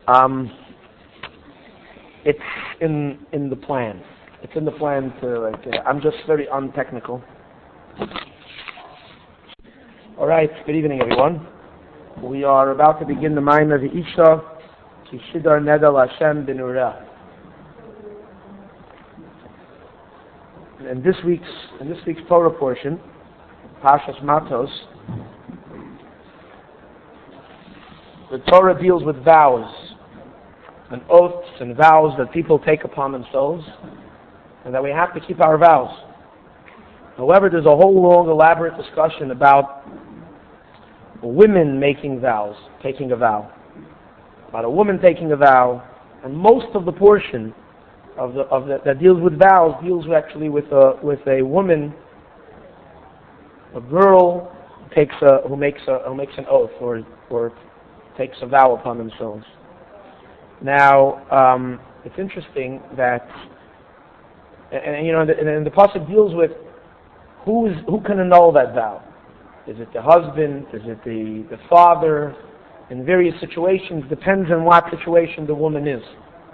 It's in the plan. It's in the plan to I'm just very untechnical. All right. Good evening, everyone. We are about to begin the Ma'amar V'isha Ki Shidar Nedal Hashem B'Nurah. In this week's Torah portion, Parshas Matos, the Torah deals with vows and oaths and vows that people take upon themselves, and that we have to keep our vows. However, there's a whole long, elaborate discussion about women making vows, taking a vow, about a woman taking a vow, and most of the portion that deals with vows deals actually with a woman, a girl who makes an oath or takes a vow upon themselves. Now, it's interesting that, and the pasuk deals with who can annul that vow. Is it the husband? Is it the father? In various situations, depends on what situation the woman is.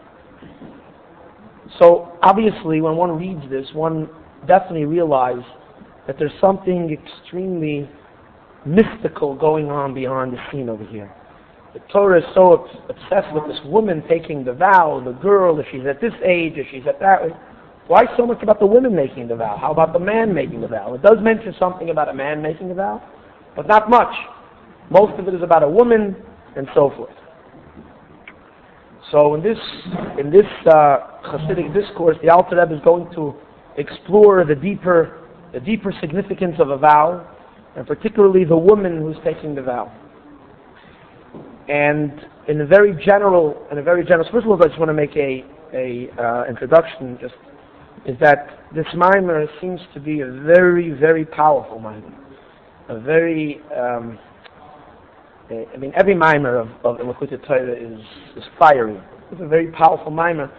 So obviously, when one reads this, one definitely realizes that there's something extremely mystical going on behind the scene over here. The Torah is so obsessed with this woman taking the vow, the girl, if she's at this age, if she's at that age. Why so much about the woman making the vow? How about the man making the vow? It does mention something about a man making the vow, but not much. Most of it is about a woman and so forth. So in this Hasidic discourse, the Alter Rebbe is going to explore the deeper significance of a vow, and particularly the woman who's taking the vow. And in a very general, so first of all, I just want to make a introduction. Is that this Ma'amar seems to be a very, very powerful Ma'amar. A very, every Ma'amar of the Likutei Torah is fiery. It's a very powerful Ma'amar.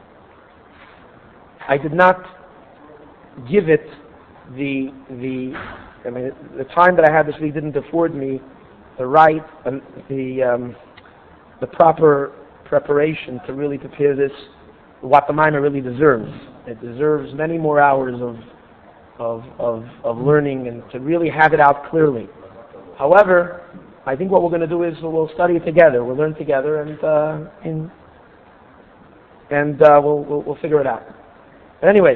I did not give it the time that I had this week didn't afford me the right and the proper preparation to really prepare this, what the Ma'amar really deserves. It deserves many more hours of learning and to really have it out clearly. However, I think what we're going to do is we'll study it together. We'll learn together, and we'll figure it out. But anyways,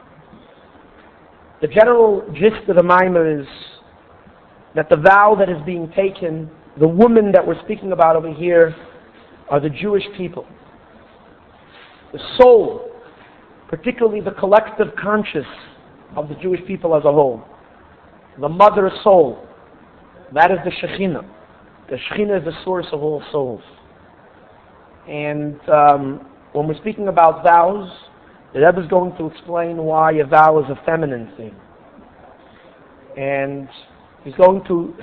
the general gist of the Ma'amar is that the vow that is being taken, the woman that we're speaking about over here, are the Jewish people. The soul, particularly the collective conscious of the Jewish people as a whole. The mother soul, that is the Shekhinah. The Shekhinah is the source of all souls. And when we're speaking about vows, the Rebbe is going to explain why a vow is a feminine thing. And he's going to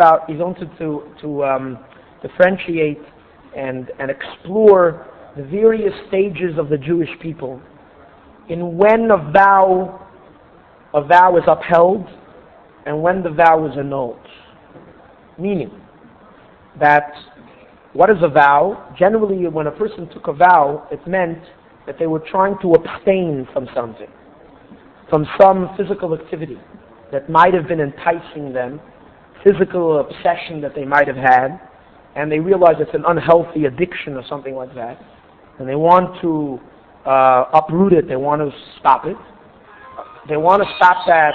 differentiate and explore the various stages of the Jewish people in when a vow is upheld and when the vow is annulled. Meaning that what is a vow? Generally, when a person took a vow, it meant that they were trying to abstain from something, from some physical activity that might have been enticing them, physical obsession that they might have had, and they realize it's an unhealthy addiction or something like that, and they want to uproot it, they want to stop it. They want to stop that.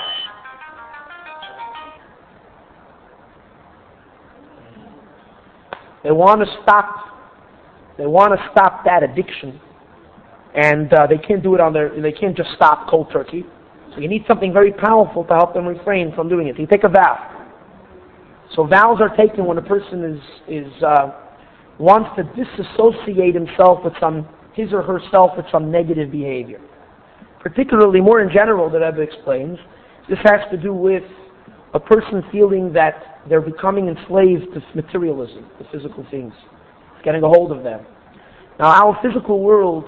They want to stop that addiction, and they can't do it they can't just stop cold turkey. So you need something very powerful to help them refrain from doing it. So you take a vow. So vows are taken when a person wants to disassociate himself with his or herself with some negative behavior. Particularly, more in general, the Rebbe explains, this has to do with a person feeling that they're becoming enslaved to materialism, to physical things. It's getting a hold of them. Now, our physical world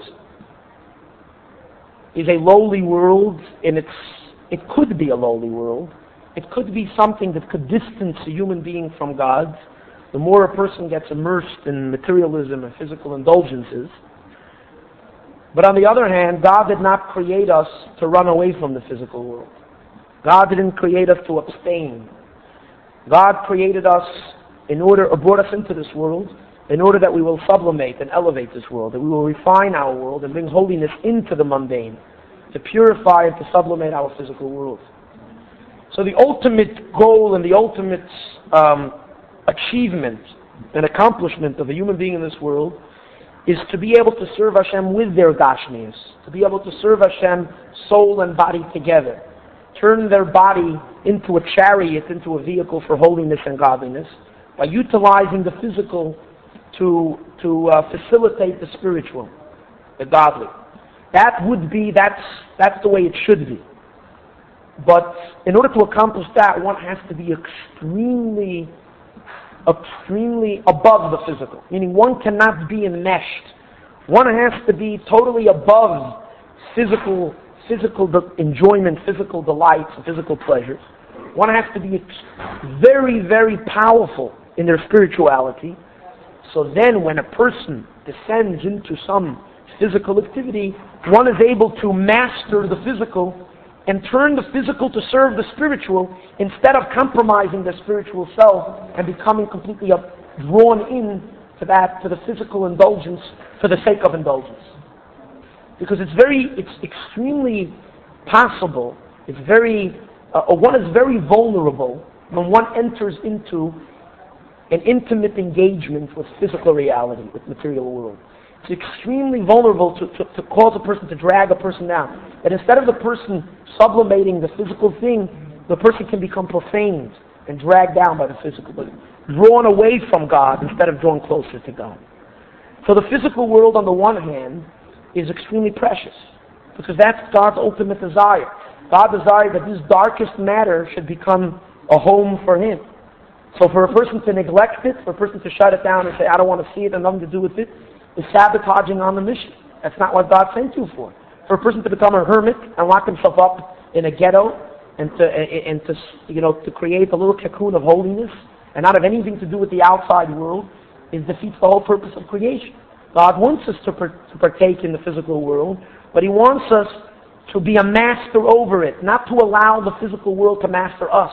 is a lowly world, and it could be a lowly world. It could be something that could distance a human being from God, the more a person gets immersed in materialism and physical indulgences. But on the other hand, God did not create us to run away from the physical world. God didn't create us to abstain. God created us brought us into this world in order that we will sublimate and elevate this world, that we will refine our world and bring holiness into the mundane, to purify and to sublimate our physical world. So the ultimate goal and the ultimate achievement and accomplishment of a human being in this world is to be able to serve Hashem with their gashmias, to be able to serve Hashem soul and body together, turn their body into a chariot, into a vehicle for holiness and godliness, by utilizing the physical to facilitate the spiritual, the godly. That's the way it should be. But in order to accomplish that, one has to be extremely above the physical. Meaning one cannot be enmeshed. One has to be totally above physical enjoyment, physical delights, and physical pleasures. One has to be very, very powerful in their spirituality. So then when a person descends into some physical activity, one is able to master the physical and turn the physical to serve the spiritual instead of compromising the spiritual self and becoming completely drawn in to the physical indulgence for the sake of indulgence. Because it's extremely possible, one is very vulnerable when one enters into an intimate engagement with physical reality, with material world. It's extremely vulnerable to cause a person, to drag a person down. And instead of the person sublimating the physical thing, the person can become profaned and dragged down by the physical, but drawn away from God instead of drawn closer to God. So the physical world, on the one hand, is extremely precious, because that's God's ultimate desire. God desired that this darkest matter should become a home for Him. So for a person to neglect it, for a person to shut it down and say, I don't want to see it and nothing to do with it, is sabotaging on the mission. That's not what God sent you for. For a person to become a hermit and lock himself up in a ghetto and to create a little cocoon of holiness and not have anything to do with the outside world, defeats the whole purpose of creation. God wants us to partake in the physical world, but He wants us to be a master over it, not to allow the physical world to master us.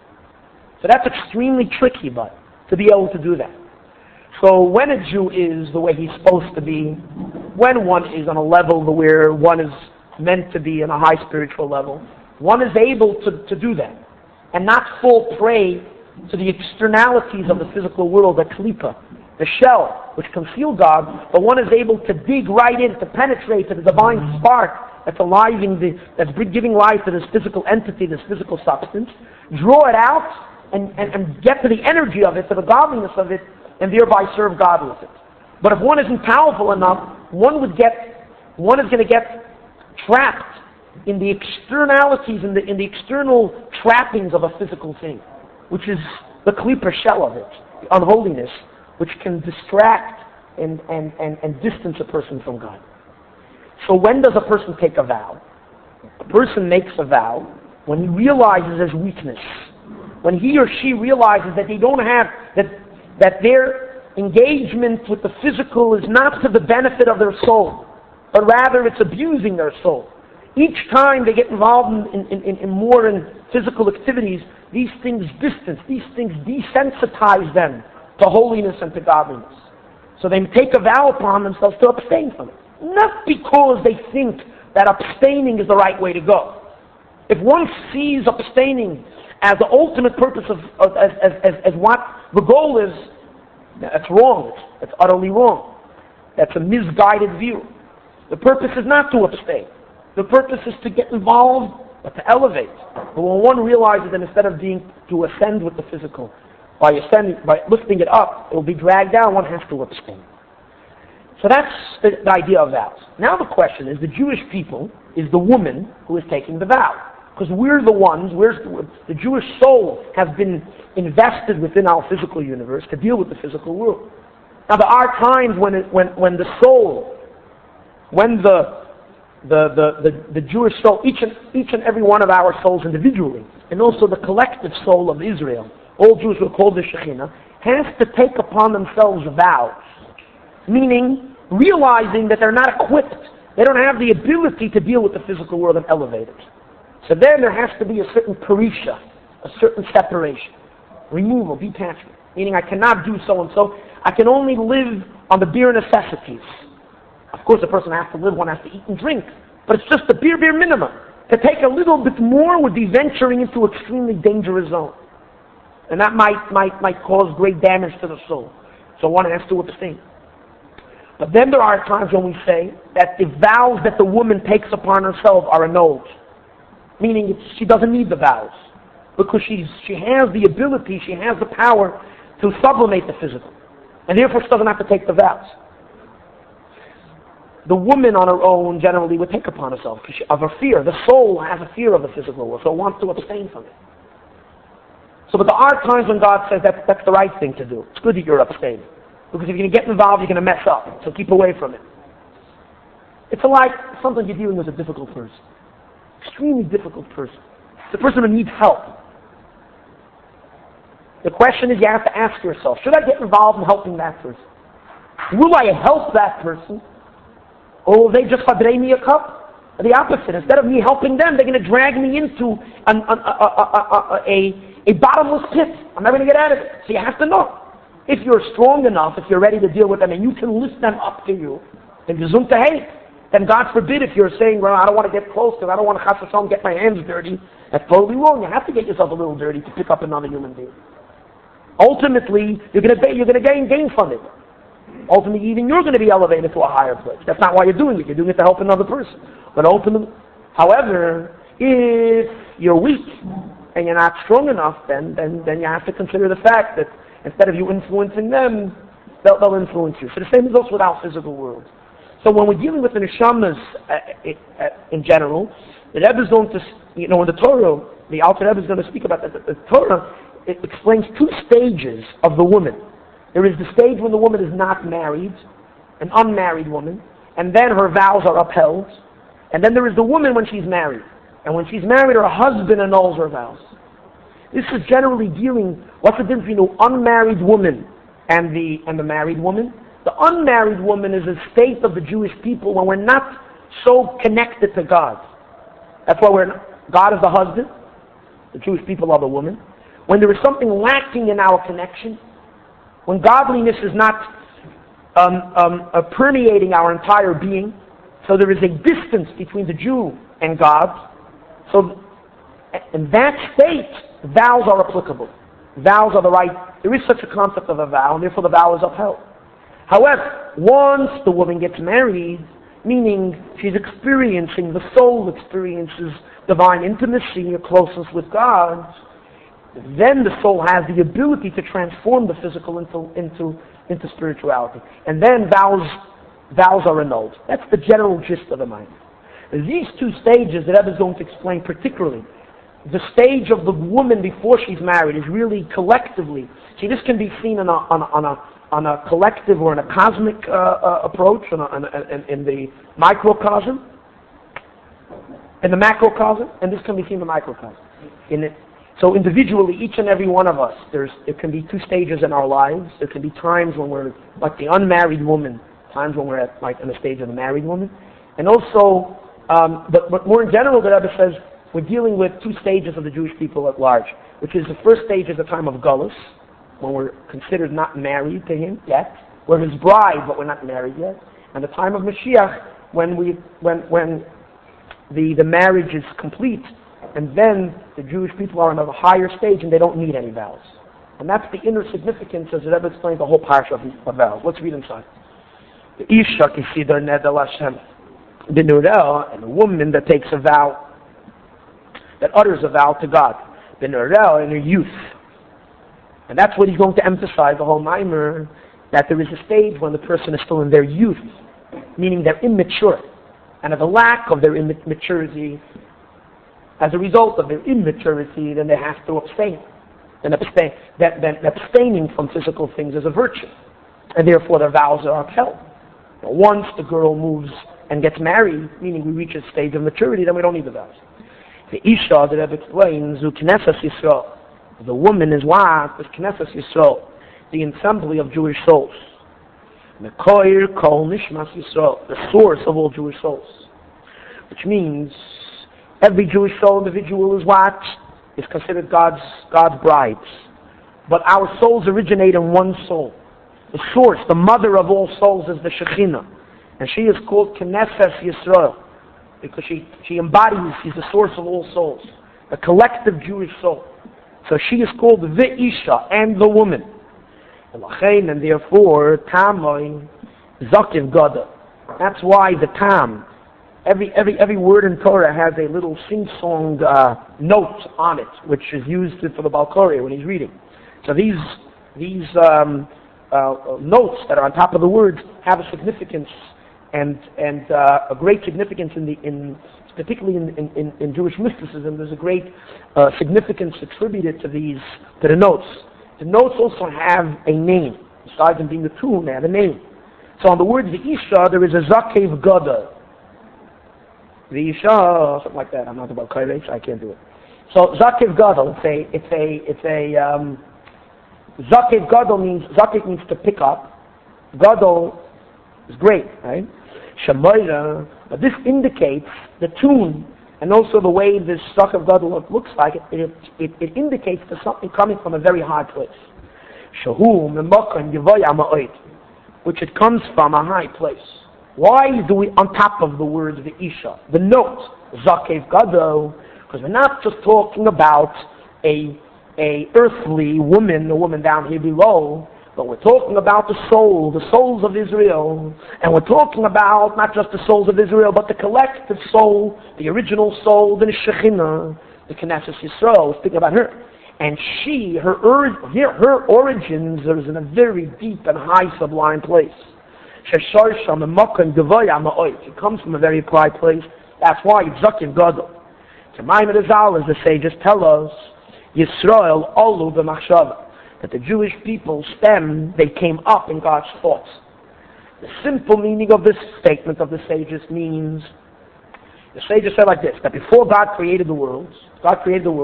So that's extremely tricky, but to be able to do that. So when a Jew is the way he's supposed to be, when one is on a level where one is meant to be in a high spiritual level, one is able to do that and not fall prey to the externalities of the physical world, the klipa, the shell, which conceal God, but one is able to dig right in, to penetrate to the divine spark that's that's giving life to this physical entity, this physical substance, draw it out and get to the energy of it, to the godliness of it, and thereby serve God with it. But if one isn't powerful enough, one is going to get trapped in the externalities, in the external trappings of a physical thing, which is the klipa shell of it, the unholiness, which can distract and distance a person from God. So when does a person take a vow? A person makes a vow when he realizes his weakness, when he or she realizes that they don't have, that their engagement with the physical is not to the benefit of their soul, but rather it's abusing their soul. Each time they get involved in more physical activities, these things distance, these things desensitize them to holiness and to godliness. So they take a vow upon themselves to abstain from it. Not because they think that abstaining is the right way to go. If one sees abstaining as the ultimate purpose as what the goal is, that's wrong. That's utterly wrong. That's a misguided view. The purpose is not to abstain. The purpose is to get involved, but to elevate. But when one realizes that instead of to ascend with the physical, by lifting it up, it will be dragged down, one has to abstain. So that's the idea of vows. Now the question is, the Jewish people is the woman who is taking the vow. Because we're the ones, the Jewish soul has been invested within our physical universe to deal with the physical world. Now there are times when the soul, when the Jewish soul, each and every one of our souls individually, and also the collective soul of Israel, all Jews who are called the Shekhinah, has to take upon themselves vows, meaning realizing that they're not equipped, they don't have the ability to deal with the physical world and elevate it. So then there has to be a certain parisha, a certain separation, removal, detachment, meaning I cannot do so and so, I can only live on the bare necessities. Of course a person has to live, one has to eat and drink, but it's just the bare minimum. To take a little bit more would be venturing into an extremely dangerous zone. And that might cause great damage to the soul. So one has to abstain. But then there are times when we say that the vows that the woman takes upon herself are annulled. Meaning she doesn't need the vows. Because she has the ability, she has the power to sublimate the physical. And therefore she doesn't have to take the vows. The woman on her own generally would take upon herself because of her fear. The soul has a fear of the physical world, so it wants to abstain from it. So, but there are times when God says that's the right thing to do. It's good that you're abstaining. Because if you're going to get involved, you're going to mess up. So keep away from it. It's like something you're dealing with a difficult person. Extremely difficult person. It's a person who needs help. The question is, you have to ask yourself, should I get involved in helping that person? Will I help that person? Or will they just fadrei me a cup? The opposite. Instead of me helping them, they're going to drag me into a bottomless pit. I'm never going to get out of it. So you have to know. If you're strong enough, if you're ready to deal with them, and you can lift them up to you, then gesund to hate. Then God forbid if you're saying, well, I don't want to get close because I don't want to chas v'shalom get my hands dirty. That's totally wrong. You have to get yourself a little dirty to pick up another human being. Ultimately, you're going to gain from it. Ultimately, even you're going to be elevated to a higher place. That's not why you're doing it. You're doing it to help another person. But ultimately, however, if you're weak and you're not strong enough, then you have to consider the fact that instead of you influencing them, they'll influence you. So the same is also with our physical world. So when we're dealing with the neshamas in general, the Rebbe is going to, in the Torah, the Alter Rebbe is going to speak about that. The Torah, it explains two stages of the woman. There is the stage when the woman is not married, an unmarried woman, and then her vows are upheld. And then there is the woman when she's married. And when she's married, her husband annuls her vows. This is generally dealing, what's the difference between the unmarried woman and the married woman? The unmarried woman is a state of the Jewish people when we're not so connected to God. That's why God is the husband, the Jewish people are the woman. When there is something lacking in our connection, when godliness is not permeating our entire being, so there is a distance between the Jew and God, so in that state, vows are applicable. Vows are the right, there is such a concept of a vow, and therefore the vow is upheld. However, once the woman gets married, meaning she's experiencing, the soul experiences divine intimacy, a closeness with God, then the soul has the ability to transform the physical into spirituality. And then vows are annulled. That's the general gist of the mind. These two stages that Rebbe is going to explain particularly. The stage of the woman before she's married is really collectively. See, this can be seen on a collective or in a cosmic approach, in the microcosm, in the macrocosm, and this can be seen in the microcosm. So individually, each and every one of us, there can be two stages in our lives. There can be times when we're like the unmarried woman, times when we're at like in the stage of the married woman, and also, but more in general, the Rebbe says we're dealing with two stages of the Jewish people at large, which is the first stage is the time of Gullus, when we're considered not married to him yet. We're his bride, but we're not married yet. And the time of Mashiach, when the marriage is complete, and then the Jewish people are on a higher stage and they don't need any vows. And that's the inner significance, as the Rebbe explained the whole parsha of vows. Let's read inside. The Isha Kisidar Nedel Hashem, the Nurel, and a woman that takes a vow, that utters a vow to God, the Nurel in her youth. And that's what he's going to emphasize, the whole mimer, that there is a stage when the person is still in their youth, meaning they're immature. And of the lack of their immaturity, as a result of their immaturity, then they have to abstain. And abstaining from physical things is a virtue. And therefore their vows are upheld. But once the girl moves and gets married, meaning we reach a stage of maturity, then we don't need the vows. The Isha, the Rebbe explains, Knesset Yisrael. The woman is what? Is Knesset Yisrael. the assembly of Jewish souls. Mekoir kol nishmas Yisrael, the source of all Jewish souls. Which means every Jewish soul individual is what? Is considered God's brides. But our souls originate in one soul. The source, the mother of all souls is the Shekhinah. And she is called Knesset Yisrael. Because she embodies, she's the source of all souls. The collective Jewish soul. So she is called the Isha and the woman. And therefore, Tamoin Zakiv Gada. That's why the Tam, every word in Torah has a little sing-song note on it, which is used for the Balkori when he's reading. So these notes that are on top of the words have a significance and a great significance particularly in Jewish mysticism. There's a great significance attributed to the notes. The notes also have a name. Besides them being the tune, they have a name. So on the words the Isha, there is a Zakev Gada. The Isha, something like that. I'm not about Kairesh, I can't do it. So Zakev Gada, it's a Zakev Gadol means to pick up. Gadol is great, right? Shamoira, but this indicates the tune and also the way this Zakev Gadol looks like. It indicates there's something coming from a very high place. Shahu Memokan Yevoya Ma'oid, which it comes from a high place. Why do we on top of the words the Isha, the note Zakev Gadol? Because we're not just talking about a earthly woman, a woman down here below, but we're talking about the souls of Israel, and we're talking about not just the souls of Israel, but the collective soul, the original soul, the Shekhinah, the Knesset Yisrael. We're speaking about her, and her origins is in a very deep and high, sublime place. She comes from a very high place. That's why it's Zakev Gadol. To Maimon Azal, as the sages tell us, Yisrael olu b'machshava, that the Jewish people they came up in God's thoughts. The simple meaning of this statement of the sages means, the sages said like this, that before God created the world, God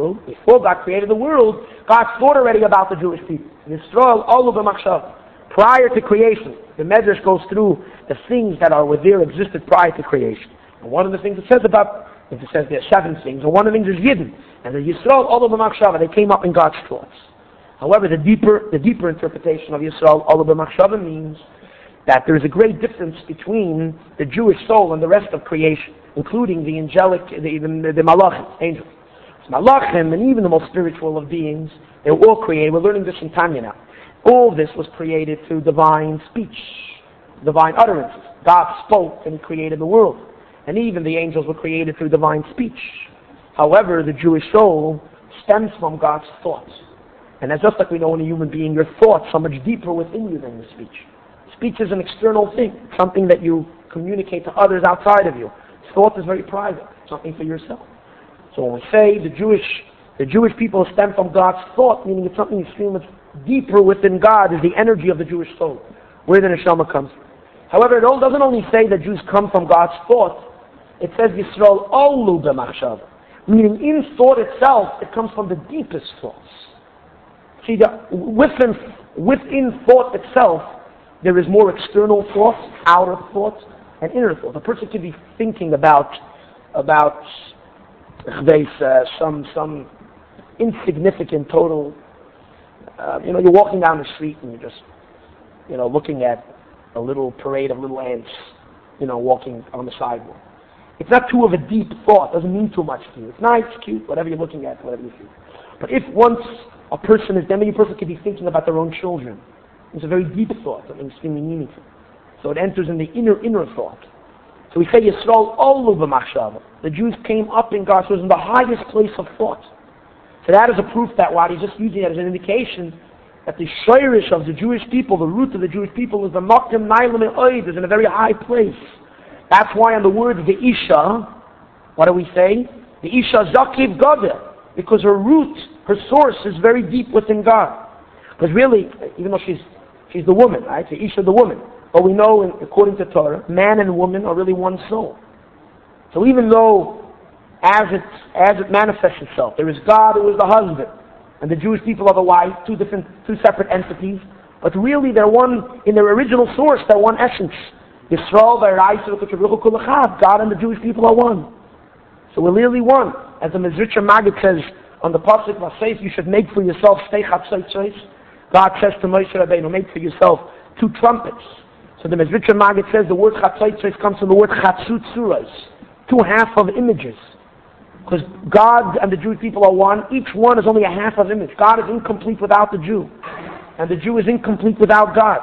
thought already about the Jewish people. Yisrael olu b'machshava. Prior to creation, the Medrash goes through the things that existed prior to creation. And one of the things it says there are 7 things, and one of the things is Yidden. And the Yisrael, all of the Machshava, they came up in God's thoughts. However, the deeper interpretation of Yisrael, all of the Machshava, means that there is a great difference between the Jewish soul and the rest of creation, including the angelic, the Malachim, angels. The Malachim, and even the most spiritual of beings, they were all created. We're learning this in Tanya now. All this was created through divine speech, divine utterances. God spoke and He created the world. And even the angels were created through divine speech. However, the Jewish soul stems from God's thoughts. And that's just like we know in a human being, your thoughts are much deeper within you than your speech. Speech is an external thing, something that you communicate to others outside of you. Thought is very private, something for yourself. So when we say the Jewish people stem from God's thought, meaning it's something extremely deeper within God, is the energy of the Jewish soul, where the neshama comes from. However, it doesn't only say that Jews come from God's thought. It says Yisrael olu b'machshava, meaning in thought itself, it comes from the deepest thoughts. See, within thought itself, there is more external thoughts, outer thoughts, and inner thoughts. A person could be thinking about some insignificant total. You're walking down the street and you're just, looking at a little parade of little ants, walking on the sidewalk. It's not too of a deep thought. It doesn't mean too much to you. It's nice, cute, whatever you're looking at, whatever you see. But if once a person is, then a person could be thinking about their own children. It's a very deep thought, something extremely meaningful. So it enters in the inner thought. So we say Yisrael olu b'machshava. The Jews came up in God, so it was in the highest place of thought. So that is a proof that what he's just using that as an indication that the shayrish of the Jewish people, the root of the Jewish people, is the makim nailam oid, is in a very high place. That's why on the word the Isha, what do we say? The Isha Zakev Gadol, because her root, her source is very deep within God. Because really, even though she's the woman, right? The Isha, the woman. But we know, according to Torah, man and woman are really one soul. So even though, as it manifests itself, there is God who is the husband, and the Jewish people are the wife, two separate entities. But really they're one, in their original source, they're one essence. Yisrael, God and the Jewish people are one. So we're really one. As the Mezritcher Maggid says on the Pasuk Vasef, you should make for yourself stei chatzotzos. God says to Moshe Rabbeinu, make for yourself 2 trumpets. So the Mezritcher Maggid says the word chatzotzos comes from the word chatzutzuros, 2 half of images. Because God and the Jewish people are one. Each one is only a half of image. God is incomplete without the Jew, and the Jew is incomplete without God.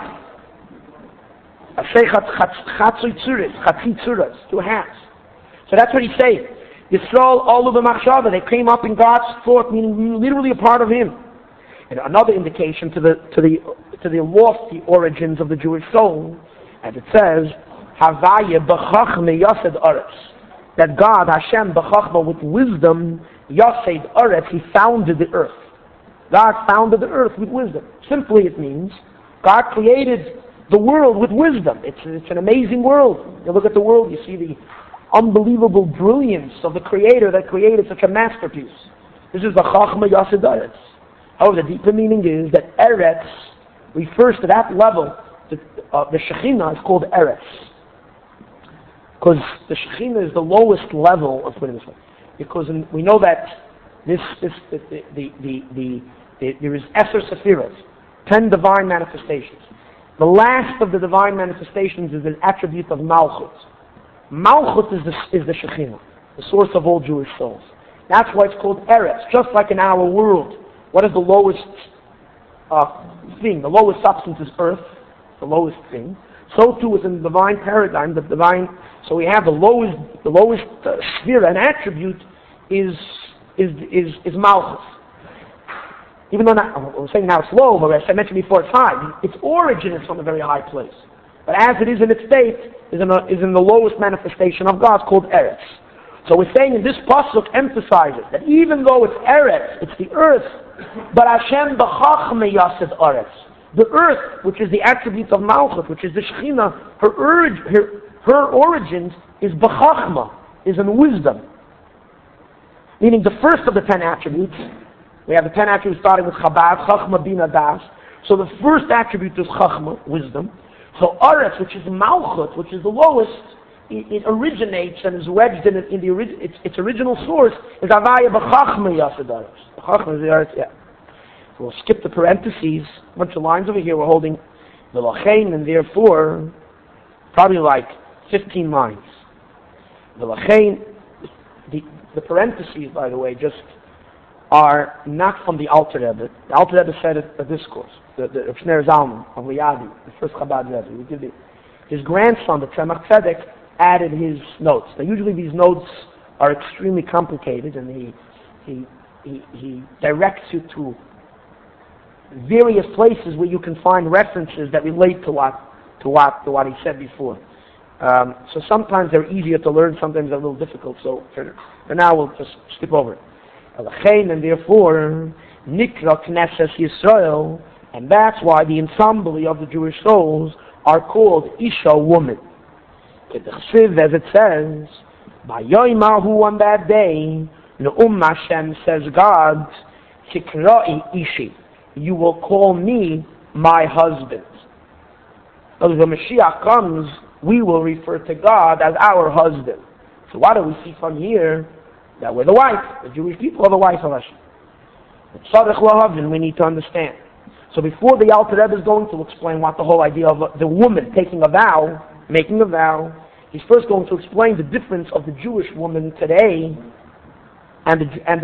Chatzitzuras, 2 halves. So that's what he's saying. Yisrael, all of the machshava, they came up in God's thought, meaning literally a part of Him. And another indication to the lofty origins of the Jewish soul, as it says, Havaya b'chachme yased aretz, that God, Hashem, b'chachma, with wisdom, yased aretz, He founded the earth. God founded the earth with wisdom. Simply, it means God created the world with wisdom. It's an amazing world. You look at the world, you see the unbelievable brilliance of the Creator that created such a masterpiece. This is the Chachma Yased Eretz. However, the deeper meaning is that Eretz refers to that level. The Shekhinah is called Eretz, because the Shekhinah is the lowest level of putting this way. Because we know that there is Eser Sephiros, 10 divine manifestations. The last of the divine manifestations is an attribute of Malchut. Malchut is the Shekhinah, the source of all Jewish souls. That's why it's called Eretz. Just like in our world, what is the lowest thing? The lowest substance is earth, the lowest thing. So too is in the divine paradigm, the divine. So we have the lowest sphere and attribute is Malchut. Even though we're saying now it's low, but as I mentioned before, it's high. Its origin is from a very high place. But as it is in its state, is in the lowest manifestation of God, called Eretz. So we're saying in this pasuk emphasizes that even though it's Eretz, it's the earth, but Hashem b'chachme yased Eretz. The earth, which is the attribute of Malchut, which is the Shekhinah, her origins is b'chachma, is in wisdom. Meaning the first of the 10 attributes, we have the 10 attributes starting with Chabad, Chachma, Bina, Das. So the first attribute is Chachma, wisdom. So Eretz, which is Malchut, which is the lowest, it originates and is wedged in its original source is Avaya b'Chachma Yased Eretz. Chachma is the Eretz, yeah. So we'll skip the parentheses. A bunch of lines over here. We're holding the Lachain, and therefore probably like 15 lines. The Lachain, the parentheses, by the way, just are not from the Alter Rebbe. The Alter Rebbe said a discourse, the Shner Zalman of Liadi, the first Chabad Rebbe. His grandson, the Tzemach Tzedek, added his notes. Now, usually these notes are extremely complicated, and he directs you to various places where you can find references that relate to what he said before. So sometimes they're easier to learn, sometimes they're a little difficult. So for now, we'll just skip over it. And therefore, Nikra Knesset Yisrael, and that's why the ensemble of the Jewish souls are called Isha, woman. As it says, by Yoimahu, on that day, Hashem, says God, Tikrai Ishi, you will call me my husband. As the Mashiach comes, we will refer to God as our husband. So what do we see from here? That we're the wife. The Jewish people are the wife of Hashem. Tzarech lahavin, we need to understand. So before the Alter Rebbe is going to explain what the whole idea of the woman taking a vow, making a vow, he's first going to explain the difference of the Jewish woman today and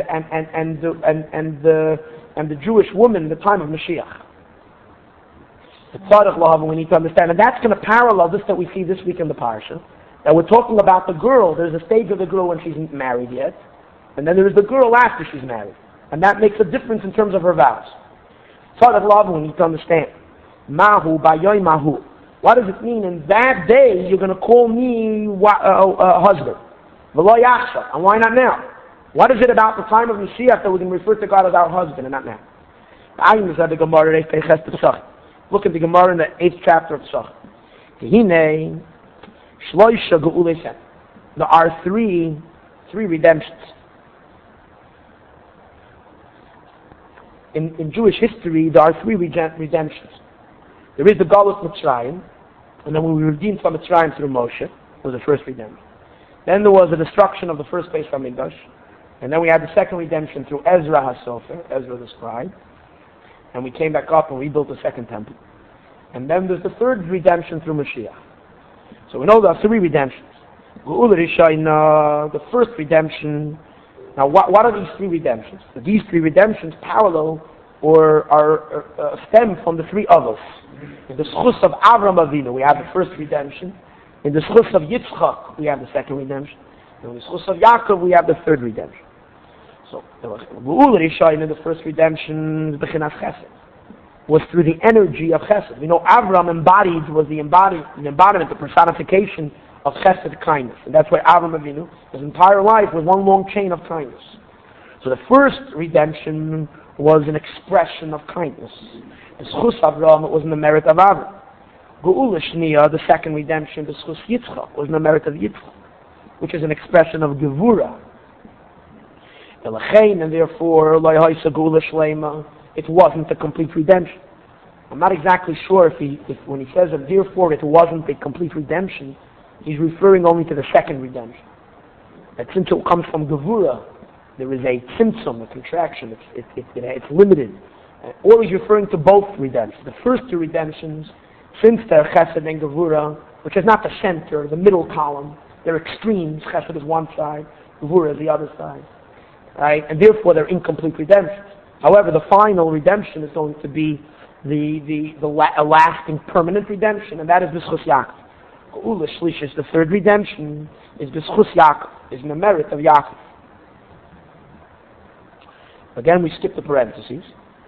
the Jewish woman in the time of Mashiach. The Tzarech lahavin, we need to understand, and that's going to parallel this that we see this week in the parsha. That we're talking about the girl. There's a stage of the girl when she's not married yet, and then there's the girl after she's married, and that makes a difference in terms of her vows. Tzarech love, we need to understand. Mahu bayoy mahu. What does it mean? In that day, you're going to call me husband. V'lo yachshav. And why not now? What is it about the time of Mashiach that we can refer to God as our husband and not now? Look at the Gemara in the 8th chapter of Pesach. There are three redemptions. In Jewish history, there are 3 redemptions. There is the Galus Mitzrayim, and then we were redeemed from Mitzrayim through Moshe, was the first redemption. Then there was the destruction of the first Beis Hamikdash, and then we had the second redemption through Ezra HaSofer, Ezra the scribe, and we came back up and rebuilt the second temple. And then there's the third redemption through Mashiach. So we know there are three redemptions. The first redemption. Now, what are these three redemptions? These three redemptions parallel or are stem from the three others. In the schus of Avram Avinu, we have the first redemption. In the schus of Yitzchak, we have the second redemption. And in the schus of Yaakov, we have the third redemption. So, in the first redemption, Bechinas Chesed, was through the energy of Chesed. We know Avram was the embodiment, the personification of Chesed, kindness. And that's why Avram Avinu, his entire life, was one long chain of kindness. So the first redemption was an expression of kindness. The Schus Avram was in the merit of Avram. Geula Shniya, the second redemption, the Schus Yitzchak, was in the merit of Yitzchak, which is an expression of Gevura. And therefore, it wasn't a complete redemption. I'm not exactly sure if when he says that therefore it wasn't a complete redemption, he's referring only to the second redemption. That since it comes from Gevura, there is a tzimtzum, a contraction, it's limited. Or he's referring to both redemptions. The first two redemptions, since they're Chesed and Gevura, which is not the center, the middle column, they're extremes. Chesed is one side, Gevura is the other side. Right? And therefore they're incomplete redemptions. However, the final redemption is going to be a lasting, permanent redemption, and that is B'schus Yaakov. Geula Shlishis, the third redemption, is B'schus Yaakov, is in the merit of Yaakov. Again, we skip the parentheses.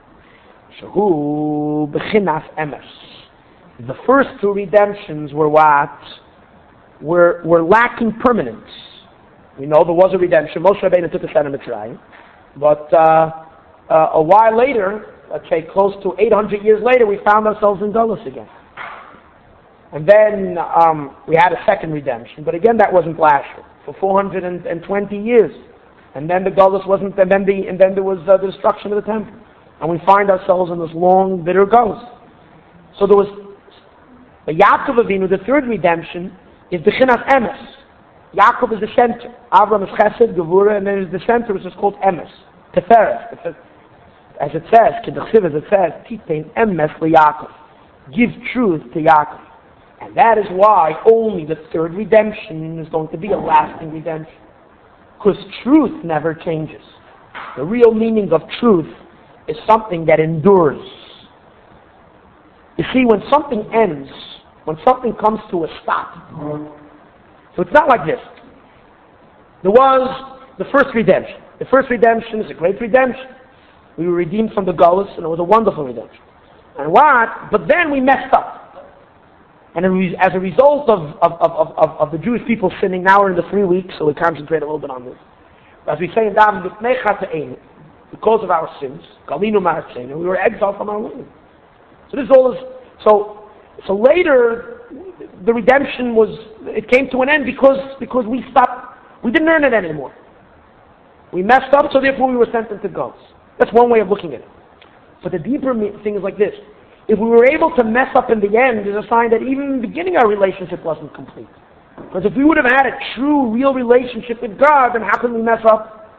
Shehu Bechinas Emes. The first two redemptions were what? Were lacking permanence. We know there was a redemption. Moshe Rabbeinu took us out of Mitzrayim, but a while later, let's say close to 800 years later, we found ourselves in Golus again. And then we had a second redemption, but again that wasn't lasting for 420 years. And then the Golus wasn't, and then there was the destruction of the temple, and we find ourselves in this long, bitter Golus. So there was the Yaakov Avinu, the third redemption, is the Bechinas Emes. Yaakov is the center. Avram is Chesed, Gevura, and then the center, which is called Emes, Teferet. As it says, as it says, Titein Emes LeYaakov. Give truth to Yaakov. And that is why only the third redemption is going to be a lasting redemption. Because truth never changes. The real meaning of truth is something that endures. You see, when something ends, when something comes to a stop, so it's not like this. There was the first redemption. The first redemption is a great redemption. We were redeemed from the Golus, and it was a wonderful redemption. And what? But then we messed up. And as a result of the Jewish people sinning, now we're in the 3 weeks, so we concentrate a little bit on this. As we say in David, because of our sins, Galinu Ma'atzenu, we were exiled from our land. So this all is, so later, the redemption it came to an end because we stopped, we didn't earn it anymore. We messed up, so therefore we were sent into Golus. That's one way of looking at it. But the deeper thing is like this. If we were able to mess up in the end, there's a sign that even in the beginning our relationship wasn't complete. Because if we would have had a true, real relationship with God, then how can we mess up?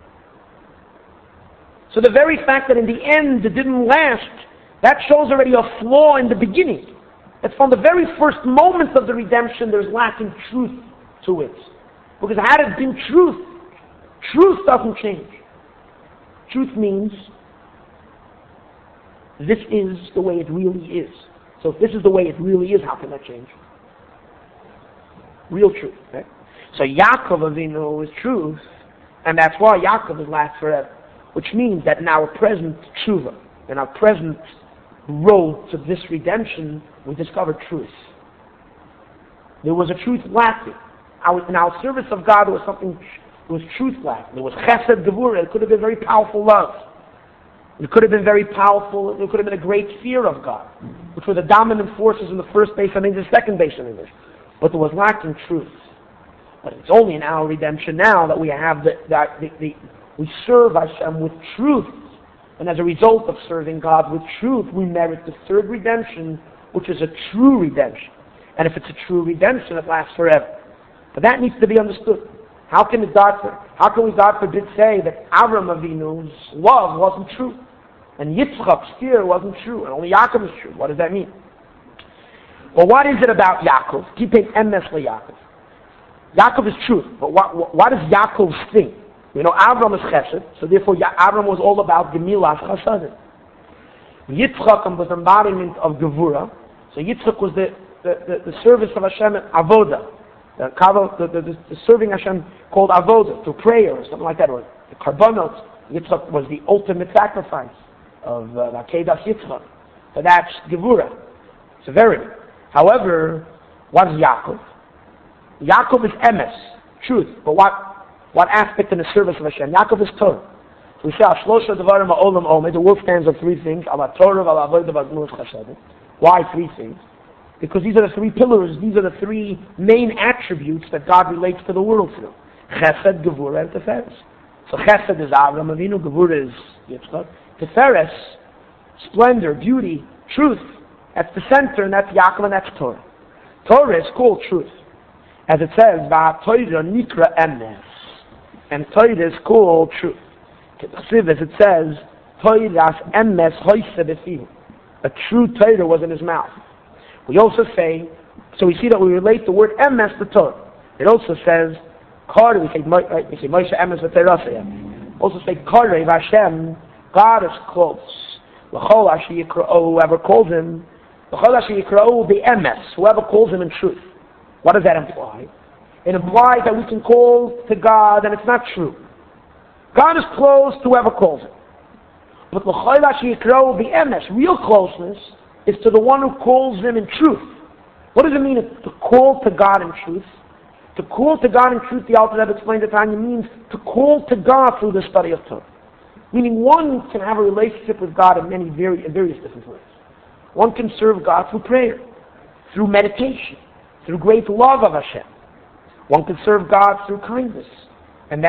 So the very fact that in the end it didn't last, that shows already a flaw in the beginning. That from the very first moments of the redemption there's lacking truth to it. Because had it been truth, truth doesn't change. Truth means this is the way it really is. So if this is the way it really is, how can that change? Real truth. Right? So Yaakov Avinu is truth, and that's why Yaakov is last forever. Which means that in our present tshuva, in our present road to this redemption, we discovered truth. There was a truth lacking. In our service of God, there was something, there was truth lacking. There was chesed gevura. It could have been very powerful love. It could have been very powerful. There could have been a great fear of God, which were the dominant forces in the first base and in the second base in English. But there was lacking truth. But it's only in our redemption now that we have we serve Hashem with truth. And as a result of serving God with truth, we merit the third redemption, which is a true redemption. And if it's a true redemption, it lasts forever. But that needs to be understood. How can we, God forbid, say that Avram Avinu's love wasn't true, and Yitzchak's fear wasn't true, and only Yaakov is true? What does that mean? Well, what is it about Yaakov? Keeping emes Yaakov. Yaakov is truth, but what is Yaakov's thing? We know Avram is chesed, so therefore Avram was all about Gemilas Chasadim. Yitzchak was embodiment of Gevura, so Yitzchak was the service of Hashem in Avodah. The serving Hashem called avodah, through prayer or something like that, or the karbanos. Yitzchak was the ultimate sacrifice of Akedas Yitzchak. So that's Gevura, severity. However, what is Yaakov? Yaakov is emes, truth. But what aspect in the service of Hashem? Yaakov is Torah. So we say, Ashlosha Devarim Ha'olam Omed, the world stands on three things, Ala Torah, Ala Avodah, Ala Gemilas Chasadim. Why three things? Because these are the three pillars, these are the three main attributes that God relates to the world through. Chesed, Gevura, and Tiferes. So Chesed is Avram Avinu, Gevura is Yitzchak. Tiferes, splendor, beauty, truth, that's the center, and that's Yaakov, and that's Torah. Torah is called truth. As it says, Va'atoira nikra emes. And Torah is called truth. As it says, Toiras emes hoise befihu. A true Torah was in his mouth. We also say, so we see that we relate the word emes to Torah. It also says, Kare, we say Moshe emes v'teraseh. Also say, Kare v'Hashem, God is close. L'chol asher yikra'u, whoever calls him, l'chol asher yikra'u be'emes, whoever calls him in truth. What does that imply? It implies that we can call to God and it's not true. God is close to whoever calls him. But l'chol asher yikra'u be'emes, real closeness, is to the one who calls him in truth. What does it mean to call to God in truth? To call to God in truth, the Alter Rebbe explained at Tanya, means to call to God through the study of Torah. Meaning one can have a relationship with God in various different ways. One can serve God through prayer, through meditation, through great love of Hashem. One can serve God through kindness, and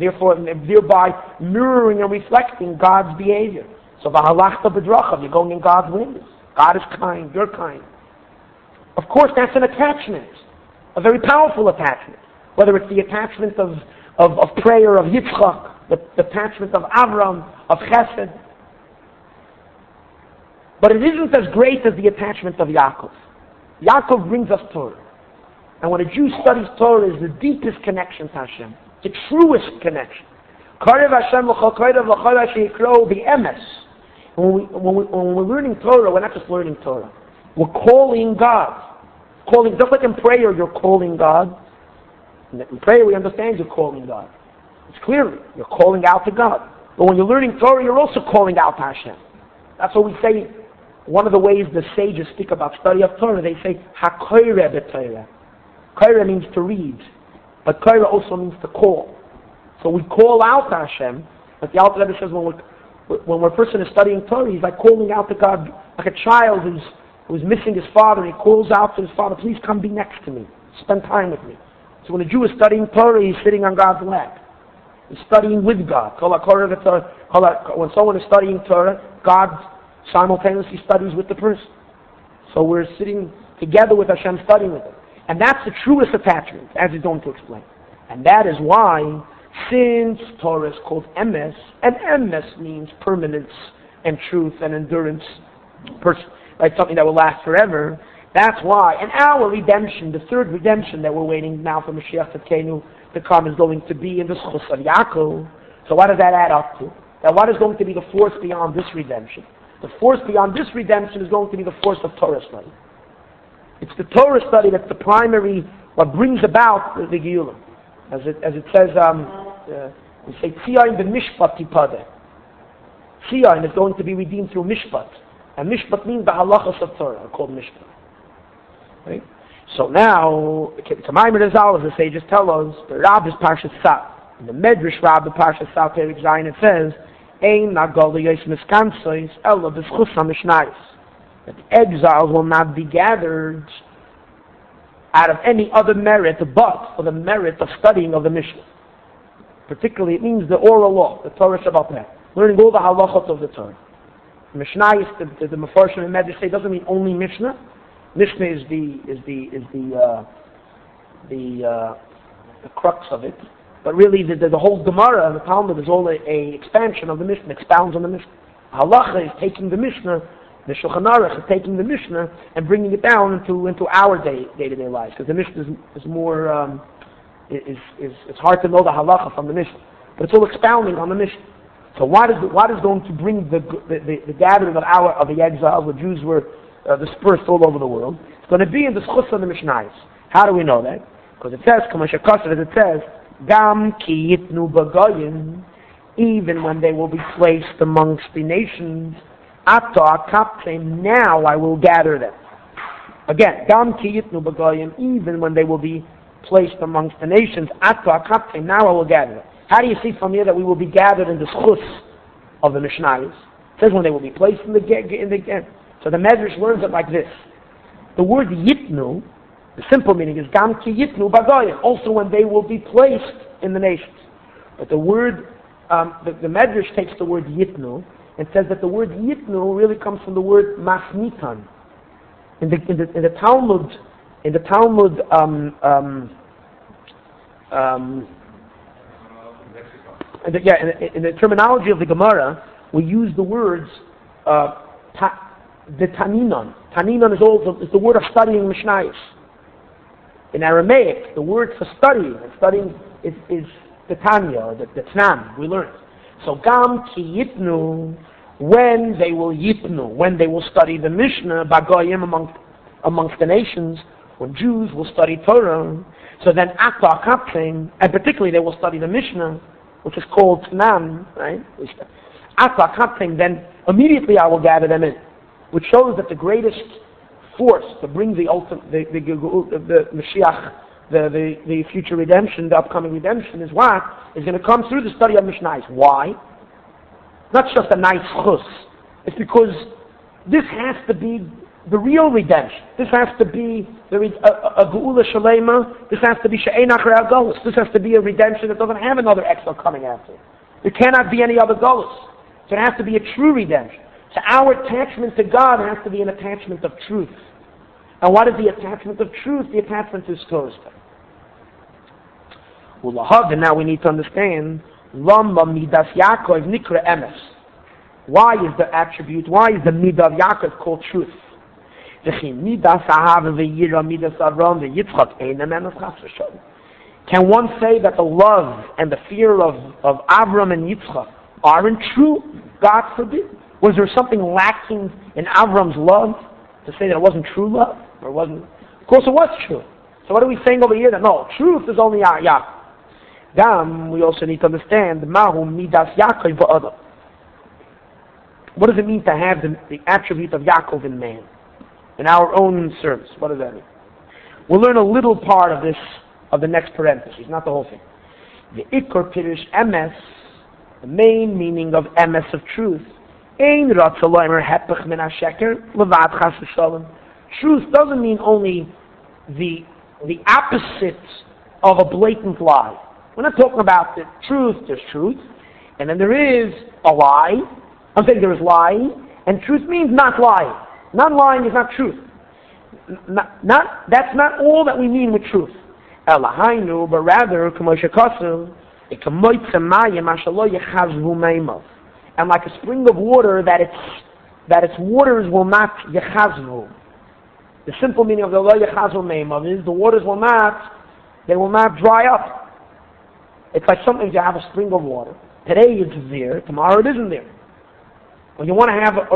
thereby mirroring and reflecting God's behavior. So v'halachta b'drachav, you're going in God's ways. God is kind, you're kind. Of course, that's an attachment, a very powerful attachment. Whether it's the attachment of prayer of Yitzchak, the attachment of Avram, of Chesed. But it isn't as great as the attachment of Yaakov. Yaakov brings us Torah. And when a Jew studies Torah, is the deepest connection to Hashem, the truest connection. Karev Hashem l'chol kodev l'chol asher yikro'u be'emes. When we're learning Torah, we're not just learning Torah. We're calling God. Just like in prayer, you're calling God. In prayer, we understand you're calling God. It's clearly, you're calling out to God. But when you're learning Torah, you're also calling out to Hashem. That's what we say. One of the ways the sages speak about study of Torah, they say, HaKoireh b'Torah. Koireh means to read. But Koireh also means to call. So we call out to Hashem. But the Alter Rebbe says when a person is studying Torah, he's like calling out to God, like a child who's missing his father. He calls out to his father, please come be next to me. Spend time with me. So when a Jew is studying Torah, he's sitting on God's lap. He's studying with God. When someone is studying Torah, God simultaneously studies with the person. So we're sitting together with Hashem, studying with him. And that's the truest attachment, as he's going to explain. And that is why, since Torah is called emes, and emes means permanence and truth and endurance, like something that will last forever, that's why. And our redemption, the third redemption that we're waiting now for Mashiach Tzidkenu to come, is going to be in the Schus of Yaakov. So what does that add up to? Now what is going to be the force beyond this redemption? The force beyond this redemption is going to be the force of Torah study. It's the Torah study that's the primary, what brings about the Geulah. As it says, we say, Tzion b'mishpat tipadeh. Tzion is going to be redeemed through mishpat. And mishpat means the halachas of Torah, are called mishpat. Right? So now, to Maimon Rizal, as the sages tell us, the Rab is Parshas Tzav. In the Medrash Rab, the Parshas Tzav, Perik Zayin, it says, Ein nagol yois miskansois, elo b'schus ha-mishnayos. That exiles will not be gathered out of any other merit but for the merit of studying of the Mishnah. Particularly, it means the oral law, the Torah Shabbat Peh, learning all the halachot of the Torah. Mishnah, the Mefarshim and Medrash say, doesn't mean only Mishnah, Mishnah is the crux of it. But really, the whole Gemara and the Talmud is all a expansion of the Mishnah, expounds on the Mishnah. Halacha is taking the Mishnah, the Shulchan Aruch is taking the Mishnah and bringing it down into our day-to-day lives. Because the Mishnah is more, it's hard to know the Halacha from the Mishnah. But it's all expounding on the Mishnah. So what is going to bring the gathering of the exiles, the Jews were dispersed all over the world? It's going to be in the Schus of the Mishnayos. How do we know that? Because it says, as it says, Gam ki yitnu b'goyim, even when they will be placed amongst the nations, Ata kaptem, now I will gather them. Again, Gam ki yitnu b'goyim, even when they will be placed amongst the nations, Ata kaptem, now I will gather them. How do you see from here that we will be gathered in the schus of the Mishnayos? It says when they will be placed in the So the Medrash learns it like this. The word yitnu, the simple meaning is Gam ki yitnu b'goyim, also when they will be placed in the nations. But the word, the Medrash takes the word yitnu and says that the word yitnu really comes from the word masnitan. In the Talmud, in the terminology of the Gemara, we use the words the taninon. Taninon is the word of studying Mishnayos. In Aramaic, the word for studying is the Tanya, or the Tnan, we learned. So Gam ki yitnu, when they will study the Mishnah, Bagoyim amongst the nations, when Jews will study Torah, so then Ata Kaptim, and particularly they will study the Mishnah, which is called Tnan, right? Ata Kaptim, then immediately I will gather them in, which shows that the greatest force to bring the ultimate, the Mashiach, the future redemption, the upcoming redemption, is what? Is going to come through the study of Mishnayos. Why? Not just a nice chus. It's because this has to be the real redemption. This has to be a geula shalema. This has to be she'ein achrei hagolus. This has to be a redemption that doesn't have another exile coming after it. There cannot be any other golus. So it has to be a true redemption. So our attachment to God has to be an attachment of truth. And what is the attachment of truth? The attachment to Torah. And now we need to understand Lamba Midas Yaakov Nikra Emes. Why is the attribute, why is the Midah of Yaakov called truth? Can one say that the love and the fear of Avram and Yitzchak aren't true? God forbid. Was there something lacking in Avram's love to say that it wasn't true love? Or wasn't? Of course it was true. So what are we saying over here? That no, truth is only Yaakov. We also need to understand Mahu Midas Yaakov v'Adam. What does it mean to have the attribute of Yaakov in man? In our own service. What does that mean? We'll learn a little part of this, of the next parenthesis, not the whole thing. The Ikor Pirush Emes, the main meaning of Emes of truth, Ein Ratzaloimer Hepech Min HaSheker Levad Chas V'Shalom. Truth doesn't mean only the opposite of a blatant lie. We're not talking about the truth, there's truth, and then there is a lie. I'm saying there is lying, and truth means not lying. Not lying is not truth. That's not all that we mean with truth. Elahainu, but rather, and like a spring of water that its waters will not yechazvu. The simple meaning of the lo yechazvu meimav is the waters will not dry up. It's like something you have a spring of water. Today it's there, tomorrow it isn't there. When you want to have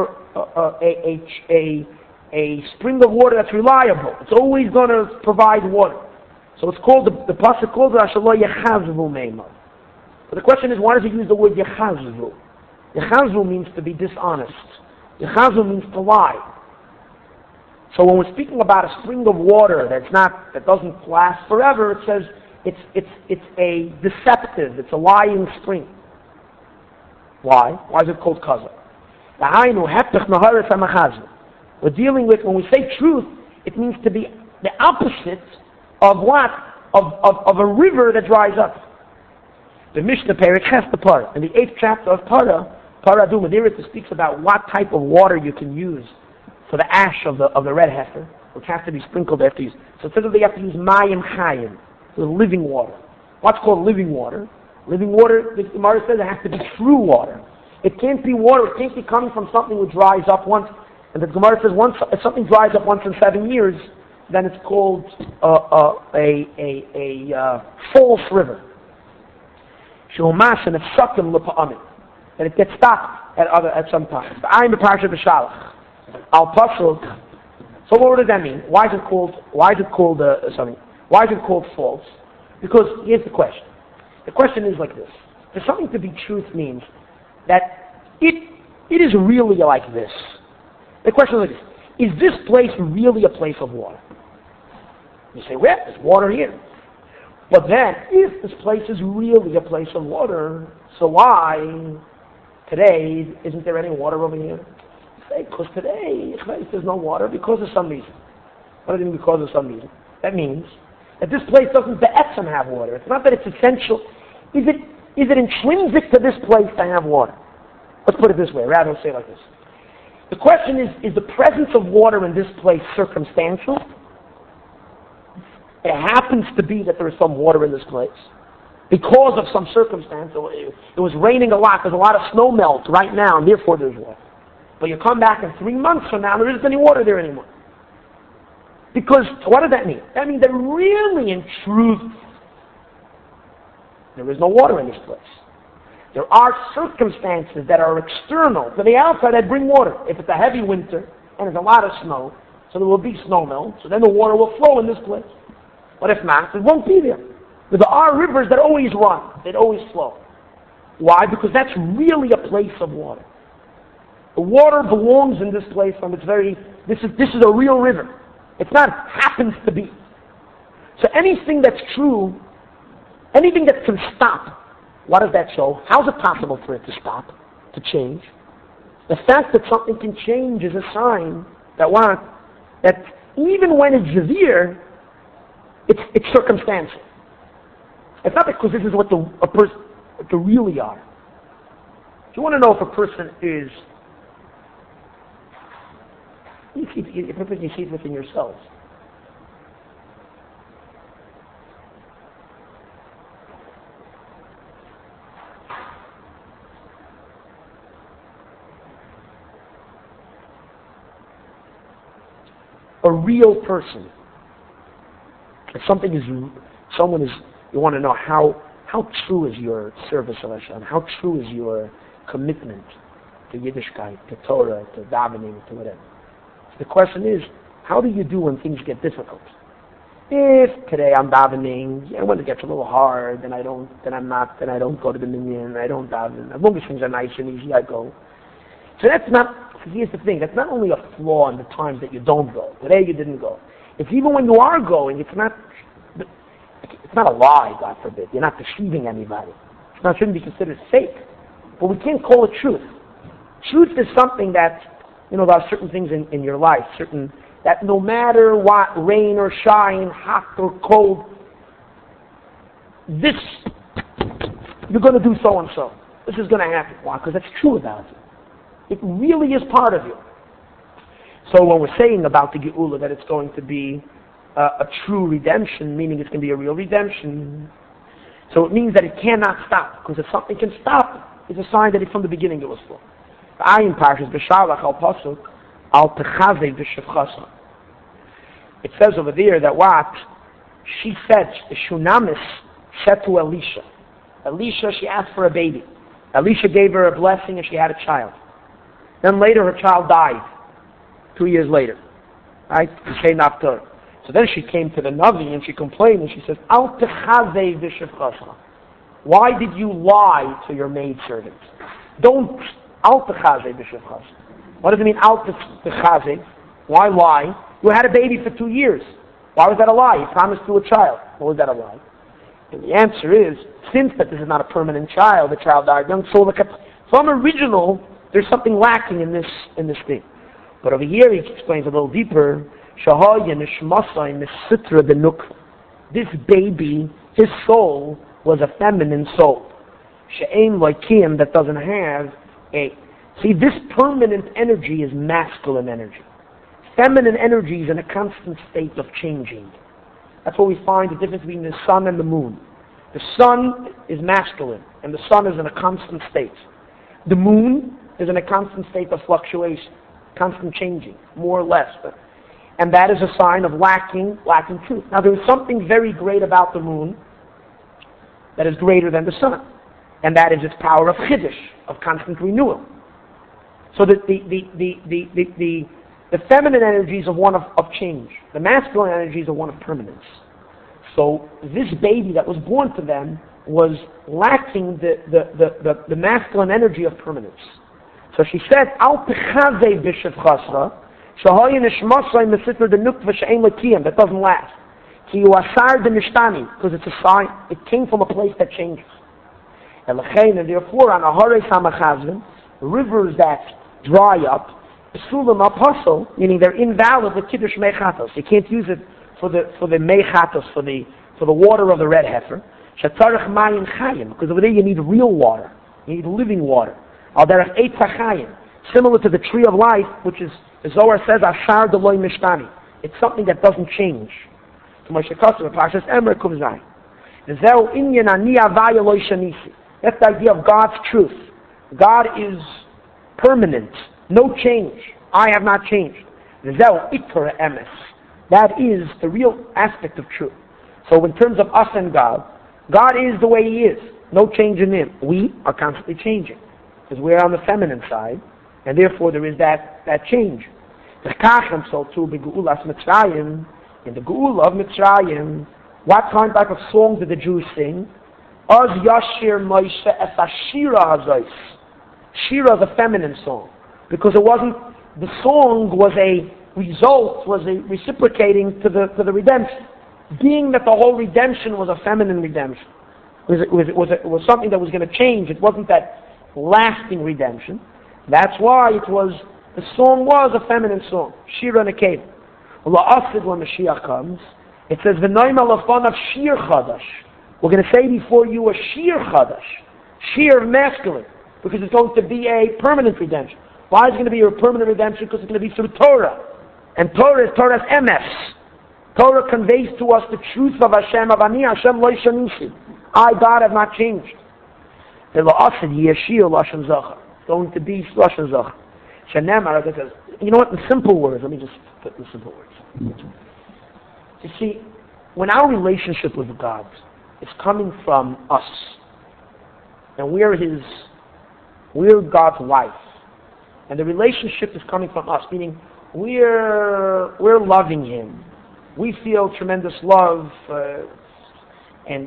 a spring of water that's reliable, it's always going to provide water. So it's called, the pasuk called Ashalo Yechazvu Meimah. But the question is, why does it use the word Yechazvu? Yechazvu means to be dishonest. Yechazvu means to lie. So when we're speaking about a spring of water that doesn't last forever, it says it's a deceptive, it's a lying spring. Why? Why is it called Kaza? We're dealing with, when we say truth, it means to be the opposite of what? Of a river that dries up. The Mishnah Perek Ches the Parah. In the 8th chapter of Parah Aduma, there it speaks about what type of water you can use for the ash of the red heifer. which has to be sprinkled after use. So it says that they have to use mayim chayim, the living water. What's called living water? Living water, the Gemara says, it has to be true water. It can't be water. It can't be coming from something which dries up once. And the Gemara says, if something dries up once in 7 years, then it's called a false river. Shehumas and efsakim lepa'amim. And it gets stopped at some times. I'm a parsha b'shalach. Al pasuk. So what does that mean? Why is it called false? Because here's the question. The question is like this. For something to be truth means that it is really like this. The question is like this. Is this place really a place of water? You say, well, there's water here. But then, if this place is really a place of water, so why, today, isn't there any water over here? You say, because today, there's no water because of some reason. What do you mean because of some reason? That means that this place doesn't be'etzem have water. It's not that it's essential. Is it intrinsic to this place to have water? Let's put it this way, rather than say it like this. The question is the presence of water in this place circumstantial? It happens to be that there is some water in this place. Because of some circumstance, it was raining a lot, there's a lot of snow melt right now, and therefore there's water. But you come back in 3 months from now, there isn't any water there anymore. Because, what does that mean? That means that really, in truth, there is no water in this place. There are circumstances that are external to the outside that bring water. If it's a heavy winter and there's a lot of snow, so there will be snow melt, so then the water will flow in this place. But if not, it won't be there. But there are rivers that always run, that always flow. Why? Because that's really a place of water. The water belongs in this place from its this is a real river. It's not happens to be. So anything that's true, anything that can stop, what does that show? How is it possible for it to stop, to change? The fact that something can change is a sign that what? That even when it's severe, it's circumstantial. It's not because this is what they really are. If you want to know if a person is, you see it within yourselves. A real person. If someone is, you want to know how true is your service of Hashem, how true is your commitment to Yiddishkeit, to Torah, to davening, to whatever. So the question is, how do you do when things get difficult? If today I'm davening, when it gets a little hard, then I don't go to the minyan, I don't daven. As long as things are nice and easy, I go. So here's the thing, that's not only a flaw in the times that you don't go. Today you didn't go. It's even when you are going, it's not a lie, God forbid. You're not deceiving anybody. It shouldn't be considered fake. But we can't call it truth. Truth is something that, there are certain things in your life, that no matter what, rain or shine, hot or cold, you're going to do so and so. This is going to happen. Why? Because that's true about you. It really is part of you. So when we're saying about the Geula that it's going to be a true redemption, meaning it's going to be a real redemption, so it means that it cannot stop, because if something can stop, it's a sign that from the beginning it was full. Ayin Parshas B'Shalach al Pasuk al Techazei B'Shevchasa. It says over there that what? She said, Shunamis said to Elisha. Elisha, she asked for a baby. Elisha gave her a blessing and she had a child. Then later her child died. 2 years later. Right? So then she came to the Navi and she complained and she says, Al techazei v'shevchasa. Why did you lie to your maidservant? Don't al techazei v'shevchasa. What does it mean al techazei? Why lie? You had a baby for 2 years. Why was that a lie? You promised to a child. Why was that a lie? And the answer is, since that this is not a permanent child, the child died young, so from original, there's something lacking in this thing. But over here he explains a little deeper. This baby, his soul, was a feminine soul. That doesn't have a... See, this permanent energy is masculine energy. feminine energy is in a constant state of changing. That's where we find the difference between the sun and the moon. The sun is masculine, and the sun is in a constant state. The moon is in a constant state of fluctuation, constant changing, more or less. And that is a sign of lacking truth. Now there is something very great about the moon that is greater than the sun, and that is its power of chiddush, of constant renewal. So that the feminine energies are one of change. The masculine energies are one of permanence. So this baby that was born to them was lacking the masculine energy of permanence. So she said, Al Pechazei B'Shev Chasra, Shahoyin Ishmasai Mesitr the Nukva She'en Lekiyam, that doesn't last. Ki Yuasar the Nishtani, because it's a sign, it came from a place that changes. And therefore, on Aharei Samachazvin, rivers that dry up, Sulam Apostle, meaning they're invalid with Kiddush Mechatos. You can't use it for the Mechatos, for the water of the red heifer. Shatzarech Mayim Chayim, because over there you need real water. You need living water. Al Derech Eitz HaChayim, similar to the tree of life, which is, the Zohar says, Ashar Deloy Mishtani. It's something that doesn't change. So Moshe Kosev, Parshas Emer Kuvzai. Zeu Inyan Ani Avaya Lo Shanisi. That's the idea of God's truth. God is permanent. No change. I have not changed. That is the real aspect of truth. So in terms of us and God, God is the way He is. No change in Him. We are constantly changing. Because we're on the feminine side, and therefore there is that change. So too, in the Geula of Mitzrayim, what type of song did the Jews sing? Az Yashir Moshe Es Ashira Hazais. Shira is a feminine song. Because it wasn't, the song was a result, was a reciprocating to the redemption. Being that the whole redemption was a feminine redemption. It was something that was going to change. It wasn't that lasting redemption. That's why the song was a feminine song. Shira Neked. La'asid when Mashiach comes, it says, V'noim alafon of Shir Chadash. We're going to say before you a Shir Chadash. Shir masculine. Because it's going to be a permanent redemption. Why is it going to be a permanent redemption? Because it's going to be through Torah. And Torah is Torah's emes. Torah conveys to us the truth of Hashem, of Ani Hashem Lo Shanusi. I, God, have not changed. The La'asid Yeshir Lashon Zachar. It's going to be Lashon Zachar. Shenemar, it says, you know what, in simple words, let me just put in simple words. You see, when our relationship with God is coming from us, and we're God's wife, and the relationship is coming from us, meaning we're loving Him. We feel tremendous love, and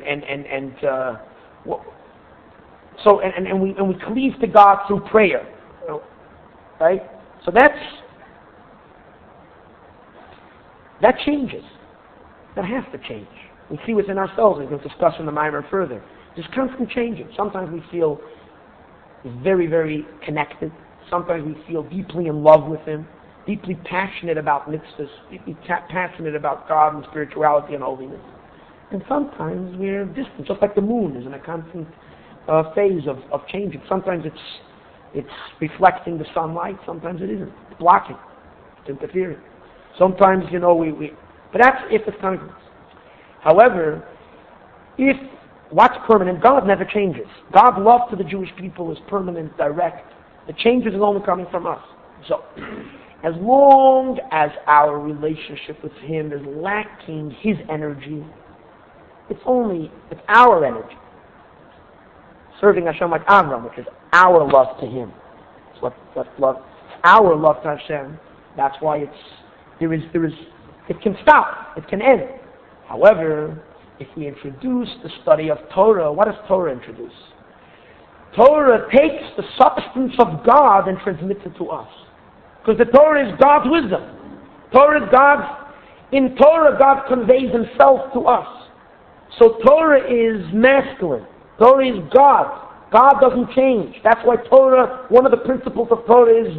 we cleave to God through prayer, right? So that changes. That has to change. We see within ourselves, and we'll discuss in the Maimer further. There's constant changing. Sometimes we feel very, very connected. Sometimes we feel deeply in love with Him, deeply passionate about mitzvahs, deeply passionate about God and spirituality and holiness. And sometimes we're distant, just like the moon is in a constant phase of changing. Sometimes it's reflecting the sunlight, sometimes it isn't. It's blocking, it's interfering. Sometimes, but that's if it's coming from us. However, if what's permanent, God never changes. God's love to the Jewish people is permanent, direct. The changes is only coming from us. So, as long as our relationship with Him is lacking His energy, it's our energy. Serving Hashem like Avram, which is our love to Him. It's what love, our love to Hashem. That's why it can stop, it can end. However, if we introduce the study of Torah, what does Torah introduce? Torah takes the substance of God and transmits it to us. Because the Torah is God's wisdom. In Torah, God conveys Himself to us. So Torah is masculine. Torah is God. God doesn't change. That's why Torah, one of the principles of Torah is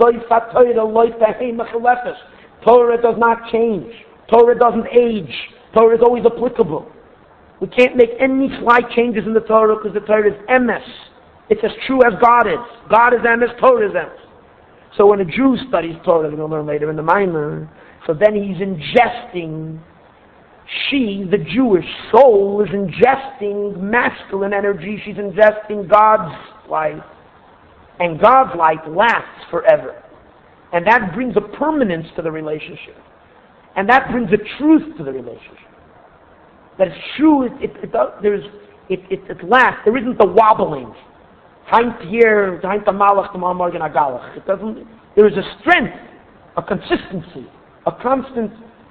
Torah does not change. Torah doesn't age. Torah is always applicable. We can't make any slight changes in the Torah because the Torah is emes. It's as true as God is. God is emes, Torah is emes. So when a Jew studies Torah, we're going to learn later in the Maimer, So then he's ingesting, the Jewish soul, is ingesting masculine energy. She's ingesting God's light. And God's light lasts forever. And that brings a permanence to the relationship. And that brings a truth to the relationship. That it's true, it lasts. There isn't the wobbling. It doesn't. There is a strength, a consistency, a constant,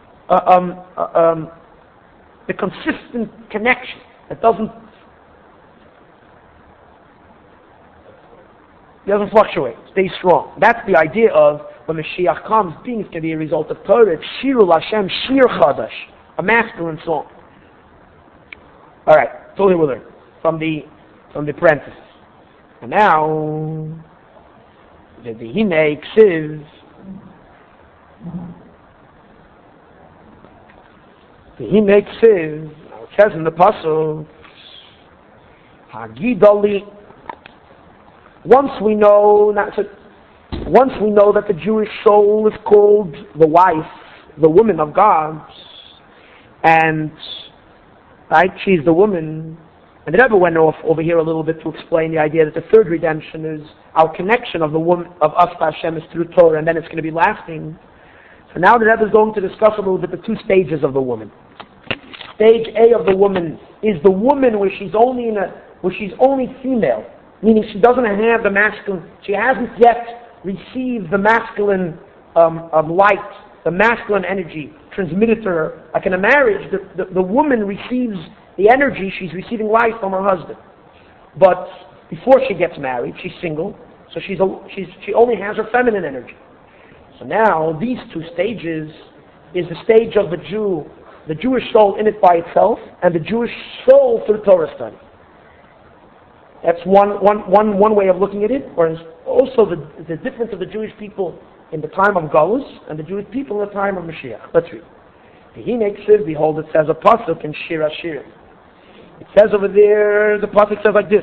the consistent connection that doesn't fluctuate, stays strong. That's the idea of when Mashiach comes, things can be a result of Torah. It's Shirul Hashem, Shir Chadash, a masculine song. All right, so here we learn from the parenthesis. And now, the Hine Ksiv, it says in the Pasuk, Hagidali. Once we know that the Jewish soul is called the wife, the woman of God, and right, she's the woman. And the Rebbe went off over here a little bit to explain the idea that the third redemption is our connection of the woman of us to Hashem is through Torah, and then it's going to be lasting. So now the Rebbe is going to discuss a little bit the two stages of the woman. Stage A of the woman is the woman where she's only female, meaning she doesn't have the masculine. She hasn't yet received the masculine light, the masculine energy transmitted to her. Like in a marriage, the woman receives the energy, she's receiving life from her husband. But before she gets married, she's single, so she only has her feminine energy. So now, these two stages is the stage of the Jewish soul in it by itself, and the Jewish soul through Torah study. That's one way of looking at it, whereas also the difference of the Jewish people in the time of Galus and the Jewish people in the time of Mashiach. Let's read. Behold, it says a pasuk in Shir Hashirim. It says over there, the pasuk says like this: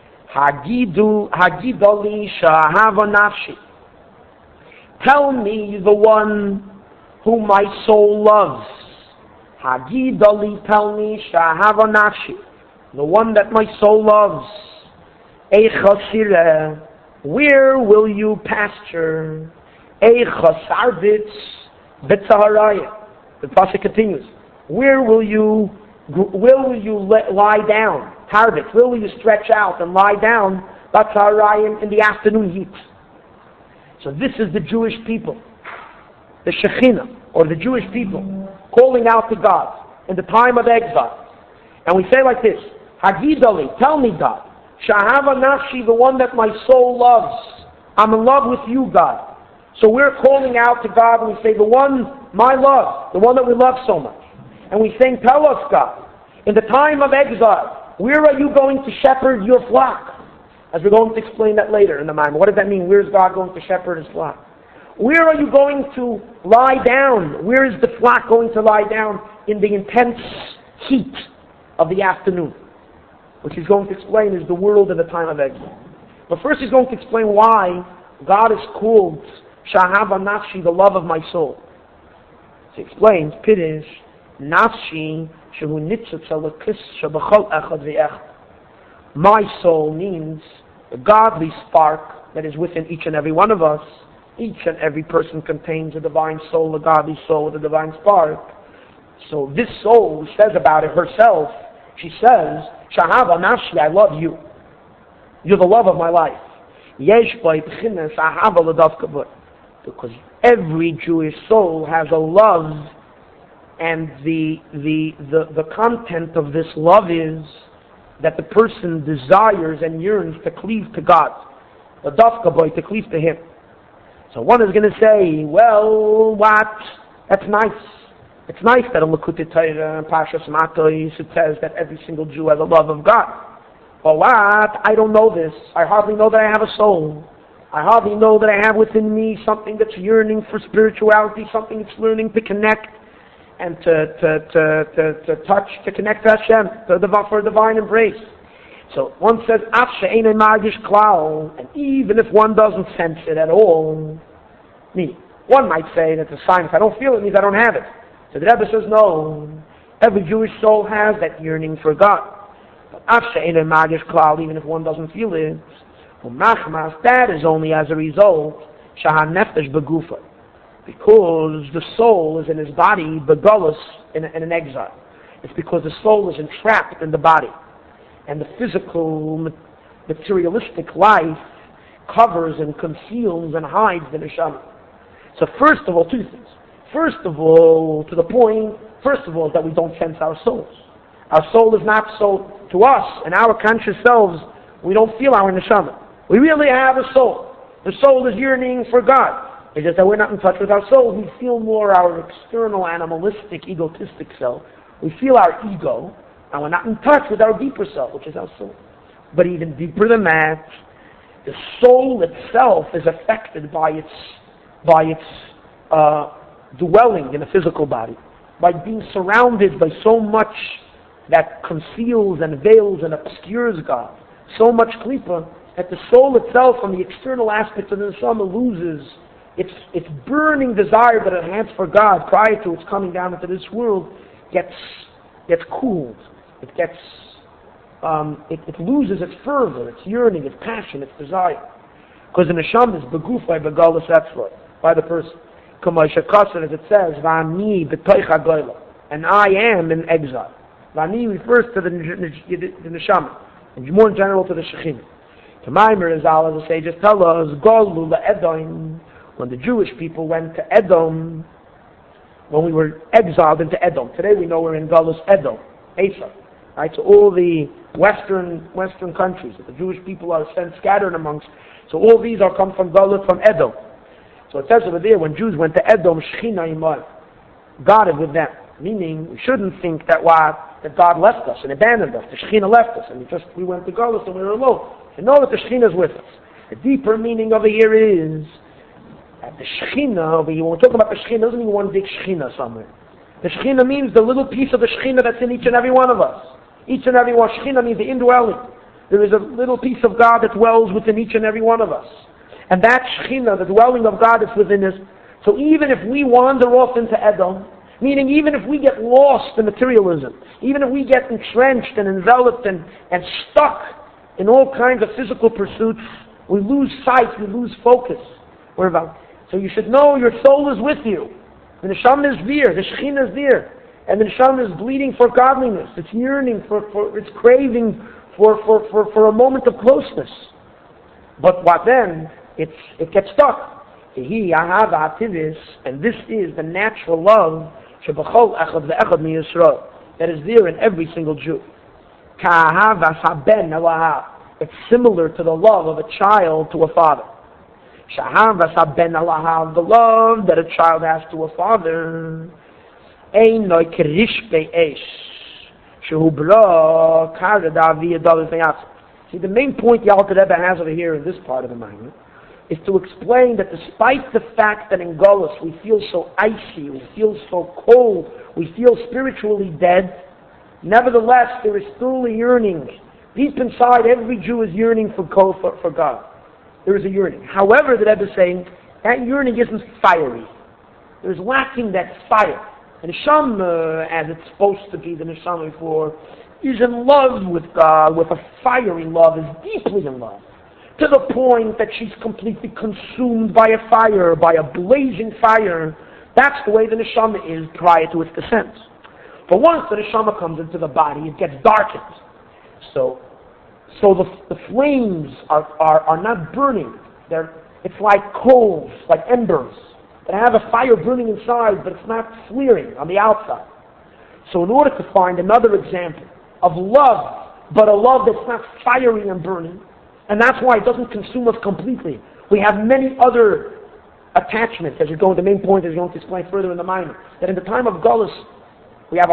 Hagidoli shahava nafshi. Tell me the one whom my soul loves. Hagidoli, tell me shahava nafshi, the one that my soul loves. Eichasireh, where will you pasture? Eichasarbitz betzaharaya. The pasuk continues. Where will you lie down? Harbitz. Where will you stretch out and lie down? Betzaharayim, in the afternoon heat. So this is the Jewish people, the Shekhinah, or the Jewish people, calling out to God in the time of exile. And we say like this: Hagidali, tell me, God, Shahava Nafshi, the one that my soul loves. I'm in love with you, God. So we're calling out to God and we say, the one, my love, the one that we love so much. And we say, tell us, God, in the time of exile, where are you going to shepherd your flock? As we're going to explain that later in the Maimon. What does that mean? Where is God going to shepherd his flock? Where are you going to lie down? Where is the flock going to lie down in the intense heat of the afternoon? Which he's going to explain is the world in the time of exile. But first he's going to explain why God is called Shahava Nafshi, the love of my soul. So he explains, Pirish, Nafshi, Shehu Nitzutz Alakis Shabachol Echad Ve'echad. My soul means the godly spark that is within each and every one of us. Each and every person contains a divine soul, a godly soul with a divine spark. So this soul says about it herself, she says, Shahava Nafshi, I love you. You're the love of my life. Because every Jewish soul has a love, and the content of this love is that the person desires and yearns to cleave to God. The dafka boy, to cleave to Him. So one is going to say, well, what? That's nice. It's nice that in Likutei Torah and Parshas Matos it says that every single Jew has a love of God. But what? I don't know this. I hardly know that I have a soul. I hardly know that I have within me something that's yearning for spirituality, something that's learning to connect and to touch, to connect to Hashem, for a divine embrace. So one says, and even if one doesn't sense it at all, One might say that the sign, if I don't feel it, means I don't have it. So the Rebbe says, no, every Jewish soul has that yearning for God. But even if one doesn't feel it, that is only as a result, because the soul is in his body, begulus, in an exile. It's because the soul is entrapped in the body. And the physical, materialistic life covers and conceals and hides the neshama. So first of all, two things. First of all, that we don't sense our souls. Our soul is not so, to us, in our conscious selves, we don't feel our neshama. We really have a soul. The soul is yearning for God. It's just that we're not in touch with our soul. We feel more our external, animalistic, egotistic self. We feel our ego, and we're not in touch with our deeper self, which is our soul. But even deeper than that, the soul itself is affected by its dwelling in a physical body, by being surrounded by so much that conceals and veils and obscures God, so much klipa, that the soul itself, from the external aspects of the neshama, loses its burning desire that it had for God prior to its coming down into this world, gets cooled. It loses its fervor, its yearning, its passion, its desire. Because the neshama is begufay begalus etzroi, by the person. As it says, Vani b'toich goyla, and I am in exile. Vani refers to the neshama, and more in general to the shekhinah. To Maimer, as the sages tell us, Golu la'edom, when the Jewish people went to Edom, when we were exiled into Edom. Today we know we're in Galus Edom, Asa. Right? So all the Western countries that the Jewish people are scattered amongst, so all these are come from Galus, from Edom. So it says over there, when Jews went to Edom, Shechina Imar, God is with them. Meaning, we shouldn't think that God left us and abandoned us. The Shechina left us, and we went to Galus and we were alone. And know that the Shechina is with us. The deeper meaning over here is that the Shechina over here, when we're talking about the Shechina, doesn't mean one big Shechina somewhere. The Shechina means the little piece of the Shechina that's in each and every one of us. Each and every one. Shechina means the indwelling. There is a little piece of God that dwells within each and every one of us. And that Shechina, the dwelling of God, is within us. So even if we wander off into Edom, meaning even if we get lost in materialism, even if we get entrenched and enveloped and stuck in all kinds of physical pursuits, we lose sight, we lose focus. So you should know your soul is with you. The neshama is there, the Shekhinah is there. And the neshama is bleeding for godliness. It's yearning it's craving for a moment of closeness. But what then? It gets stuck. And this is the natural love that is there in every single Jew. It's similar to the love of a child to a father. The love that a child has to a father. See, the main point the Alter Rebbe has over here in this part of the Maimon is to explain that despite the fact that in Golus we feel so icy, we feel so cold, we feel spiritually dead, nevertheless there is still a yearning. Deep inside, every Jew is yearning for God. There is a yearning. However, the Rebbe is saying, that yearning isn't fiery. There's lacking that fire. And Neshama, as it's supposed to be, the Neshama before, is in love with God, with a fiery love, is deeply in love. To the point that she's completely consumed by a fire, by a blazing fire. That's the way the Neshama is prior to its descent. But once the Neshama comes into the body, it gets darkened. So the flames are not burning. It's like coals, like embers, that have a fire burning inside, but it's not flaring on the outside. So in order to find another example of love, but a love that's not fiery and burning, and that's why it doesn't consume us completely. We have many other attachments, as you're going, the main point is going to explain further in the minor, that in the time of Gullus, we're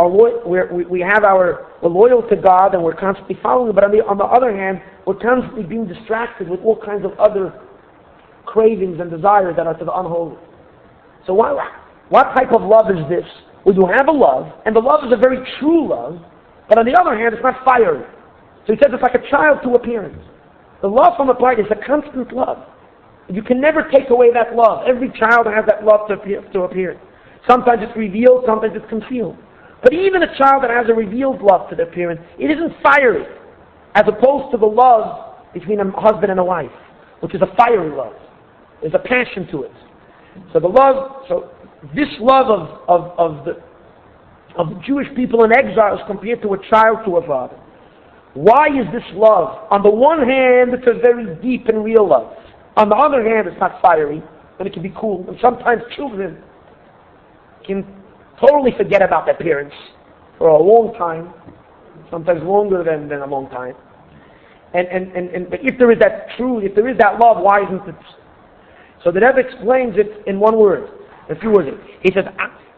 loyal to God and we're constantly following Him, but on the other hand, we're constantly being distracted with all kinds of other cravings and desires that are to the unholy. So what type of love is this? Well, you have a love, and the love is a very true love, but on the other hand, it's not fiery. So he says it's like a child to a parent. The love from a parent is a constant love. You can never take away that love. Every child has that love to appear. Sometimes it's revealed, sometimes it's concealed. But even a child that has a revealed love to their parent, it isn't fiery, as opposed to the love between a husband and a wife, which is a fiery love. There's a passion to it. So this love of the Jewish people in exile is compared to a child to a father. Why is this love? On the one hand, it's a very deep and real love. On the other hand, it's not fiery, and it can be cool. And sometimes children can totally forget about their parents for a long time, sometimes longer than a long time. But if there is that truth, if there is that love, why isn't it? So the Rebbe explains it in one word, a few words. He says,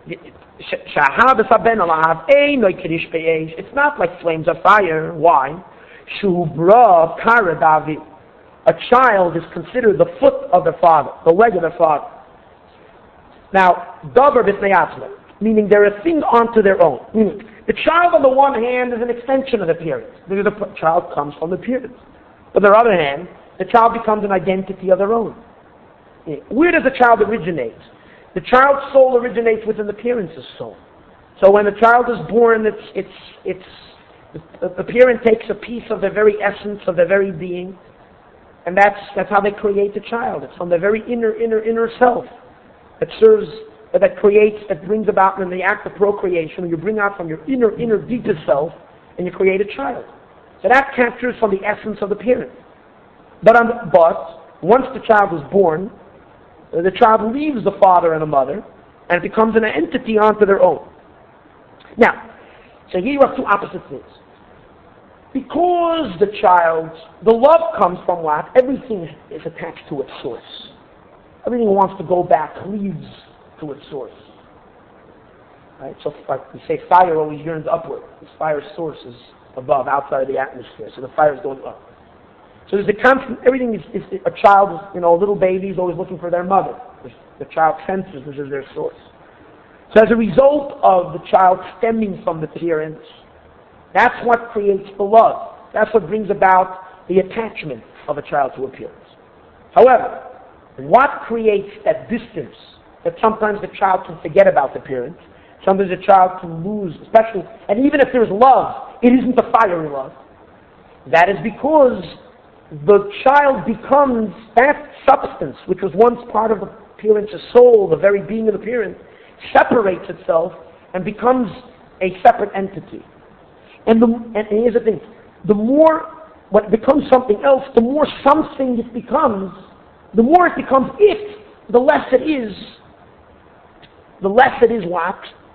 it's not like flames of fire. Why? A child is considered the foot of the father, the leg of the father. Now, davar b'fnei atzmo, meaning they're a thing unto their own. Meaning, the child on the one hand is an extension of the parent. The child comes from the parent. On the other hand, the child becomes an identity of their own. Where does the child originate? The child's soul originates within the parent's soul. So when the child is born, the parent takes a piece of the very essence of the very being, and that's how they create the child. It's from the very inner self that serves, that creates, that brings about in the act of procreation. You bring out from your inner deepest self, and you create a child. So that captures from the essence of the parent. But once the child is born, the child leaves the father and the mother, and it becomes an entity unto their own. Now, so here you have two opposite things. Because the love comes from what? Everything is attached to its source. Everything wants to go back, cleaves to its source. Right? So like we say, fire always yearns upward. Its fire source is above, outside of the atmosphere. So the fire is going up. So there's a constant, everything is a child, a little baby is always looking for their mother. The child senses this is their source. So as a result of the child stemming from the parents, that's what creates the love. That's what brings about the attachment of a child to a parent. However, what creates that distance that sometimes the child can forget about the parent, sometimes the child can lose, especially, and even if there's love, it isn't a fiery love. That is because the child becomes that substance, which was once part of the parent's soul, the very being of the parent, separates itself and becomes a separate entity. And here's the thing, the more what becomes something else, the more something it becomes, the more it becomes it, the less it is what?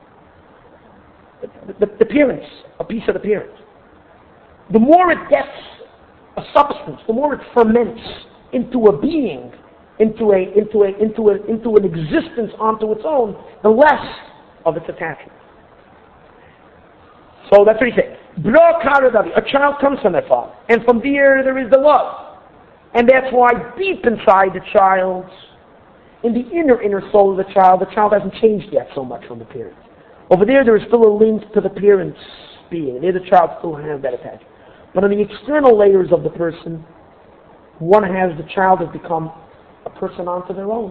The parents, a piece of the parent. The more it gets a substance, the more it ferments into a being, into an existence onto its own, the less of its attachment. So that's what he said. A child comes from their father, and from there is the love. And that's why deep inside the child, in the inner soul of the child hasn't changed yet so much from the parent. Over there is still a link to the parent's being. There the child still has that attachment. But on the external layers of the person, the child has become a person onto their own.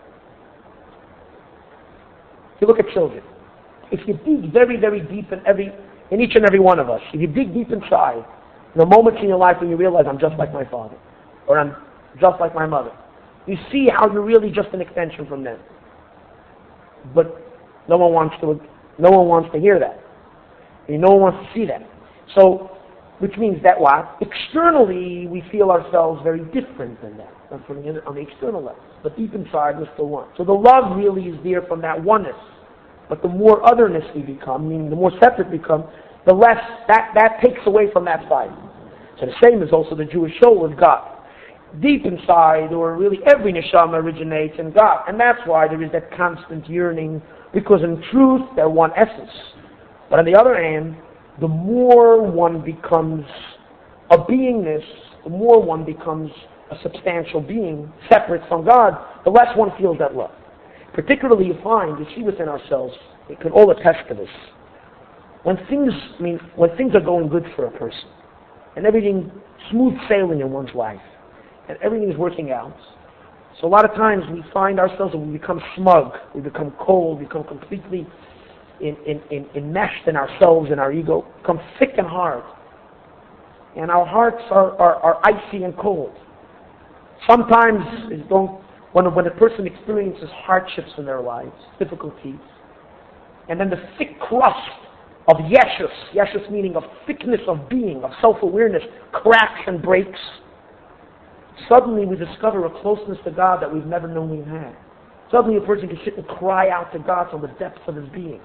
If you look at children, if you dig very, very deep in each and every one of us, if you dig deep inside, the moments in your life when you realize I'm just like my father, or I'm just like my mother, you see how you're really just an extension from them. But no one wants to hear that. And no one wants to see that. So, which means that what? Externally, we feel ourselves very different than that, on the external level. But deep inside, we're still one. So the love really is there from that oneness. But the more otherness we become, meaning the more separate we become, the less that takes away from that side. So the same is also the Jewish soul with God. Deep inside, or really every neshama originates in God. And that's why there is that constant yearning, because in truth, they're one essence. But on the other hand, the more one becomes a beingness, the more one becomes a substantial being, separate from God, the less one feels that love. Particularly you see within ourselves, we can all attest to this. When things are going good for a person, and everything smooth sailing in one's life, and everything is working out, So a lot of times we find ourselves and we become smug, we become cold, we become completely enmeshed in ourselves and our ego, become thick and hard. And our hearts are icy and cold. Sometimes when a person experiences hardships in their lives, difficulties, and then the thick crust of yeshus meaning of thickness of being, of self-awareness, cracks and breaks, suddenly we discover a closeness to God that we've never known we've had. Suddenly a person can sit and cry out to God from the depths of his being.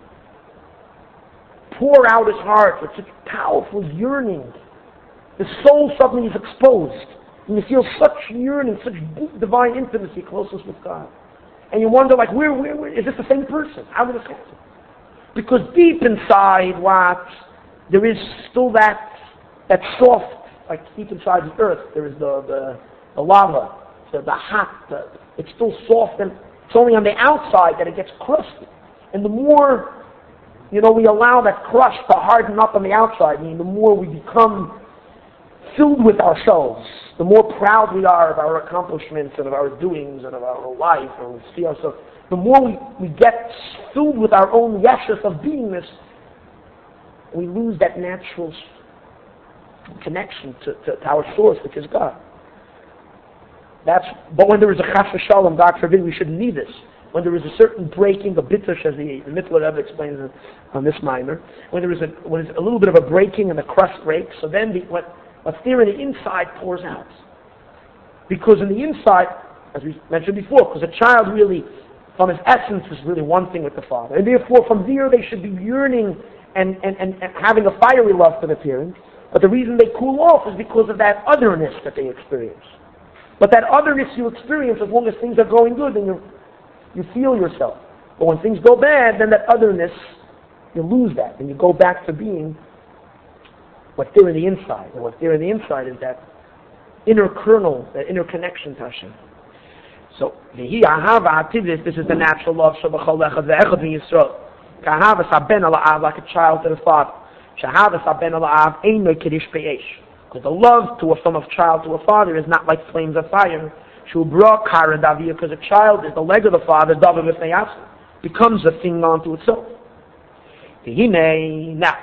Pour out his heart with such powerful yearning. The soul suddenly is exposed. And you feel such yearning, such deep divine intimacy, closeness with God. And you wonder, like, where is this the same person? How did this happen? Because deep inside there is still that soft, like deep inside the earth, there is the lava, the hot, it's still soft, and it's only on the outside that it gets crusty. And the more, we allow that crust to harden up on the outside, the more we become filled with ourselves, the more proud we are of our accomplishments and of our doings and of our life, and we see ourselves, the more we get filled with our own yeshus of beingness, we lose that natural connection to our source, which is God. But when there is a chas v'shalom, God forbid, we shouldn't need this. When there is a certain breaking, a bittush, as the Mittler Rebbe explains on this minor, when there is a little bit of a breaking and the crust breaks, so then what's there in the inside pours out. Because in the inside, as we mentioned before, because a child really, from his essence, is really one thing with the father. And therefore, from there, they should be yearning and having a fiery love for the parent. But the reason they cool off is because of that otherness that they experience. But that otherness you experience, as long as things are going good, then you feel yourself. But when things go bad, then that otherness, you lose that. And you go back to being what's there in the inside. And what's there in the inside is that inner kernel, that inner connection to Hashem. So, this is the natural love. Like a child to the father. Because the love from a child to a father is not like flames of fire. Because a child is the leg of the father, becomes a thing unto itself. Now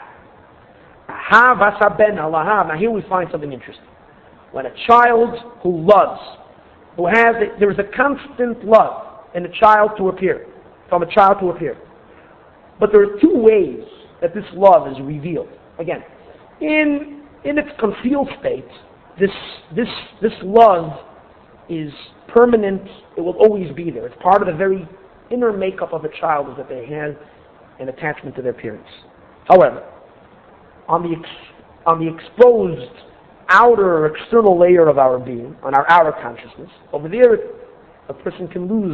here we find something interesting. When a child who loves, there is a constant love in a child to appear, from a child to appear. But there are two ways that this love is revealed. Again, in its concealed state, this love is permanent. It will always be there. It's part of the very inner makeup of a child, is that they have an attachment to their parents. However, on the exposed outer or external layer of our being, on our outer consciousness, over there a person can lose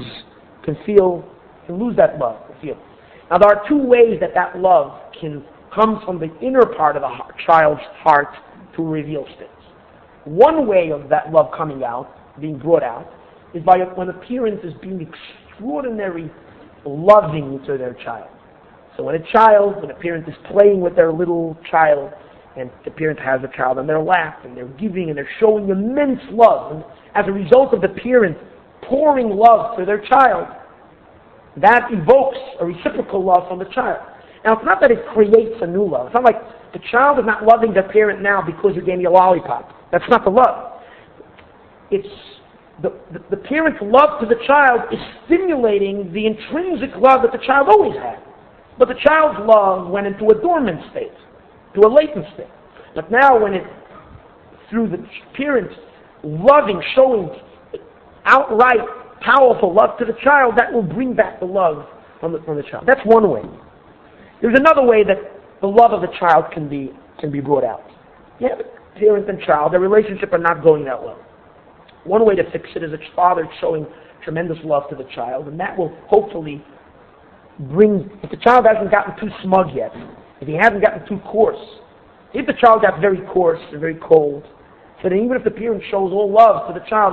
that love, feel. Now there are two ways that love can come from the inner part of the child's heart to reveal things. One way of that love coming out, being brought out, is by when a parent is being extraordinarily loving to their child. So when a parent is playing with their little child, and the parent has a child on their lap, and they're giving and they're showing immense love, and as a result of the parent pouring love to their child, that evokes a reciprocal love from the child. Now, it's not that it creates a new love. It's not like the child is not loving their parent now because you gave me a lollipop. That's not the love. It's the parent's love to the child is stimulating the intrinsic love that the child always had. But the child's love went into a dormant state, to a latent state. But now through the parent loving, showing outright powerful love to the child, that will bring back the love from the child. That's one way. There's another way that the love of the child can be brought out. Yeah, but parent and child, their relationship are not going that well. One way to fix it is a father showing tremendous love to the child, and that will hopefully if the child hasn't gotten too smug yet, if he hasn't gotten too coarse, if the child got very coarse and very cold, so then even if the parent shows all love to the child,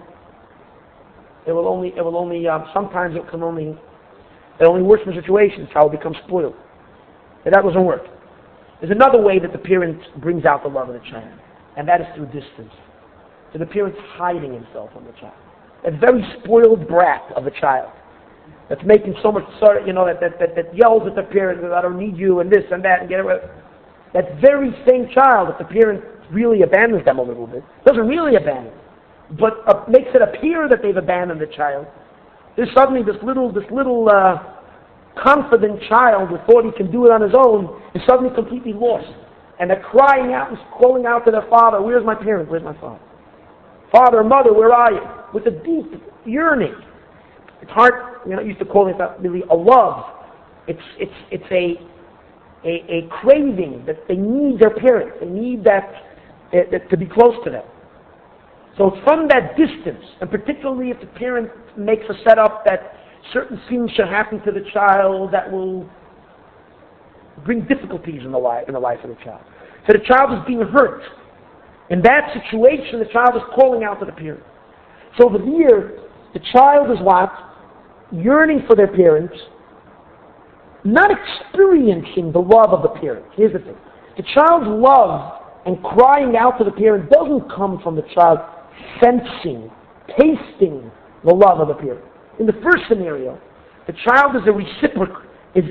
sometimes it only works in situations. The child becomes spoiled. And that doesn't work. There's another way that the parent brings out the love of the child, and that is through distance. So the parent's hiding himself from the child. that very spoiled brat of a child that's making so much, that yells at the parent that I don't need you and this and that and get away. That very same child, if the parent really abandons them a little bit, doesn't really abandon, but makes it appear that they've abandoned the child, there's suddenly this little confident child who thought he can do it on his own is suddenly completely lost. And they're crying out and calling out to their father, where's my parent, where's my father? Father, mother, where are you? With a deep yearning. It's hard, used to call it really a love. It's a craving that they need their parents. They need that to be close to them. So it's from that distance, and particularly if the parent makes a setup that certain things should happen to the child that will bring difficulties in the life of the child. So the child is being hurt. In that situation, the child is calling out to the parent. So over here, the child is what? Yearning for their parents, not experiencing the love of the parent. Here's the thing. The child's love and crying out to the parent doesn't come from the child sensing, tasting the love of the parent. In the first scenario, the child is a reciprocal,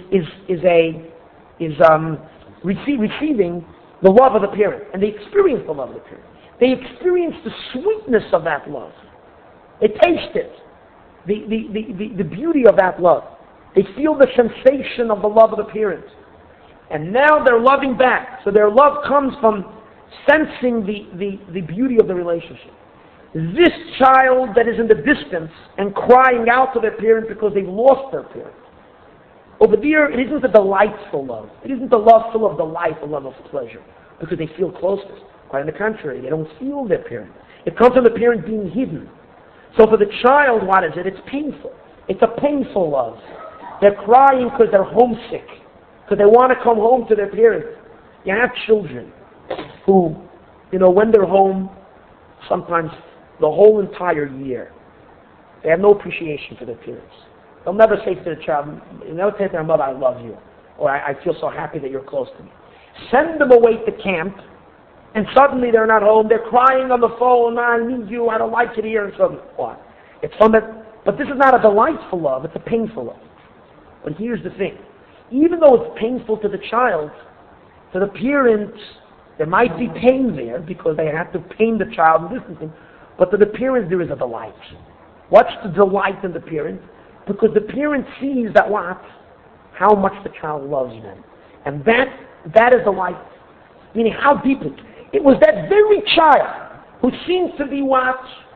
receiving the love of the parent, and they experience the love of the parent. They experience the sweetness of that love. They taste it, the beauty of that love. They feel the sensation of the love of the parent. And now they're loving back. So their love comes from sensing the beauty of the relationship. This child that is in the distance and crying out to their parent because they've lost their parent. Over there, it isn't a delightful love. It isn't a love full of delight, a love of pleasure, because they feel closeness. Quite on the contrary, they don't feel their parent. It comes from the parent being hidden. So for the child, what is it? It's painful. It's a painful love. They're crying because they're homesick, because they want to come home to their parents. You have children who, when they're home, sometimes the whole entire year, they have no appreciation for their parents. They'll never say to the child, they'll never say to their mother, I love you, or I feel so happy that you're close to me. Send them away to camp, and suddenly they're not home. They're crying on the phone, I need you, I don't like it here, and suddenly, what? It's fun but this is not a delightful love, it's a painful love. But here's the thing. Even though it's painful to the child, to the parents, there might be pain there because they have to pain the child and distance him, but to the parents there is a delight. What's the delight in the parent? Because the parent sees that what? How much the child loves them. And that is delight. Meaning how deeply. It was that very child who seems to be what?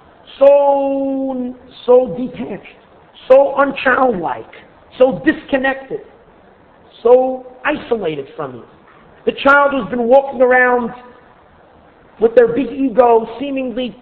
So detached, so unchildlike, so disconnected, so isolated from you. The child who's been walking around with their big ego, seemingly,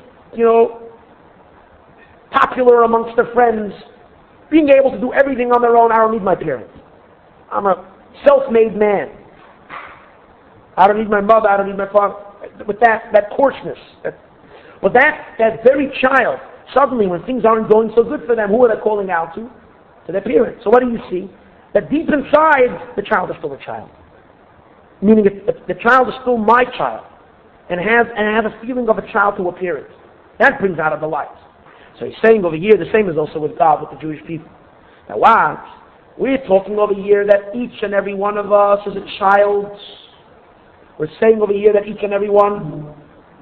popular amongst their friends, being able to do everything on their own. I don't need my parents. I'm a self-made man. I don't need my mother, I don't need my father. With that coarseness. That very child, suddenly when things aren't going so good for them, who are they calling out to? To their parents. So what do you see? That deep inside, the child is still a child. Meaning the child is still my child. And has a feeling of a child to a parent. That brings out a delight. So he's saying over here, the same is also with God, with the Jewish people. Now what? We're talking over here that each and every one of us is a child. We're saying over here that each and every one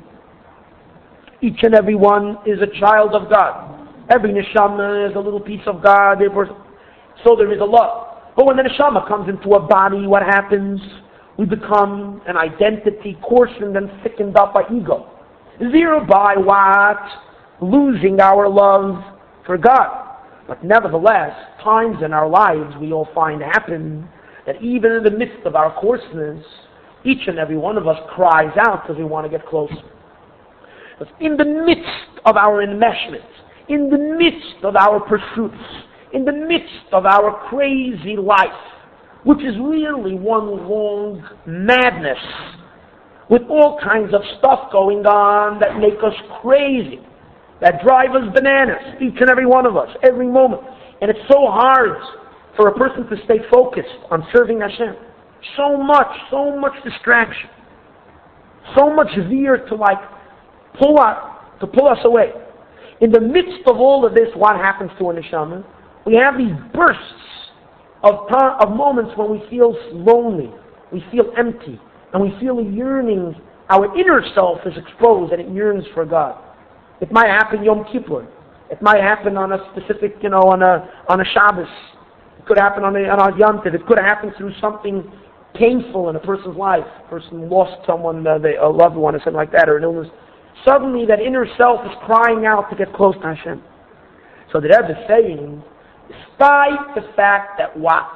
is a child of God. Every neshama is a little piece of God. So there is a love. But when the neshama comes into a body, what happens? We become an identity coarsened and thickened up by ego. Thereby what? Losing our love for God. But nevertheless, times in our lives we all find happen that even in the midst of our coarseness, each and every one of us cries out because we want to get closer. But in the midst of our enmeshment, in the midst of our pursuits, in the midst of our crazy life, which is really one long madness, with all kinds of stuff going on that make us crazy, that drive us bananas, each and every one of us, every moment. And it's so hard for a person to stay focused on serving Hashem. So much distraction. So much veer to pull us away. In the midst of all of this, what happens to a neshama? We have these bursts of moments when we feel lonely, we feel empty, and we feel a yearning. Our inner self is exposed and it yearns for God. It might happen Yom Kippur. It might happen on a specific, on a Shabbos. It could happen on a Yom Tov. It could happen through something painful in a person's life. A person lost someone, a loved one, or something like that, or an illness. Suddenly that inner self is crying out to get close to Hashem. So the Rebbe is saying, despite the fact that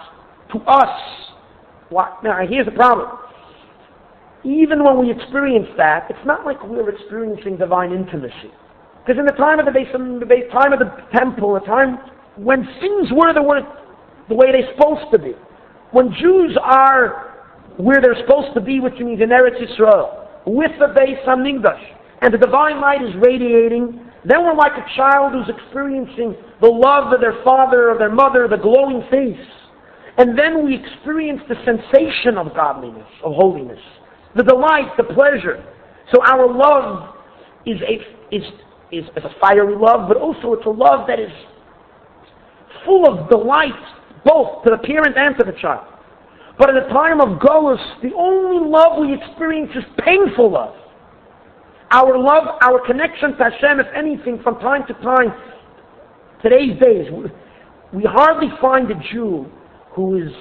now here's the problem. Even when we experience that, it's not like we're experiencing divine intimacy. Because in the time of the time of the temple, a time when things were the way they're supposed to be, when Jews are where they're supposed to be, which means in Eretz Yisrael, with the Beis HaMikdash, and the divine light is radiating, then we're like a child who's experiencing the love of their father or their mother, the glowing face. And then we experience the sensation of godliness, of holiness, the delight, the pleasure. So our love is a fiery love, but also it's a love that is full of delight, both to the parent and to the child. But at the time of Golus, the only love we experience is painful love. Our love, our connection to Hashem, if anything, from time to time, today's days, we hardly find a Jew who is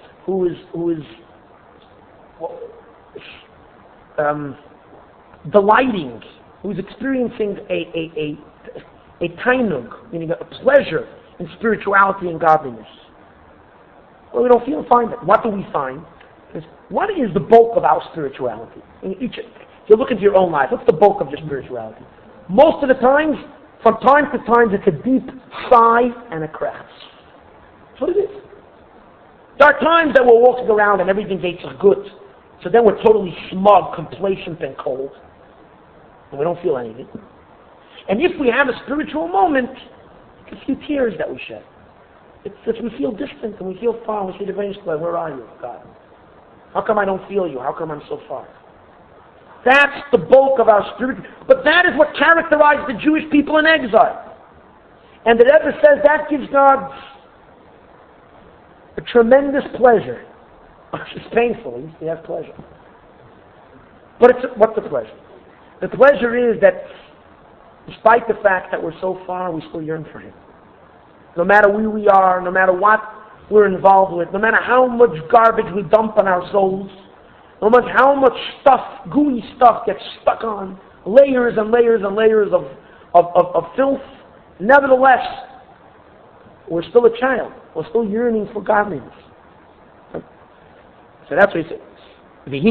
delighting, who's experiencing a tainug, meaning a pleasure in spirituality and godliness. Well, we don't find it. What do we find? What is the bulk of our spirituality? If you look into your own life, what's the bulk of your spirituality? Most of the times, from time to time, it's a deep sigh and a crash. That's what it is. There are times that we're walking around and everything tastes good. So then we're totally smug, complacent, and cold. And we don't feel anything. And if we have a spiritual moment, it's a few tears that we shed. It's that we feel distant and we feel far. We say to God, where are you, God? How come I don't feel you? How come I'm so far? That's the bulk of our spiritual. But that is what characterized the Jewish people in exile. And the Rebbe says that gives God a tremendous pleasure. It's painful. He has pleasure. But what's the pleasure? The pleasure is that despite the fact that we're so far, we still yearn for Him. No matter where we are, no matter what we're involved with, no matter how much garbage we dump on our souls, no matter how much stuff, gooey stuff gets stuck on, layers and layers and layers of filth, nevertheless, we're still a child. We're still yearning for godliness. So that's what he says. The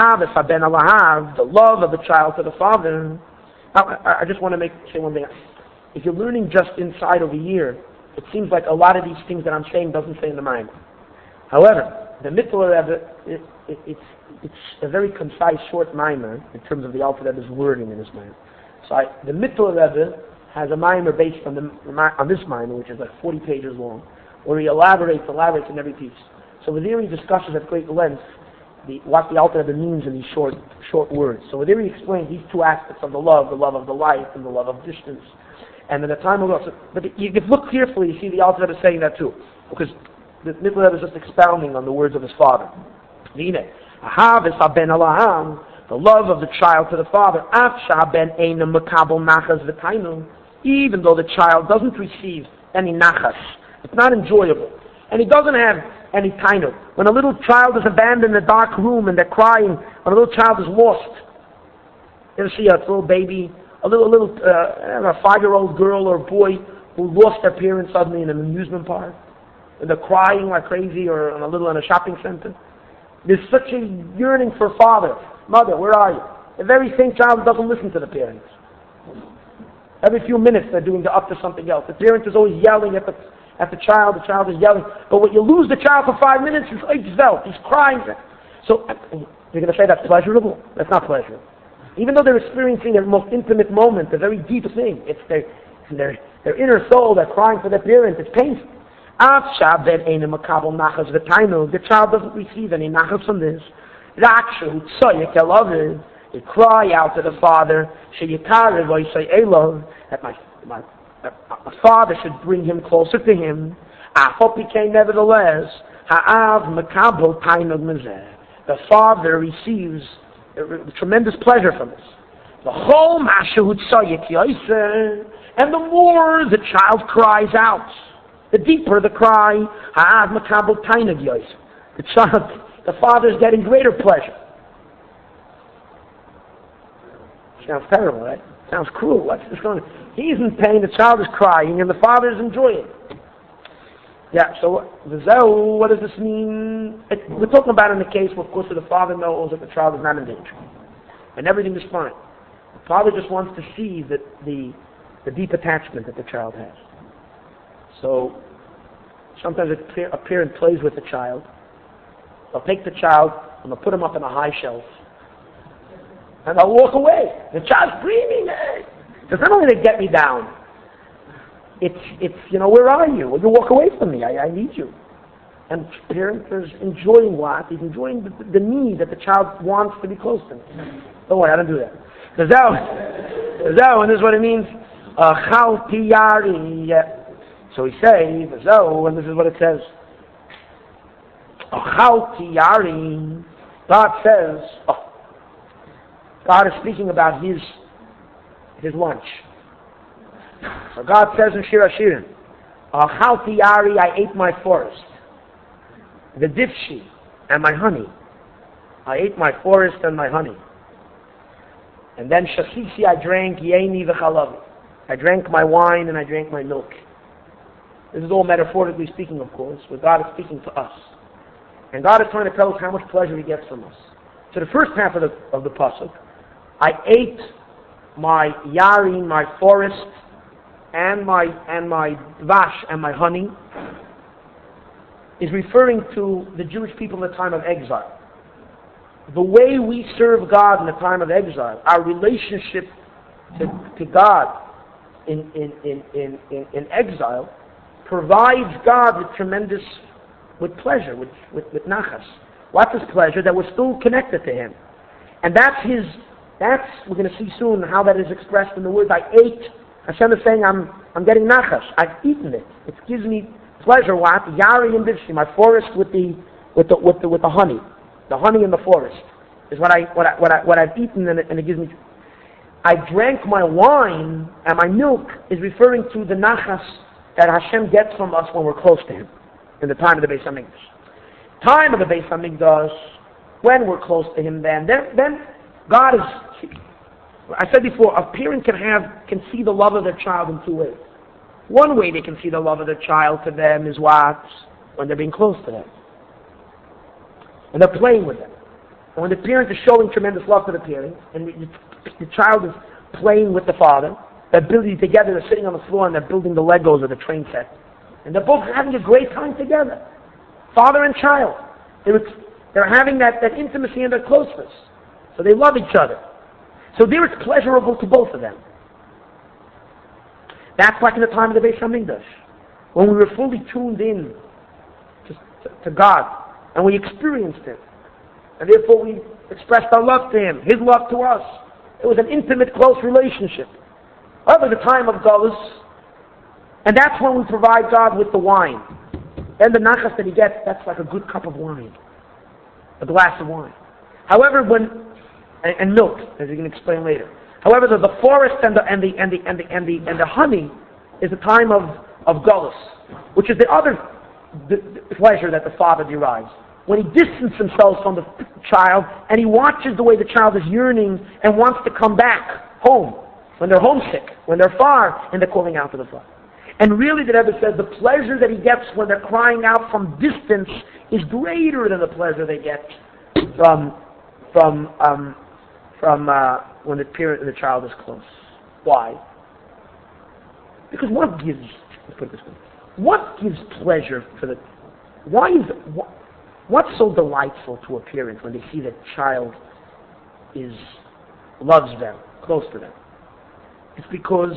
love of the child to the father. I just want to say one thing. If you're learning just inside of a year, it seems like a lot of these things that I'm saying doesn't say in the mind. However, the Mittler Rebbe, it's a very concise, short mimer in terms of the Alter Rebbe's wording in his mimer. So the Mittler Rebbe has a mimer based on this mimer, which is like 40 pages long, where he elaborates in every piece. So there he discusses at great length what the Alter Rebbe means in these short words. So there he explains these two aspects of the love of the light and the love of distance. And in the time of God, but if you look carefully, you see the Alter Rebbe saying that too, because the Mittler Rebbe is just expounding on the words of his father. The love of the child to the father, even though the child doesn't receive any nachas, it's not enjoyable, and he doesn't have any tainu. When a little child is abandoned in a dark room and they're crying, when a little child is lost, you see a little baby, a 5-year-old girl or boy who lost their parents suddenly in an amusement park, and they're crying like crazy, or in a shopping center. There's such a yearning for father, mother, where are you? The very same child doesn't listen to the parents. Every few minutes they're up to something else. The parent is always yelling at the child is yelling. But when you lose the child for 5 minutes, he's crying. So you're going to say that's pleasurable? That's not pleasurable. Even though they're experiencing their most intimate moment, a very deep thing, it's their inner soul, they're crying for their parents, it's painful. The child doesn't receive any nachas from this. They cry out to the father that A father should bring him closer to him. Nevertheless, the father receives tremendous pleasure from this. And the more the child cries out, the deeper the cry, the father is getting greater pleasure. Sounds terrible, right? Sounds cruel. What's this going on? He's in pain, the child is crying, and the father is enjoying. Yeah, so what does this mean? We're talking about in the case, of course, where the father knows that the child is not in danger. And everything is fine. The father just wants to see that the deep attachment that the child has. So sometimes a parent plays with the child. They'll take the child and they'll put him up on a high shelf. And I'll walk away. The child's screaming. Because not only they get me down, it's where are you? Well, you walk away from me. I need you. And the parent is enjoying what? He's enjoying the need that the child wants to be close to me. Don't worry, I don't do that. And this is what it means. So he says, and this is what it says. God says, God is speaking about his lunch. So God says in Shir HaShirim, I ate my forest, the difshi, and my honey. I ate my forest and my honey. And then Shasisi, I drank Yeini v'chalavi. I drank my wine and I drank my milk. This is all metaphorically speaking, of course, but God is speaking to us. And God is trying to tell us how much pleasure he gets from us. So the first half of the pasuk, I ate my yarin, my forest, and my dvash and my honey, is referring to the Jewish people in the time of exile. The way we serve God in the time of exile, our relationship to God in exile, provides God with pleasure, with nachas. What's his pleasure? That we're still connected to him. And we're going to see soon how that is expressed in the words, I ate. Hashem is saying, I'm getting nachas. I've eaten it. It gives me pleasure. What? Yari and Bivshi, my forest with the honey. The honey in the forest is what I've eaten, and it gives me. I drank my wine, and my milk is referring to the nachas that Hashem gets from us when we're close to him in the time of the Beis Hamikdash. Time of the Beis Hamikdash, when we're close to him, then God is. I said before, a parent can see the love of their child in two ways. One way they can see the love of their child to them is when they're being close to them. And they're playing with them. And when the parent is showing tremendous love to the parent, and the child is playing with the father, they're building together, they're sitting on the floor and they're building the Legos of the train set. And they're both having a great time together. Father and child. They're having that intimacy and that closeness. So they love each other. So there it's pleasurable to both of them. That's like in the time of the Beis Hamikdash, when we were fully tuned in to God, and we experienced Him, and therefore we expressed our love to Him, His love to us. It was an intimate, close relationship. However, the time of Galus, and that's when we provide God with the wine. And the nachas that He gets, that's like a good cup of wine, a glass of wine. However, and milk, as you can explain later. However, the forest and the honey is a time of Galus, which is the other pleasure that the father derives. When he distances himself from the child and he watches the way the child is yearning and wants to come back home, when they're homesick, when they're far, and they're calling out to the father. And really, the Rebbe says the pleasure that he gets when they're crying out from distance is greater than the pleasure they get from when the parent and the child is close. Why? Because what gives pleasure for the? What's so delightful to a parent when they see that child loves them, close to them? It's because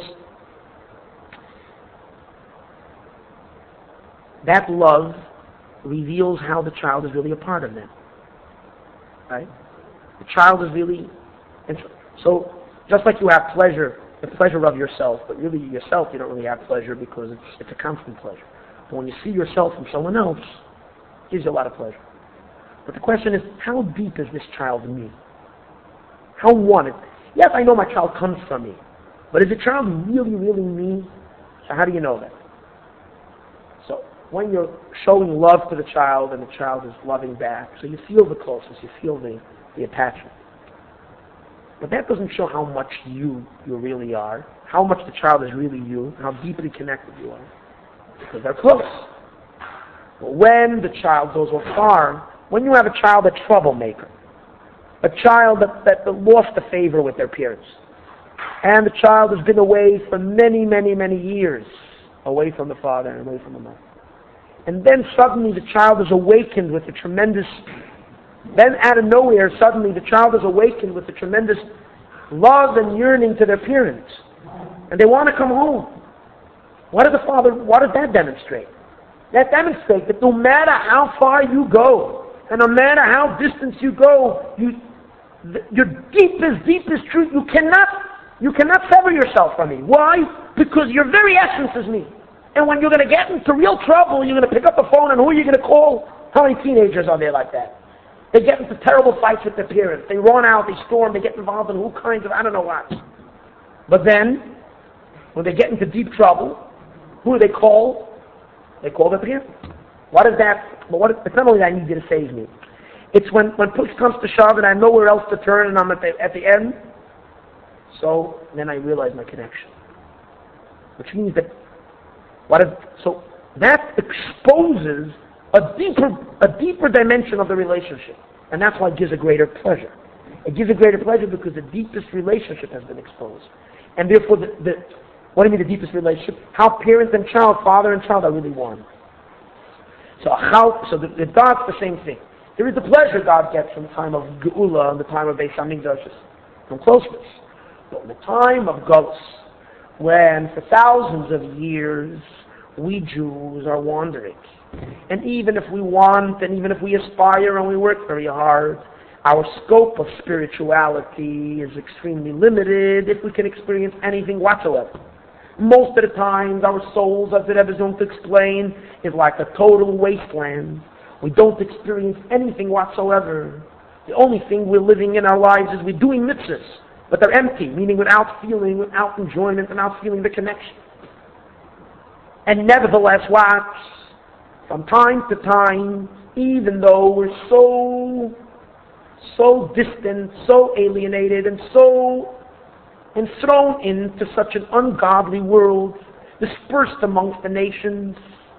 that love reveals how the child is really a part of them. Right? The child is really, and so just like you have pleasure the pleasure of yourself, but really yourself you don't really have pleasure because it's a constant pleasure. But when you see yourself from someone else, it gives you a lot of pleasure. But the question is, how deep is this child in me? How wanted? Yes, I know my child comes from me, but is the child really, really me? So how do you know that? So when you're showing love to the child and the child is loving back, so you feel the closeness, you feel the attachment. But that doesn't show how much you really are, how much the child is really you, how deeply connected you are, because they're close. But when the child goes far, when you have a child, a troublemaker, a child that lost the favor with their parents, and the child has been away for many, many, many years, away from the father and away from the mother. And then suddenly the child is awakened with a tremendous, then out of nowhere, suddenly the child is awakened with a tremendous love and yearning to their parents. And they want to come home. What does that demonstrate? That demonstrates that no matter how far you go, and no matter how distant you go, your deepest truth, you cannot sever yourself from me. Why? Because your very essence is me. And when you're going to get into real trouble, you're going to pick up the phone, and who are you going to call? How many teenagers are there like that? They get into terrible fights with their parents. They run out, they storm, they get involved in all kinds of I don't know what. But then, when they get into deep trouble, who do they call? They call their parents. What is that? It's not only that I need you to save me. It's when push comes to shove and I have nowhere else to turn and I'm at the end. So then I realize my connection. Which means that so that exposes a deeper dimension of the relationship. And that's why it gives a greater pleasure. It gives a greater pleasure because the deepest relationship has been exposed. And therefore, what do you mean the deepest relationship? How parent and child, father and child are really one. So the God's the same thing. There is the pleasure God gets from the time of Geula and the time of Beis Hamikdash, from closeness. But in the time of Golus, when for thousands of years we Jews are wandering, and even if we want, and even if we aspire and we work very hard, our scope of spirituality is extremely limited if we can experience anything whatsoever. Most of the times, our souls, as the Rebbe is going to explain, is like a total wasteland. We don't experience anything whatsoever. The only thing we're living in our lives is we're doing mitzvahs, but they're empty, meaning without feeling, without enjoyment, without feeling the connection. And nevertheless, from time to time, even though we're so distant, so alienated, and so thrown into such an ungodly world, dispersed amongst the nations,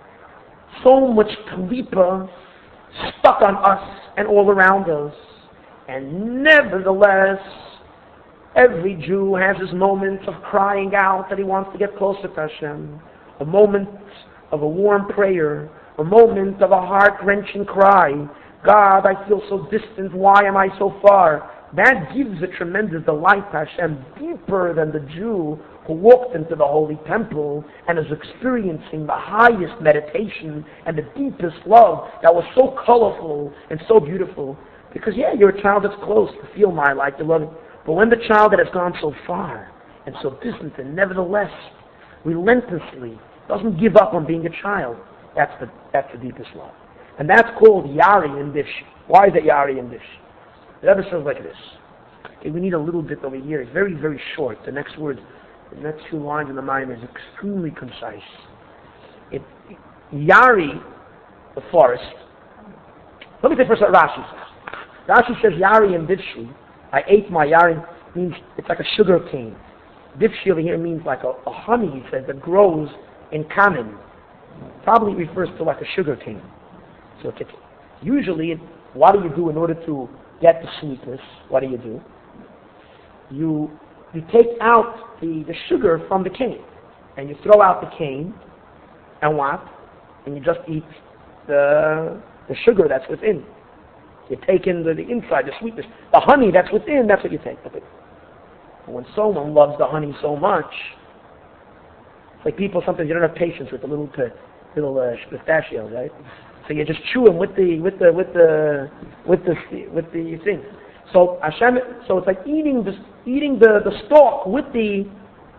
so much kalipa stuck on us and all around us. And nevertheless, every Jew has his moments of crying out that he wants to get closer to Hashem, a moment of a warm prayer, a moment of a heart-wrenching cry. God, I feel so distant, why am I so far? That gives a tremendous delight to Hashem, deeper than the Jew who walked into the Holy Temple and is experiencing the highest meditation and the deepest love that was so colorful and so beautiful. Because you're a child that's close to feel my light, to love it. But when the child that has gone so far and so distant and nevertheless relentlessly doesn't give up on being a child, that's the deepest love. And that's called Yari and Dish. Why is it Yari and Dish? The Rebbe says like this. Okay, we need a little bit over here. It's very, very short. The next few lines in the Mayim is extremely concise. Yari, the forest. Let me say first what Rashi says. Rashi says Yari and Divshi. I ate my Yari, means it's like a sugar cane. Divshi over here means like a honey, he says, that grows in Kanin. Probably refers to like a sugar cane. So usually, what do you do in order to get the sweetness? What do? You take out the sugar from the cane, and you throw out the cane, and what? And you just eat the sugar that's within. You take in the inside, the sweetness. The honey that's within, that's what you take. And when someone loves the honey so much, it's like people, sometimes you don't have patience with the little pistachios, right? So you just chew them with the thing. So Hashem, so it's like eating the stalk with the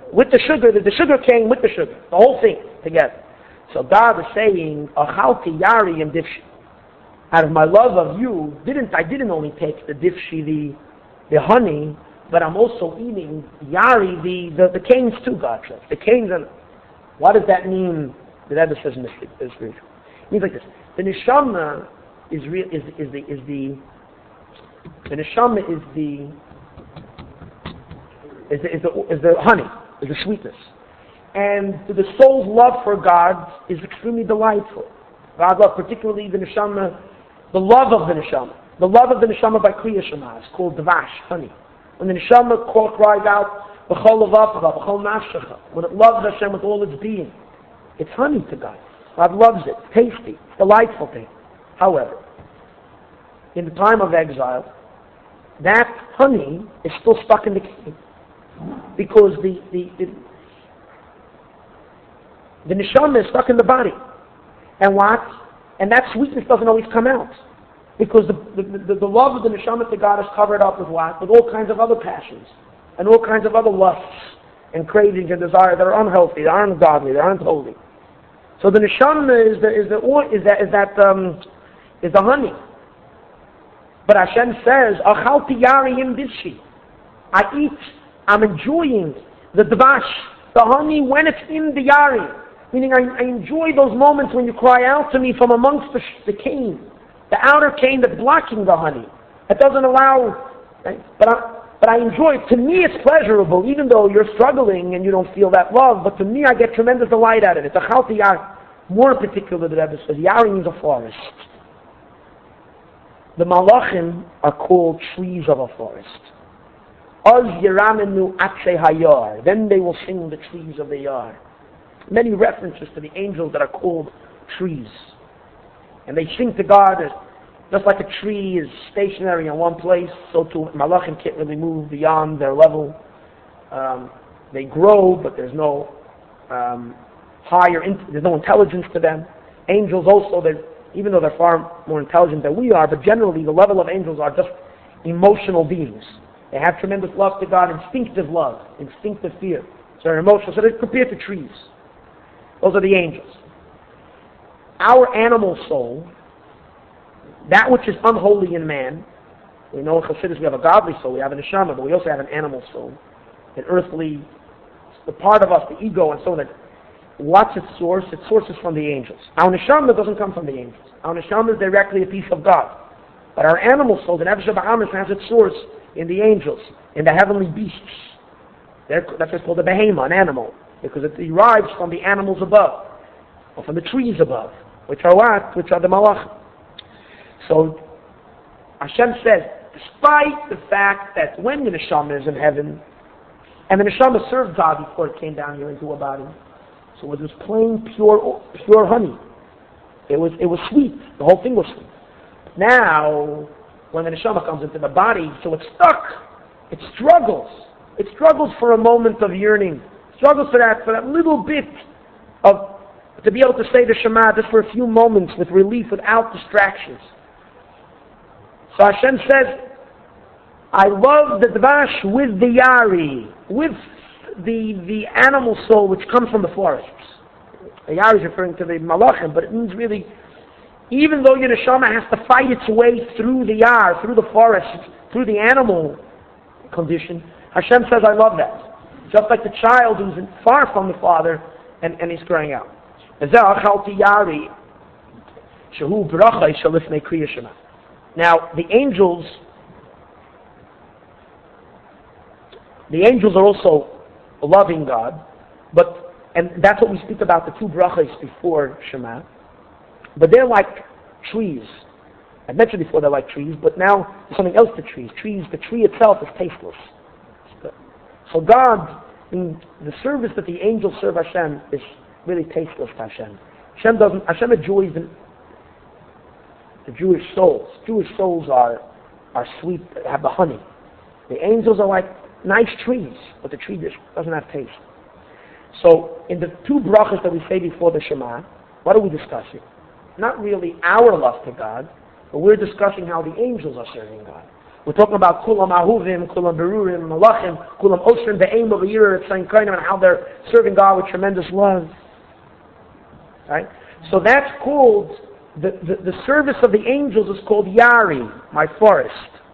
with the sugar came with the sugar, the whole thing together. So God is saying, Achalti Yari and Difshi. Out of my love of you, I didn't only take the Difshi, the honey, but I'm also eating Yari, the canes too, God says. The canes, and what does that mean? The Rebbe says in this spiritual. It means like this. The neshama is the honey, is the sweetness. And the soul's love for God is extremely delightful. God love, particularly the neshama, the love of the neshama. The love of the neshama by Kriya Shema is called dvash, honey. When the neshama cries out, b'chol levav, b'chol nafshecha, when it loves Hashem with all its being, it's honey to God. God loves it. It's tasty. It's delightful to Him. However, in the time of exile, that honey is still stuck in the cave. Because the neshama is stuck in the body. And what? And that sweetness doesn't always come out. Because the love of the neshama to God is covered up with what? With all kinds of other passions. And all kinds of other lusts and cravings and desires that are unhealthy, that aren't godly, that aren't holy. So the neshama is the honey. But Hashem says, Achalti Yariyim Difshi. I'm enjoying the dvash, the honey, when it's in the yari. Meaning I enjoy those moments when you cry out to me from amongst the cane, the outer cane that's blocking the honey. It doesn't allow, right? But I enjoy it. To me it's pleasurable, even though you're struggling and you don't feel that love, but to me I get tremendous delight out of it. It's a chalti yari. More in particular, the Rebbe says, yari means a forest. The malachim are called trees of a forest. Az yiramenu atzei hayar. Then they will sing the trees of the yar. Many references to the angels that are called trees. And they sing to God as, just like a tree is stationary in one place, so too malachim can't really move beyond their level. They grow, but there's no there's no intelligence to them. Angels also, even though they're far more intelligent than we are, but generally the level of angels are just emotional beings. They have tremendous love to God, instinctive love, instinctive fear. So they're emotional. So they're compared to trees. Those are the angels. Our animal soul, that which is unholy in man, we know in Chassidus we have a godly soul, we have a neshama, but we also have an animal soul. An earthly, the part of us, the ego, and so on. What's its source? Its source is from the angels. Our neshama doesn't come from the angels. Our neshama is directly a piece of God. But our animal soul, the Nefesh HaBahamis, has its source in the angels, in the heavenly beasts. That's what's called a behema, an animal, because it derives from the animals above, or from the trees above, which are what? Which are the malachim. So Hashem says, despite the fact that when the neshama is in heaven, and the neshama served God before it came down here into a body, so it was plain, pure honey. It was sweet. The whole thing was sweet. Now, when the neshama comes into the body, so it's stuck. It struggles. It struggles for a moment of yearning. It struggles for that little bit of, to be able to say the Shema just for a few moments with relief, without distractions. So Hashem says, I love the dvash with the yari, with the animal soul which comes from the forests. The yari is referring to the malachim, but it means really, even though your neshama has to fight its way through the yar, through the forest, through the animal condition, Hashem says, I love that. Just like the child who's far from the father and he's crying out. Now, the angels are also loving God, and that's what we speak about, the two brachas before Shema. But they're like trees. I mentioned before they're like trees, but now there's something else to trees. The tree itself is tasteless. So God, in the service that the angels serve Hashem, is really tasteless to Hashem. Hashem enjoys the Jewish souls. Jewish souls are sweet, have the honey. The angels are like nice trees, but the tree doesn't have taste. So in the two brachas that we say before the Shema, what are we discussing? Not really our love to God, but we're discussing how the angels are serving God. We're talking about kulam ahuvim, kulam berurim, malachim, kulam osrim be'eim v'yirah, it's saying kind of and how they're serving God with tremendous love. Right? So that's called, the service of the angels is called Yari, my forest.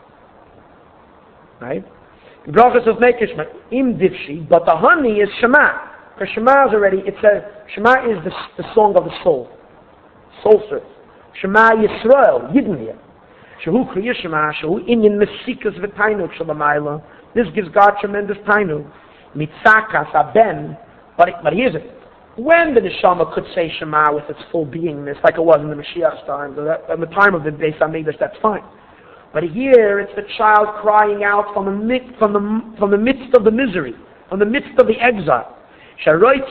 Right? Brachas of Mekish, im divshi, but the honey is Shema. Because Shema is already, Shema is the song of the soul. Soul service. Shema Yisrael, Yidniyah. Shehu Kriya Shema, Shehu Inyan Mesikas V'tainuk Shalamayla. This gives God tremendous tainuk. Mitzakas Aben. But here's it. When the Neshama could say Shema with its full beingness, like it was in the Mashiach's time, at the time of the Beis HaMikdash, that's fine. But here, it's the child crying out from the midst of the misery, from the midst of the exile. He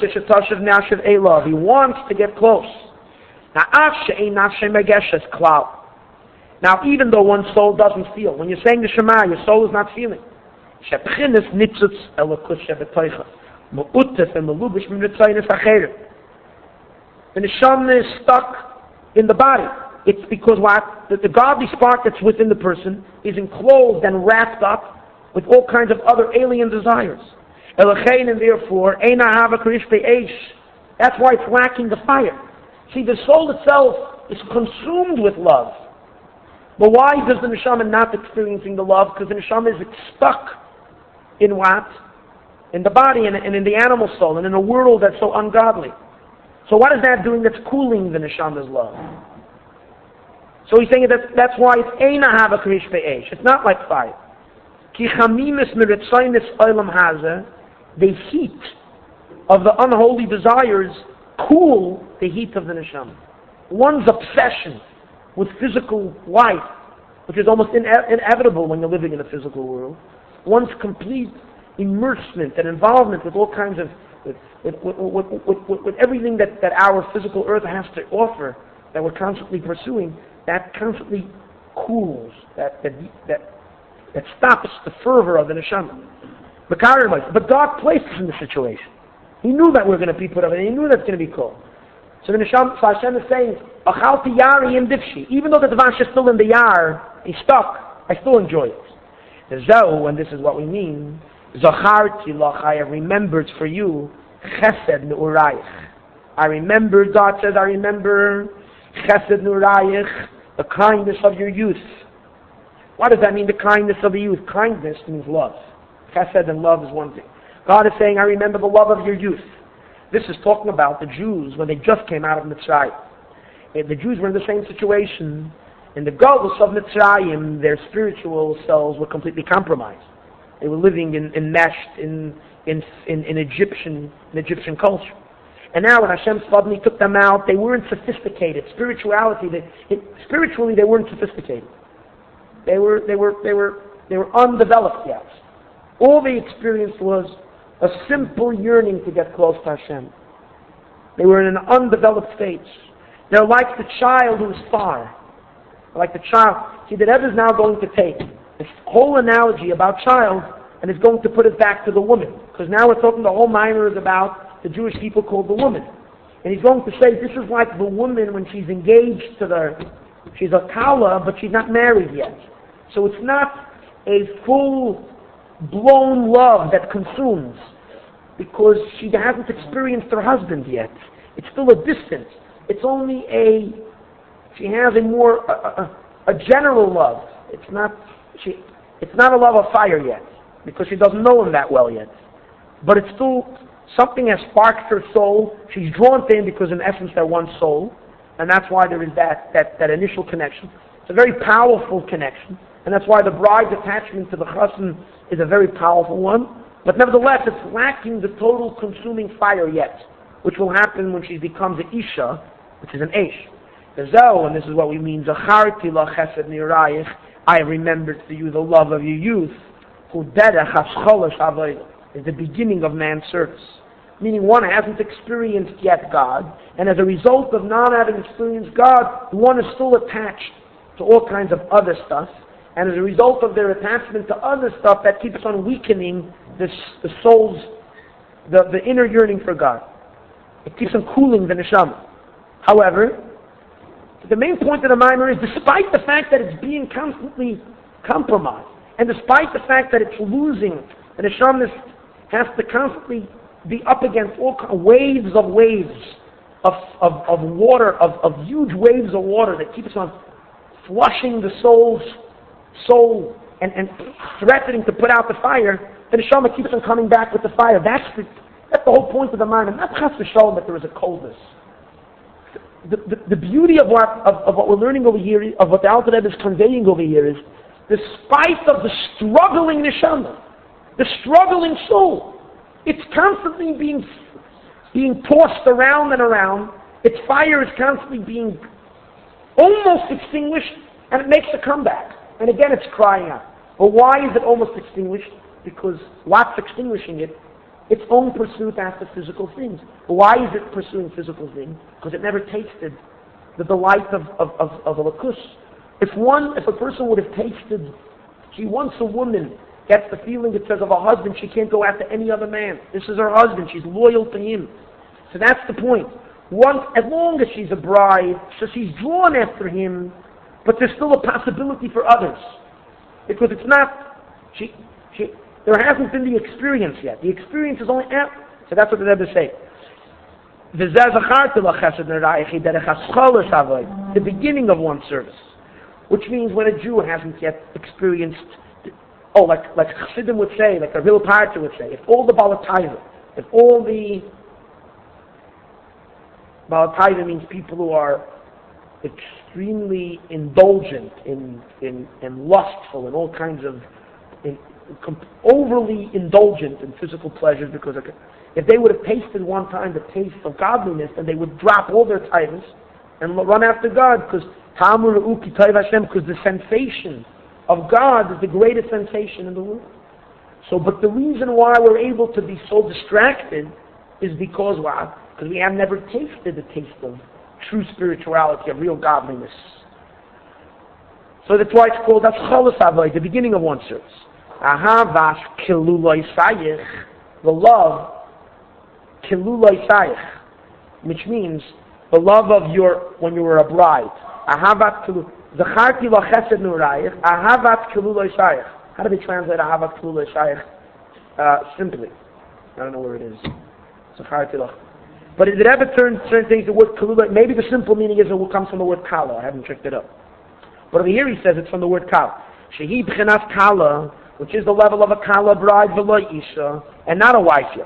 wants to get close. Now, even though one's soul doesn't feel, when you're saying the Shema, your soul is not feeling. The Neshama is stuck in the body. It's because the godly spark that's within the person is enclosed and wrapped up with all kinds of other alien desires. And therefore, that's why it's lacking the fire. See, the soul itself is consumed with love. But why does the neshama not experiencing the love? Because the neshama is stuck in what? In the body and in the animal soul and in a world that's so ungodly. So what is that doing that's cooling the neshama's love? So he's saying that's why it's eina hava krish be'esh. It's not like fire. Ki chamimis miritzaynis olam hazeh. The heat of the unholy desires cool the heat of the neshama. One's obsession with physical life, which is almost inevitable when you're living in a physical world. One's complete immersement and involvement with all kinds of with everything that our physical earth has to offer, that we're constantly pursuing, that constantly cools, that stops the fervor of the neshama. But God placed us in the situation. He knew that we're going to be put up, and He knew that's going to be cold. So the neshama, so Hashem is saying, "Achalti yari im divshi." Even though the Dvash is still in the yar, he's stuck. I still enjoy it. The Zehu, and this is what we mean. Zacharti lach, I have remembered for you chesed ne'urayich. I remember, God says, I remember chesed ne'urayich, the kindness of your youth. What does that mean, the kindness of the youth? Kindness means love. Chesed and love is one thing. God is saying, I remember the love of your youth. This is talking about the Jews when they just came out of Mitzrayim. The Jews were in the same situation. In the Golus of Mitzrayim, their spiritual selves were completely compromised. They were living enmeshed in Egyptian culture. And now when Hashem suddenly took them out, they weren't sophisticated. Spiritually, they weren't sophisticated. They were undeveloped yet. All they experienced was a simple yearning to get close to Hashem. They were in an undeveloped state. They're like the child who is far. Like the child. See, the Rebbe is now going to take this whole analogy about child and is going to put it back to the woman. Because now we're talking, the whole minor is about the Jewish people called the woman. And he's going to say this is like the woman when she's engaged to she's a kala, but she's not married yet. So it's not a full-blown love that consumes, because she hasn't experienced her husband yet. It's still a distance. It's only she has a more, a general love. It's not a love of fire yet, because she doesn't know him that well yet. But it's still, something has sparked her soul. She's drawn to him because in essence they're one soul. And that's why there is that initial connection. It's a very powerful connection. And that's why the bride's attachment to the chassan is a very powerful one. But nevertheless, it's lacking the total consuming fire yet, which will happen when she becomes an Isha, which is an Eish. The Zehu, and this is what we mean, Zacharti la chesed nirayich, I remembered for you the love of your youth, who derech hascholish avodah, is the beginning of man's service. Meaning one hasn't experienced yet God, and as a result of not having experienced God, one is still attached to all kinds of other stuff, and as a result of their attachment to other stuff, that keeps on weakening the soul's, the inner yearning for God. It keeps on cooling the neshama. However, the main point of the mimer is, despite the fact that it's being constantly compromised, And despite the fact that it's losing, the neshama has to constantly be up against all kinds of waves of water, of huge waves of water that keeps on flushing the soul and threatening to put out the fire, the neshama keeps on coming back with the fire. That's the whole point of the mind. And not chas v'shalom that there is a coldness. The beauty of what we're learning over here, of what the Alter Rebbe is conveying over here, is despite of the struggling neshama, the struggling soul, it's constantly being tossed around and around. Its fire is constantly being almost extinguished, and it makes a comeback. And again, it's crying out. But why is it almost extinguished? Because what's extinguishing it? Its own pursuit after physical things. But why is it pursuing physical things? Because it never tasted the delight of a lakus. If a person would have tasted, once a woman gets the feeling, it says, of a husband, she can't go after any other man. This is her husband. She's loyal to him. So that's the point. As long as she's a bride, so she's drawn after him, but there's still a possibility for others. Because it's not, there hasn't been the experience yet. The experience is only after. So that's what the Rebbe say. The beginning of one's service. Which means when a Jew hasn't yet experienced, like Chassidim would say, like a real Parta would say, if all the Balataiva, Balataiva means people who are extremely indulgent and lustful and all kinds of, overly indulgent in physical pleasures, because if they would have tasted one time the taste of godliness, then they would drop all their taivas and run after God, because the sensation of God is the greatest sensation in the world. So, but the reason why we're able to be so distracted is because we have never tasted the taste of true spirituality, of real godliness. So that's why it's called Ascholus Avodah, the beginning of one's service. Ahavas kiluloi sayich, the love, kiluloi sayich, which means the love of when you were a bride. Ahavat kilu, zacharti lo chesed nurayich, ahavat kiluloi sayich. How do they translate ahavat kiluloi sayich? Simply. I don't know where it is. Zacharti lo. But the Rebbe turns certain things, the word kalula, maybe the simple meaning is it comes from the word kala. I haven't checked it up. But over here he says it's from the word kala. Shehi b'chinas kala, which is the level of a kala bride, v'lo isha, and not a wife yet.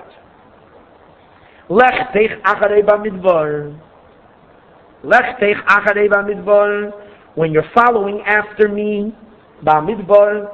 Lech teich acharei b'midbar. Lech teich acharei b'midbar. When you're following after me, b'midbar.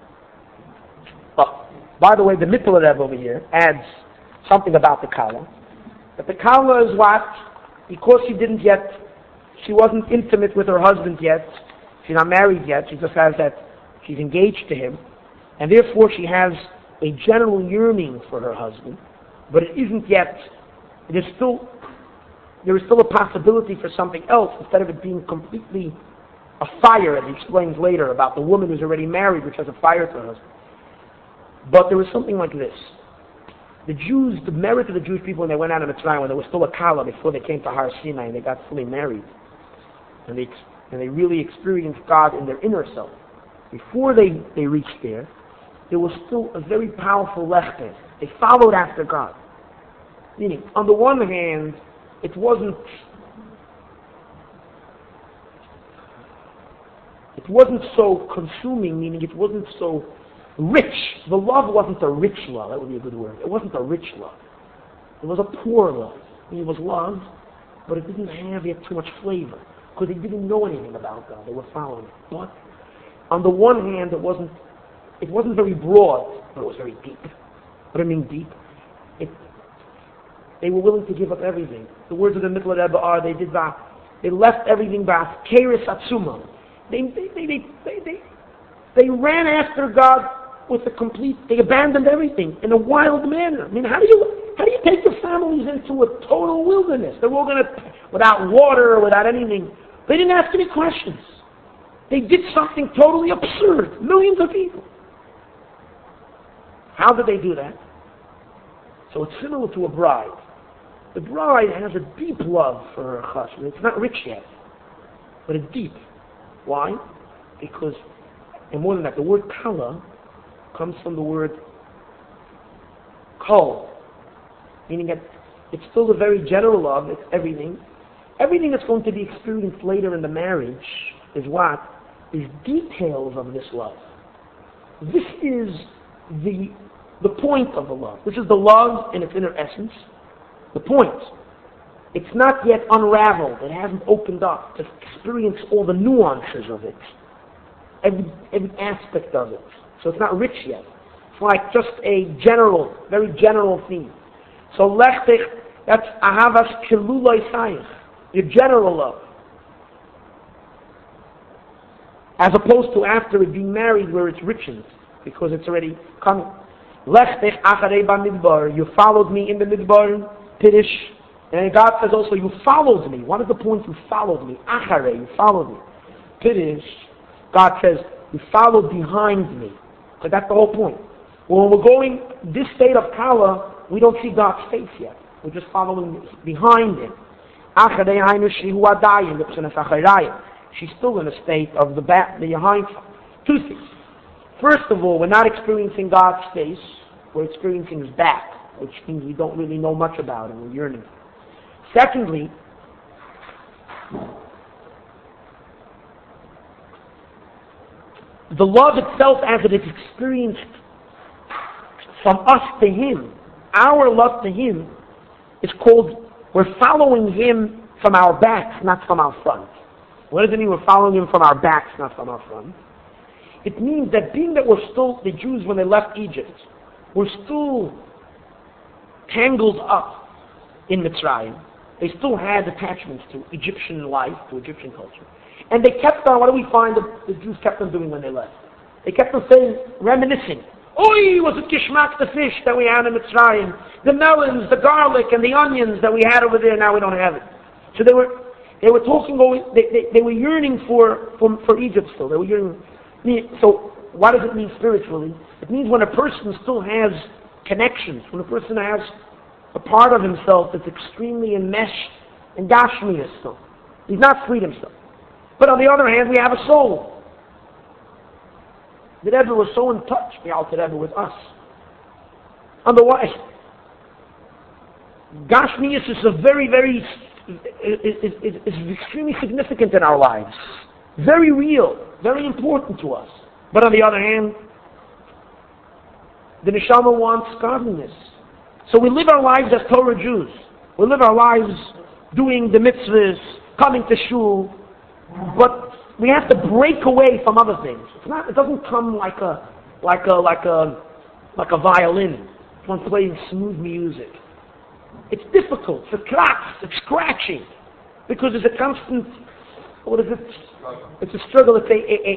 Oh, by the way, the Mittler Rebbe over here adds something about the kala. But the kala is what? Because she wasn't intimate with her husband yet, she's not married yet, she just has that, she's engaged to him, and therefore she has a general yearning for her husband, but it isn't yet, there is still a possibility for something else, instead of it being completely a fire, as he explains later about the woman who's already married, which has a fire to her husband. But there was something like this. The merit of the Jewish people when they went out of Mitzrayim, when there was still a Kala before they came to Har Sinai and they got fully married, and they really experienced God in their inner self. Before they reached there was still a very powerful lechtes. They followed after God. Meaning, on the one hand, it wasn't so consuming, meaning it wasn't so rich. The love wasn't a rich love. That would be a good word. It wasn't a rich love. It was a poor love. I mean, it was love, but it didn't have yet too much flavor, because they didn't know anything about God. They were following it. But on the one hand, it wasn't very broad, but it was very deep. What do I mean deep? They were willing to give up everything. The words of the Mittler Rebbe are, they left everything back. Keres atzuma. They ran after God with they abandoned everything in a wild manner. I mean, how do you take your families into a total wilderness? They're all without water or without anything. They didn't ask any questions. They did something totally absurd. Millions of people. How did they do that? So it's similar to a bride. The bride has a deep love for her husband. It's not rich yet, but it's deep. Why? Because And more than that, the word kala comes from the word kol, meaning that it's still a very general love, it's everything. Everything that's going to be experienced later in the marriage is what? Is details of this love. This is the point of the love. This is the love in its inner essence. The point. It's not yet unraveled. It hasn't opened up to experience all the nuances of it. Every aspect of it. So it's not rich yet. It's like just a general, very general theme. So lechtich, that's ahavas kiluloi sayich, your general love. As opposed to after it being married where it's richened, because it's already coming. Lechtich acharei bamidbar, you followed me in the midbar, Pirish. And God says also, you followed me. What is the point? You followed me. Acharei, you followed me. Pirish, God says, you followed behind me. So that's the whole point. When we're going this state of Kala, we don't see God's face yet. We're just following behind Him. She's still in a state of the behind. Two things. First of all, we're not experiencing God's face. We're experiencing His back, which means we don't really know much about Him. We're yearning. Secondly, the love itself as it is experienced from us to Him, our love to Him, is called, we're following Him from our backs, not from our front. What does it mean we're following Him from our backs, not from our front? It means that being that we're still, the Jews when they left Egypt, were still tangled up in Mitzrayim. They still had attachments to Egyptian life, to Egyptian culture. And they kept on, what do we find the Jews kept on doing when they left? They kept on saying, reminiscing. Oi, was it kishmak, the fish that we had in Mitzrayim, the melons, the garlic, and the onions that we had over there, now we don't have it. So they were talking, they were yearning for Egypt still. They were yearning. So what does it mean spiritually? It means when a person still has connections, when a person has a part of himself that's extremely enmeshed in Gashmiya still. He's not freed himself. But on the other hand, we have a soul. The Rebbe was so in touch, the Alter Rebbe, with us. Otherwise, Gashmiya is a very, is extremely significant in our lives. Very real, very important to us. But on the other hand, the Neshama wants godliness. So we live our lives as Torah Jews. We live our lives doing the mitzvahs, coming to shul, but we have to break away from other things. It doesn't come like a violin. One plays smooth music. It's difficult. It's cracks. It's scratching, because there's a constant. What is it? It's a struggle. It's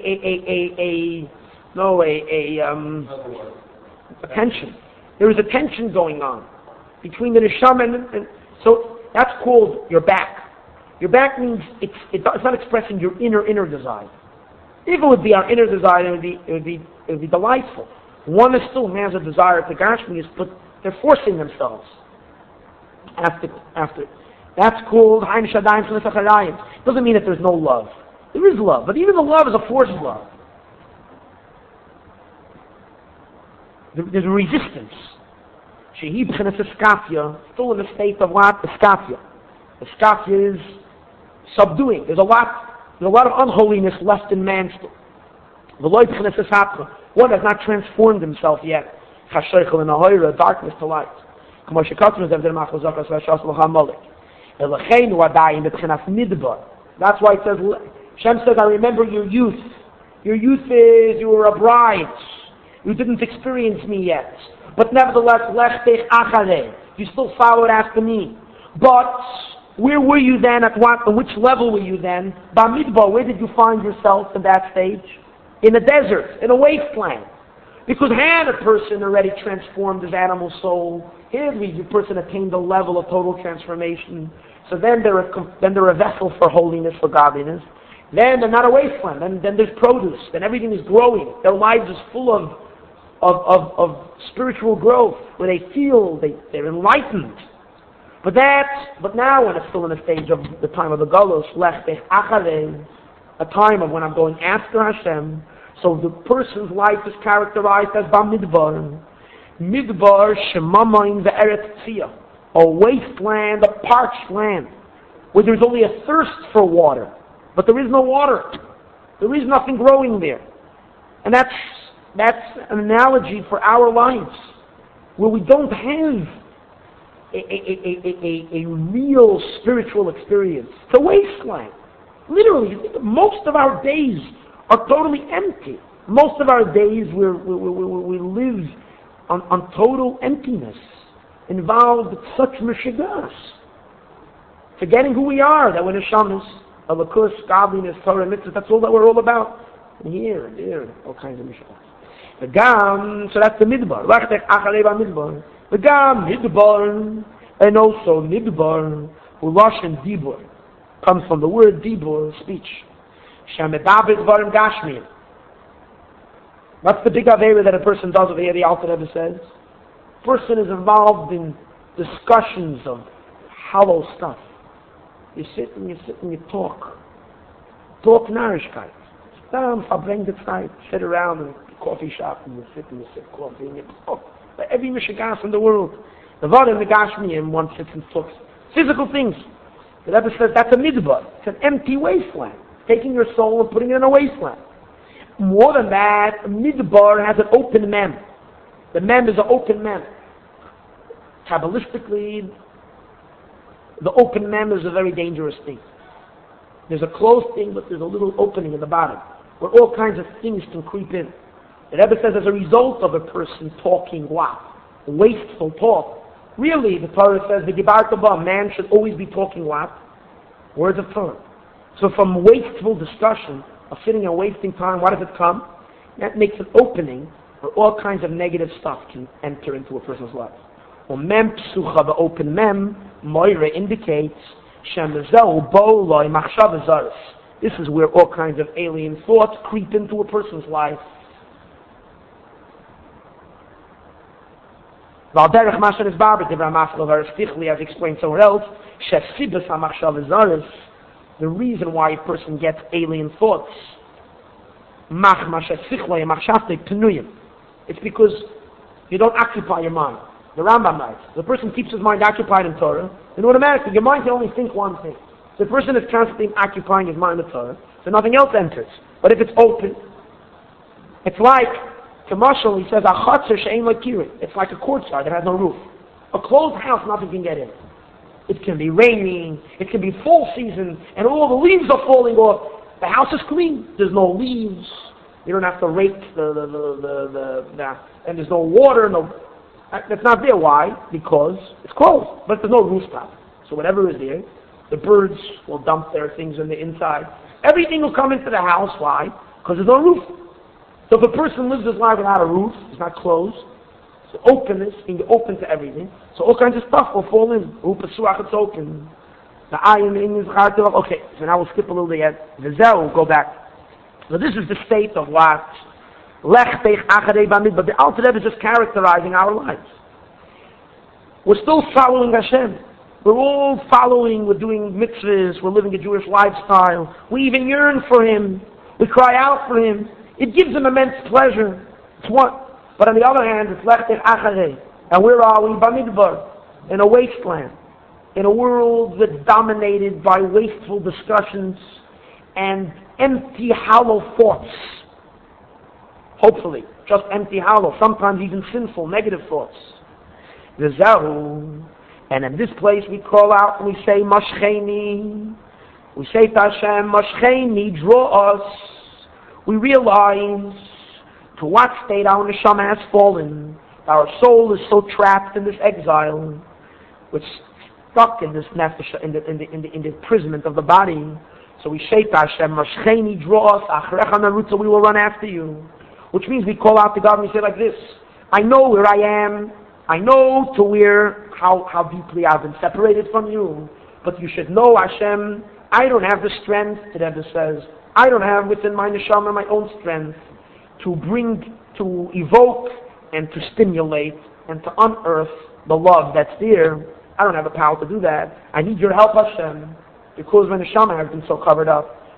a tension. There is a tension going on between the neshama and so that's called your back. Your back means it's not expressing your inner desire. If it would be our inner desire, it would be delightful. One still has a desire to Gashmias, but they're forcing themselves after. That's called Haim Shadayim Shadayim. Doesn't mean that there's no love. There is love, but even the love is a forced love. There's a resistance. Shehi b'chenes eskafia, still in the state of what? Eskafia. Eskafia is subduing. There's a lot of unholiness left in man still. V'loi b'chenes eshapcha. One has not transformed himself yet. Chashaychel in ahoira, darkness to light. K'mo shekatru zev der machal zakas v'ashas l'cha molik. Elecheinu adayim b'chenas midbar. That's why it says, Shem says, I remember your youth. Your youth is, you were a bride. You didn't experience me yet. But nevertheless, lechtech acharei. You still followed after me. But where were you then? At which level were you then? Bamidbar, where did you find yourself in that stage? In a desert, in a wasteland. Because had a person already transformed his animal soul, here the person attained a level of total transformation. So then they're a vessel for holiness, for godliness. Then they're not a wasteland. Then there's produce. Then everything is growing. Their lives is full of spiritual growth, where they feel they're enlightened. But now when it's still in a stage of the time of the Galus, lechtech acharei, a time of when I'm going after Hashem, So the person's life is characterized as Bamidbar. Midbar Shemamayim Ve'eret Tziyah, a wasteland, a parched land, where there's only a thirst for water, but there is no water. There is nothing growing there. And that's an analogy for our lives, where we don't have a real spiritual experience. It's a wasteland. Literally, most of our days are totally empty. Most of our days we live on total emptiness, involved with such mishigas, forgetting who we are, that we're neshamas, alakus, godliness, Torah, mitzvah. That's all that we're all about. And here and there, all kinds of mishigas. The gam, so that's the midbar. The gam midbar, and also midbar, uloshen dibur, comes from the word dibur, speech. Shamedavid varim gashmiyim. That's the big avera that a person does over here, the Alter Rebbe says. Person is involved in discussions of hollow stuff. You sit and you talk. Talk narishkeit. Stam verbringt the Zeit. Sit around in the coffee shop and you sip coffee and you talk. But every mishigas in the world. The varim the gashmiyim, one sits and talks physical things. The Rebbe says that's a midbar. It's an empty wasteland. Taking your soul and putting it in a wasteland. More than that, a midbar has an open mem. The mem is an open mem. Kabbalistically, the open mem is a very dangerous thing. There's a closed thing, but there's a little opening in the bottom, where all kinds of things can creep in. The Rebbe says as a result of a person talking what? Wasteful talk. Really, the Torah says, the Gibarta Ba, man should always be talking what? Words of Torah. So from wasteful discussion, of sitting and wasting time, what does it come? That makes an opening where all kinds of negative stuff can enter into a person's life. Mem psucha, the open mem, moira indicates, shemezeu boloi machshava zaris. This is where all kinds of alien thoughts creep into a person's life. Valderech masher is barber, divra maflo varistichli, as explained somewhere else, shesibas hamachshava zaris. The reason why a person gets alien thoughts, it's because you don't occupy your mind. The Rambam writes, the person keeps his mind occupied in Torah, then automatically your mind can only think one thing. So the person is constantly occupying his mind in Torah, so nothing else enters. But if it's open, it's like, commercial, he says, it's like a courtyard that has no roof. A closed house, nothing can get in. It can be raining, it can be fall season, and all the leaves are falling off. The house is clean. There's no leaves. You don't have to rake and there's no water. That's not there. Why? Because it's closed. But there's no rooftop. So whatever is there, the birds will dump their things on the inside. Everything will come into the house. Why? Because there's no roof. So if a person lives his life without a roof, it's not closed. So openness, being open to everything. So all kinds of stuff will fall in. It's open. The ayin in his heart. Okay, so now we'll skip a little bit yet. The zel will go back. So this is the state of what Lech Teich Acharei Bamid, but the Alter Rebbe is just characterizing our lives. We're still following Hashem. We're all following, we're doing mitzvahs, we're living a Jewish lifestyle. We even yearn for Him. We cry out for Him. It gives Him immense pleasure. It's one. But on the other hand, it's Lech Teich Acharei. And where are we? Bamidbar. In a wasteland. In a world that's dominated by wasteful discussions and empty, hollow thoughts. Hopefully, just empty, hollow, sometimes even sinful, negative thoughts. The Zahu, and in this place we call out and we say, Mashcheni. We say to Hashem, Mashcheni, draw us. We realize to what state our neshama has fallen. Our soul is so trapped in this exile. We're stuck in this nefesh, in the imprisonment of the body. So we say to Hashem, Mashcheni, draw us, Achrecha Naruto, we will run after you. Which means we call out to God and we say like this, I know where I am, I know to where, how deeply I've been separated from you, but you should know, Hashem, I don't have the strength, the Rebbe says, I don't have within my neshama my own strength to evoke and to stimulate and to unearth the love that's there. I don't have the power to do that. I need your help, Hashem, because my neshama has been so covered up.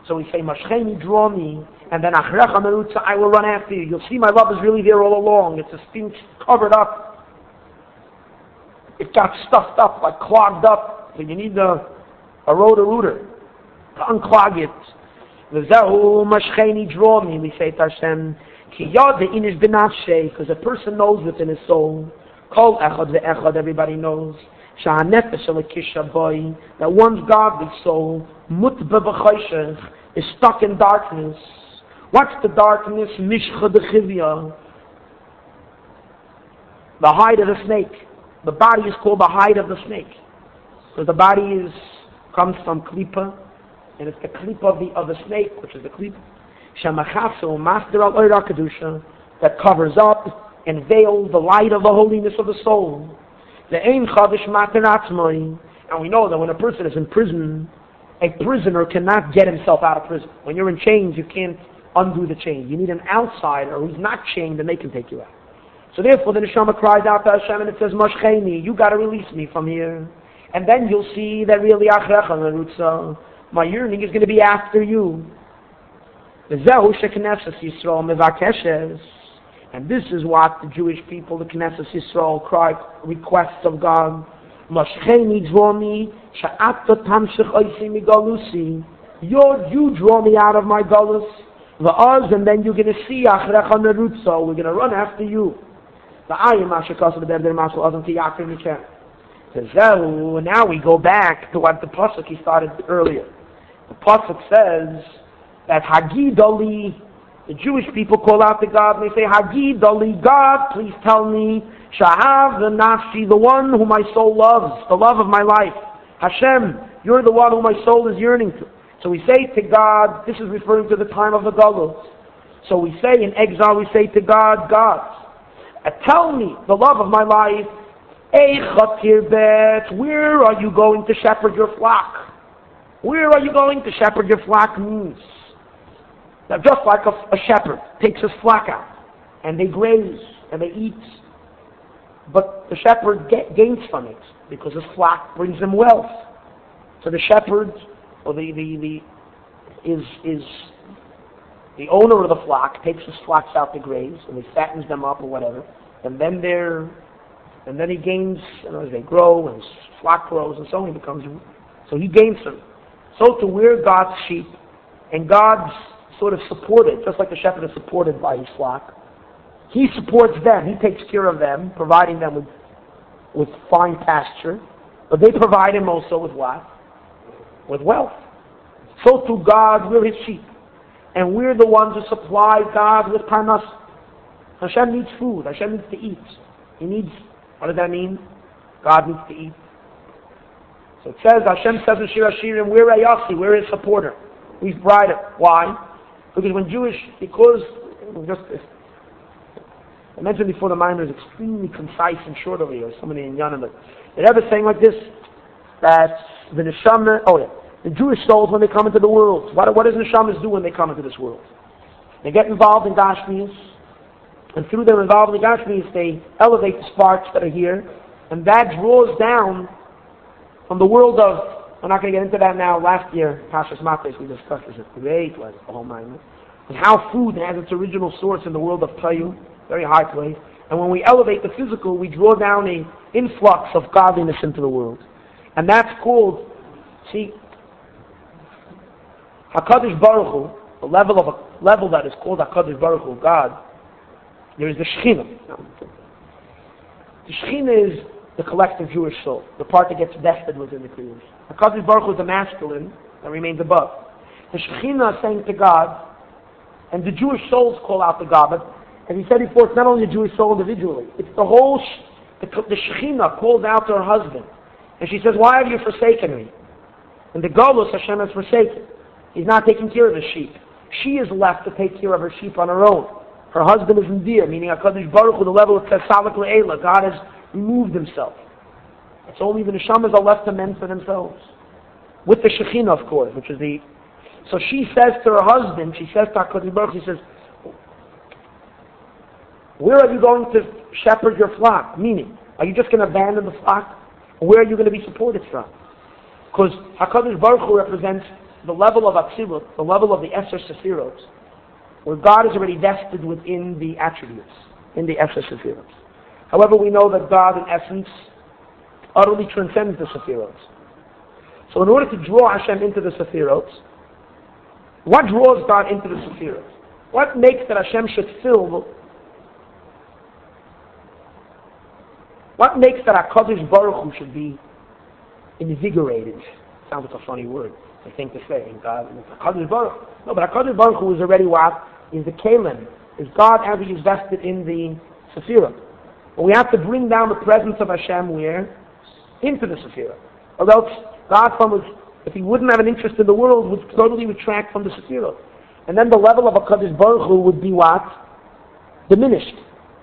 So we say, Mashcheni, draw me, and then Achrecha Merutza, I will run after you. You'll see my love is really there all along. It's a stink covered up. It got stuffed up, like clogged up. So you need a rotor to unclog it. V'zehu Mashcheni, draw me, we say to Hashem, Ki yodeh inish b'nafshei, because a person knows within his soul. Kol echad ve'echad, everybody knows. Sha'anefesh elekisha boy, that one's godly soul, mutbe b'choshech, is stuck in darkness. What's the darkness? Mishcha dechivya, the hide of the snake. The body is called the hide of the snake, because the body comes from klipa, and it's the klipa of the snake, which is the klipa. Shamachasu master al oira kedusha, that covers up and veils the light of the holiness of the soul. The ein chadash mater atzmai, and we know that when a person is in prison, a prisoner cannot get himself out of prison. When you're in chains, you can't undo the chain. You need an outsider who's not chained, and they can take you out. So therefore, the neshama cries out to Hashem, and it says, Mashcheni, you got to release me from here. And then you'll see that really, Achrecha Merutza, my yearning is going to be after you. Zehu sheknesses Yisrael mevakeshes. And this is what the Jewish people, the Knesset Yisrael, cry requests of God. Mashcheni, draw me, sha'atta tamshich oisi migalusi. You draw me out of my galus. Va'az, and then you're going to see Achrecha Merutza. We're going to run after you. Now we go back to what the pasuk he started earlier. The pasuk says that Hagidali, the Jewish people call out to God and they say, Hagidali, God, please tell me, Shahav the Nafshi, the one whom my soul loves, the love of my life. Hashem, you're the one whom my soul is yearning to. So we say to God, this is referring to the time of the Galus. So we say in exile, we say to God, God, tell me the love of my life. Where are you going to shepherd your flock? Where are you going to shepherd your flock means that just like a shepherd takes his flock out and they graze and they eat, but the shepherd gains from it because his flock brings him wealth. So the shepherd or the owner of the flock takes his flocks out to graze and he fattens them up or whatever, and then he gains, as they grow and his flock grows and so on, so he gains them. So to we're God's sheep, and God's sort of supported, just like the shepherd is supported by his flock. He supports them, he takes care of them, providing them with fine pasture, but they provide him also with what? With wealth. So to God, we're his sheep. And we're the ones who supply God with parnas. Hashem needs food. Hashem needs to eat. He needs, what does that mean? God needs to eat. So it says, Hashem says in Shir Hashirim, we're Ayasi, we're his supporter. We've brought it. Why? Because I mentioned before, the Maimer is extremely concise and short over here. Somebody in Yanim, but they're ever saying like this, that the Neshama, the Jewish souls, when they come into the world, what does Neshamas do when they come into this world? They get involved in Gashmias, and through their involvement in Gashmias, they elevate the sparks that are here, and that draws down from the world of, we're not going to get into that now. Last year, Pashas Mates, we discussed this. Great was the whole mind. And how food has its original source in the world of Tayu, very high place. And when we elevate the physical, we draw down an influx of godliness into the world. And that's called, HaKadosh Baruch Hu, the level that is called HaKadosh Baruch Hu, God. There is the Shekhinah. The Shekhinah is the collective Jewish soul, the part that gets vested within the creation. HaKadosh Baruch Hu is the masculine that remains above. The Shekhinah is saying to God, and the Jewish souls call out to God, but as he said before, it's not only the Jewish soul individually, it's the whole, the Shekhinah calls out to her husband, and she says, why have you forsaken me? And the Golus Hashem has forsaken. He's not taking care of his sheep. She is left to take care of her sheep on her own. Her husband is Indir, meaning HaKadosh Baruch Hu, the level of Tesalik Le'ela. God has removed himself. It's only the Neshamas are left to men for themselves. With the Shekhinah, of course, which is the... So she says to her husband, she says to HaKadosh Baruch Hu, she says, where are you going to shepherd your flock? Meaning, are you just going to abandon the flock? Or where are you going to be supported from? Because HaKadosh Baruch Hu represents the level of Atzilut, the level of the Esser Sefirot, where God is already vested within the attributes, in the Esser Sefirot. However, we know that God, in essence, utterly transcends the Sefirot. So in order to draw Hashem into the Sefirot, what draws God into the Sefirot? What makes that Hashem should fill? What makes that HaKadosh Baruch Hu should be invigorated? Sounds like a funny word, I think, to say. God, HaKadosh Baruch. No, but HaKadosh Baruch Hu is already what? Is the Kalim. Is God as he is vested in the Sefirot. But we have to bring down the presence of Hashem where? Into the Sefirot. Or else God, if he wouldn't have an interest in the world, would totally retract from the Sefirot. And then the level of HaKadosh Baruch Hu would be what? Diminished.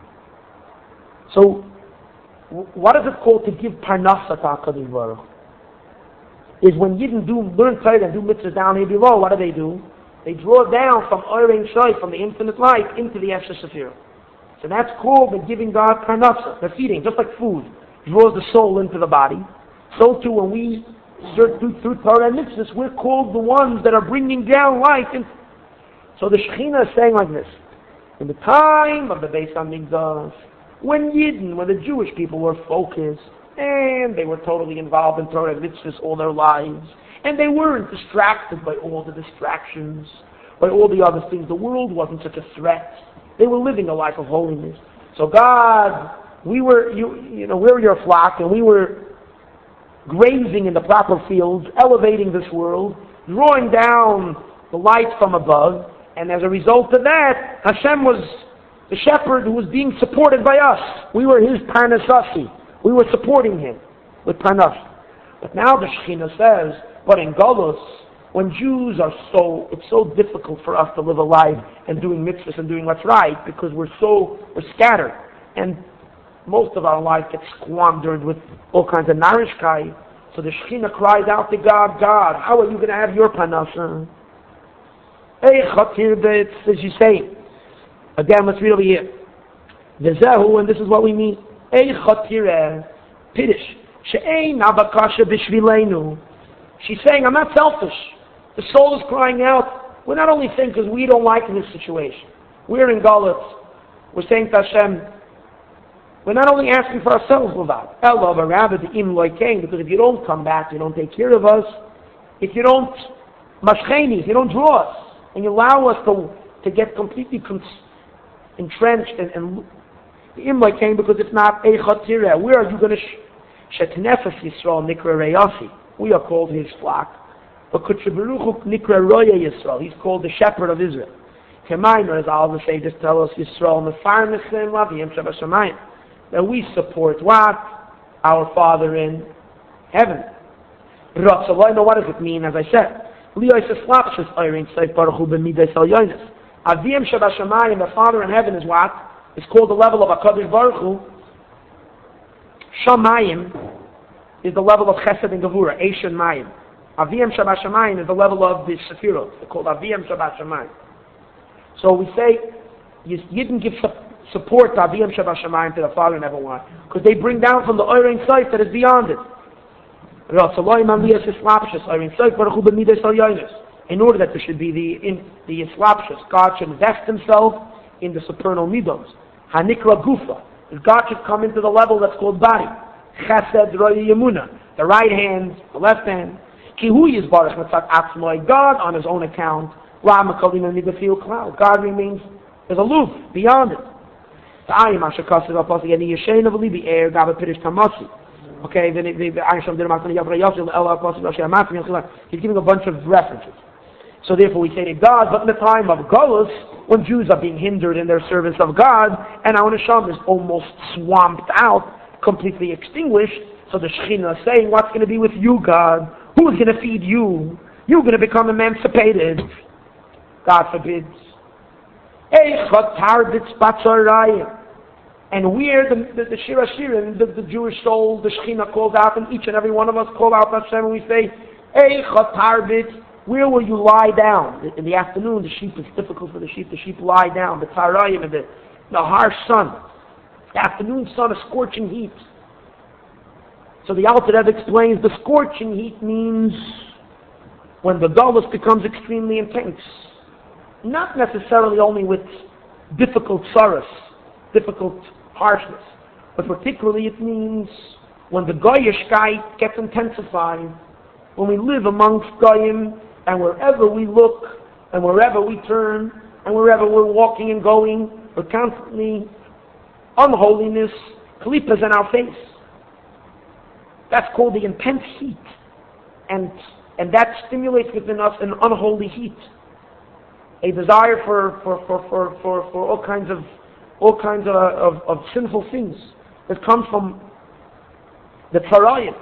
So, what is it called to give parnasa to HaKadosh Baruch Hu? Is when Yidden learn Torah and do mitzvahs down here below, what do? They draw down from Orein Shai, from the infinite light, into the Esher Sefirah. So that's called the giving God parnasa. The feeding, just like food draws the soul into the body. So too, when we search through Torah and mitzvahs, we're called the ones that are bringing down life. So the Shekhinah is saying like this: in the time of the Beis HaMikdash, when the Jewish people were focused, and they were totally involved in Torah and mitzvahs all their lives, and they weren't distracted by all the distractions, by all the other things. The world wasn't such a threat. They were living a life of holiness. So God, we're your flock, and we were grazing in the proper fields, elevating this world, drawing down the light from above, and as a result of that, Hashem was the shepherd who was being supported by us. We were his parnasasi. We were supporting him with parnas. But now the Shekhinah says, but in Golus, when Jews it's so difficult for us to live a life and doing mitzvahs and doing what's right because we're scattered. And most of our life gets squandered with all kinds of narishkai. So the Shekhinah cries out to God, God, how are you going to have your parnasa? Hey, as you say. Again, let's read over here. V'zehu, and this is what we mean. Ei chatire, piddish, she'ein abakasha b'shvilenu. She's saying, I'm not selfish. The soul is crying out. We're not only saying because we don't like this situation. We're in Galut. We're saying to Hashem, we're not only asking for ourselves, because if you don't come back, you don't take care of us, if you don't mashcheni, if you don't draw us, and you allow us to get completely entrenched and because it's not Eichat Tireh. Where are you going to Shetnefes Yisrael Nikra Reyasi? We are called his flock. But Kutcheberuchu Nikra Roya Yisrael. He's called the shepherd of Israel. Kemainer, as all the sages tell us, Yisrael Mefar Nesem Laviyim Shabbat Shamayim. That we support what? Our Father in heaven. Ratzalai, what does it mean? As I said, Liyos Eslapshus Eirin Seif Baruch Hu B'Midei Sal Yonis. Aviyim Shabbat Shamayim, the Father in heaven is what? It's called the level of HaKadosh Baruch Hu. Shamayim is the level of Chesed and Gevura, Eishen Mayim. Aviyim Shabbat Shamayim is the level of the Sefirot. They're called Aviyim Shabbat Shamayim. So we say, you didn't give support to Aviyim Shabbat Shamayim to the Father in heaven. Why? Because they bring down from the Orein Seif that is beyond it. In order that there should be the Islapshus, God should invest himself in the supernal midos. Hanikra Gufa. God should come into the level that's called body. Chesed Roya Yemuna. The right hand, the left hand. Kihu Yizbarach Matzat Atzmai. God on his own account. God remains as aloof, beyond it. Okay, then he's giving a bunch of references. So therefore we say to God, but in the time of Golus, when Jews are being hindered in their service of God, and our neshama is almost swamped out, completely extinguished, so the Shekhinah is saying, what's going to be with you, God? Who's going to feed you? You're going to become emancipated. God forbids. And we're the Shir Hashirim, the Jewish soul, the Shekhinah calls out, and each and every one of us call out Hashem, and we say, Eichat Harbit, where will you lie down? In the afternoon, the sheep, it's difficult for the sheep. The sheep lie down. The Tarayim and the harsh sun. The afternoon sun, a scorching heat. So the Alter Rebbe explains the scorching heat means when the galus becomes extremely intense. Not necessarily only with difficult sorrows, difficult harshness, but particularly it means when the goyishkeit gets intensified, when we live amongst goyim, and wherever we look, and wherever we turn, and wherever we're walking and going, we're constantly unholiness, klipas in our face. That's called the intense heat, and that stimulates within us an unholy heat, a desire for all kinds of sinful things that come from the Tzarayim.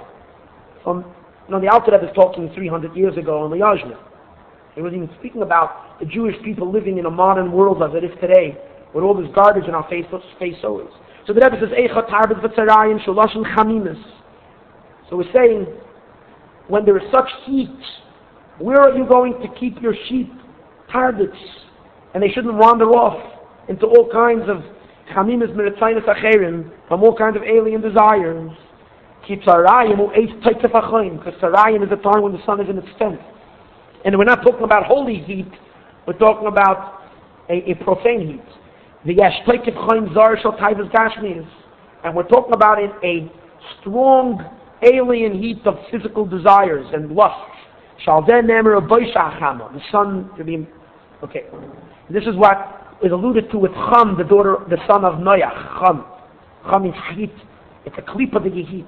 The Alter Rebbe is talking 300 years ago in Liajna. He was even speaking about the Jewish people living in a modern world as it is today, with all this garbage in our face always. So the Rebbe says, Eichot harbet v'tzarayim sholoshen chamimis. So we're saying, when there is such heat, where are you going to keep your sheep? Targets, and they shouldn't wander off into all kinds of chamimis miritzaynis acherim, from all kinds of alien desires. Keep tzarayim u'eis teitzef achoim, because tzarayim is the time when the sun is in its strength. And we're not talking about holy heat, we're talking about a profane heat. The yesh teitzef achoim zar shal taivas gashmias, and we're talking about a strong alien heat of physical desires and lusts. Shal then nemer a boishachama, the sun to be. Okay, this is what is alluded to with Cham, the son of Noach. Cham is heat. It's a klipa of the heat.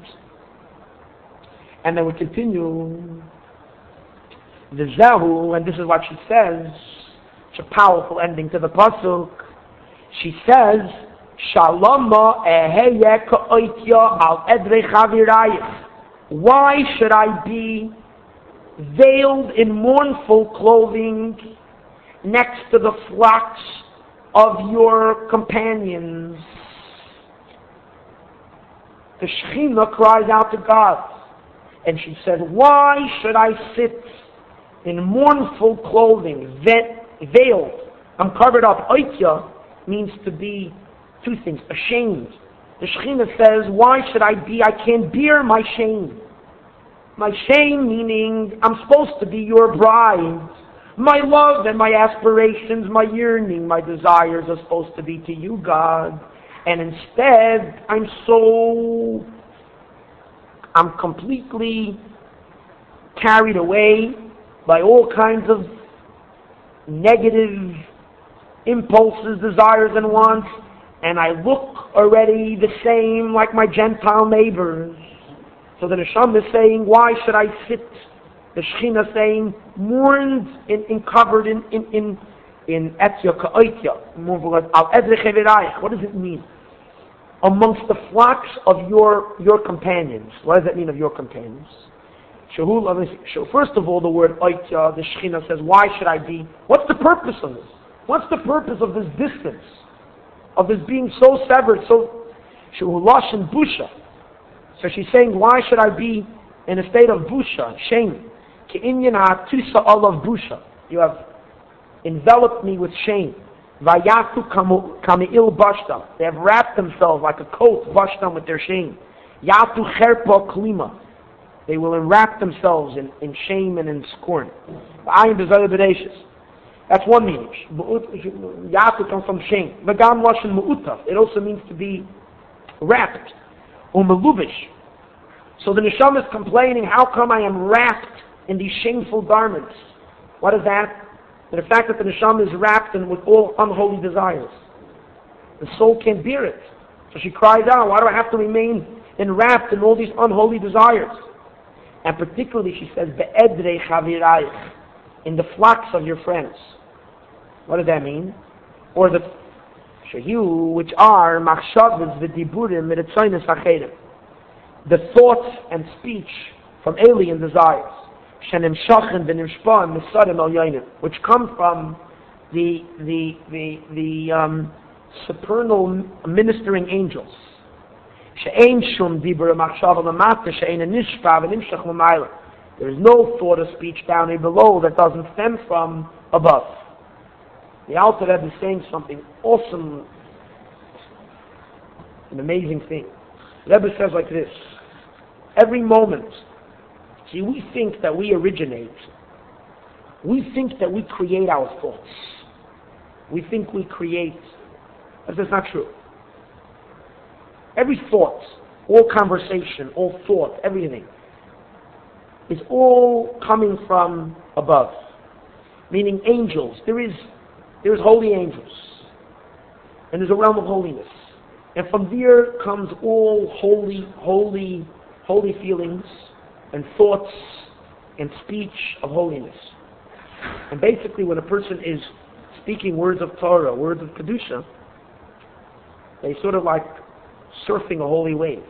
And then we continue. The Zehu, and this is what she says. It's a powerful ending to the pasuk. She says, Shaloma eheye ka'oitya al edrei chavirayich. Why should I be veiled in mournful clothing next to the flocks of your companions? The Shekhinah cries out to God, and she said, why should I sit in mournful clothing, veiled? I'm covered up. Oitya means to be two things, ashamed. The Shekhinah says, why should I can't bear my shame. My shame meaning, I'm supposed to be your bride. My love and my aspirations, my yearning, my desires are supposed to be to you, God. And instead, I'm completely carried away by all kinds of negative impulses, desires, and wants, and I look already the same like my Gentile neighbors. So the Neshama is saying, why should I sit? The Shekhinah saying, mourned covered in etzya ka'oitya, al edrei chavirayich. What does it mean? Amongst the flocks of your companions. What does that mean, of your companions? First of all, the word oitya, the Shekhinah says, why should I be? What's the purpose of this? What's the purpose of this distance? Of this being so severed, so shehu and busha. So she's saying, why should I be in a state of busha, shame? Ke'inyan ha'tusa olav busha. You have enveloped me with shame. Vayatu kami'il bashtam. They have wrapped themselves like a coat, bashtam, with their shame. Yatu cherpa klima. They will enwrap themselves in shame and in scorn. V'ayin b'zayah b'reishis. That's one meaning. Yatu comes from shame. V'gam lashon mu'utav. It also means to be wrapped. Umelubish. So the Neshama is complaining, how come I am wrapped in these shameful garments? What is that? The fact that the Neshama is wrapped in with all unholy desires. The soul can't bear it. So she cries out, why do I have to remain enwrapped in all these unholy desires? And particularly, she says, be'edrei chavirayich, in the flocks of your friends. What does that mean? Or the shehu, which are machshavos v'diburim mitzaynis acherim, the thoughts and speech from alien desires, shenem shachen v'nimshpan misadim al yainim, which come from the supernal ministering angels. She'ein shum dibur machshava lamata she'ein nishpa v'nimshach l'mayla. There is no thought or speech down here below that doesn't stem from above. The Alter Rebbe is saying something awesome, an amazing thing. The Rebbe says like this: every moment, see, we think that we originate We think that we create our thoughts. We think we create, but that's not true. Every thought, all conversation, all thought, everything, is all coming from above. Meaning angels. There is holy angels. And there's a realm of holiness. And from there comes all holy feelings and thoughts and speech of holiness. And basically when a person is speaking words of Torah, words of Kedusha, they sort of like surfing a holy wave.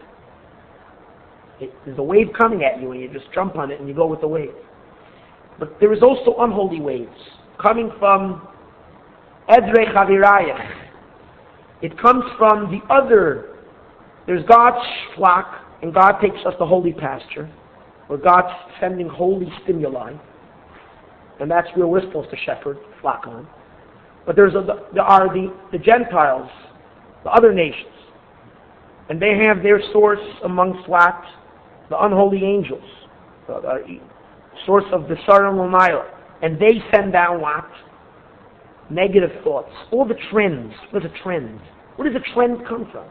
There's a wave coming at you and you just jump on it and you go with the wave. But there is also unholy waves coming from Edrei Chavirayach. It comes from the other. There's God's flock and God takes us to holy pasture where God's sending holy stimuli. And that's where we're supposed to shepherd flock on. But there are the Gentiles, the other nations. And they have their source amongst what? The unholy angels. The source of the Saram Umayla. And they send down what? Negative thoughts. All the trends. What is a trend? Where does a trend come from?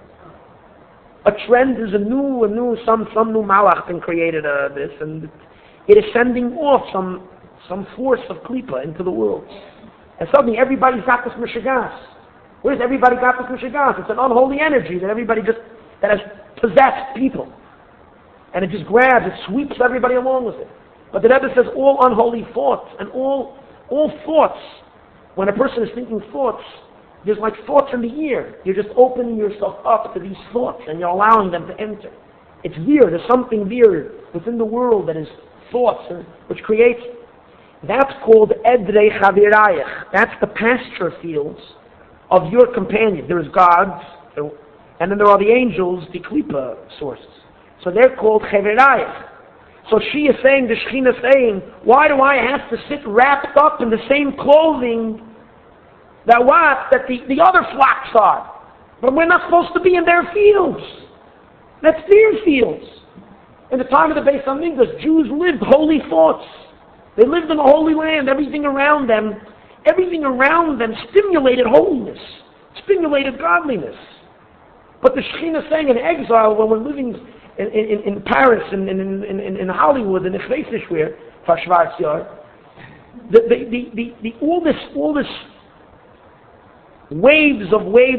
A trend is some new malach and created this, and it is sending off some force of klipa into the world. And suddenly everybody's got this mishigas. Where does everybody got this mishigas? It's an unholy energy that has possessed people. And it just grabs, it sweeps everybody along with it. But the Rebbe says all unholy thoughts and all thoughts, when a person is thinking thoughts, there's like thoughts in the air. You're just opening yourself up to these thoughts and you're allowing them to enter. It's there. There's something there within the world that is thoughts, which creates. That's called Edrei Chavirayach. That's the pasture fields of your companion. There is God, and then there are the angels, the Klipa sources. So they're called Chavirayach. So she is saying, the Shekhinah is saying, why do I have to sit wrapped up in the same clothing that the other flocks are? But we're not supposed to be in their fields. That's their fields. In the time of the Beis Hamikdash, Jews lived holy thoughts. They lived in the Holy Land. Everything around them stimulated holiness, stimulated godliness. But the Shekhinah is saying in exile, when we're living in Paris, in Hollywood, in the Schweizerschwer, for Schwarzjahr, all this waves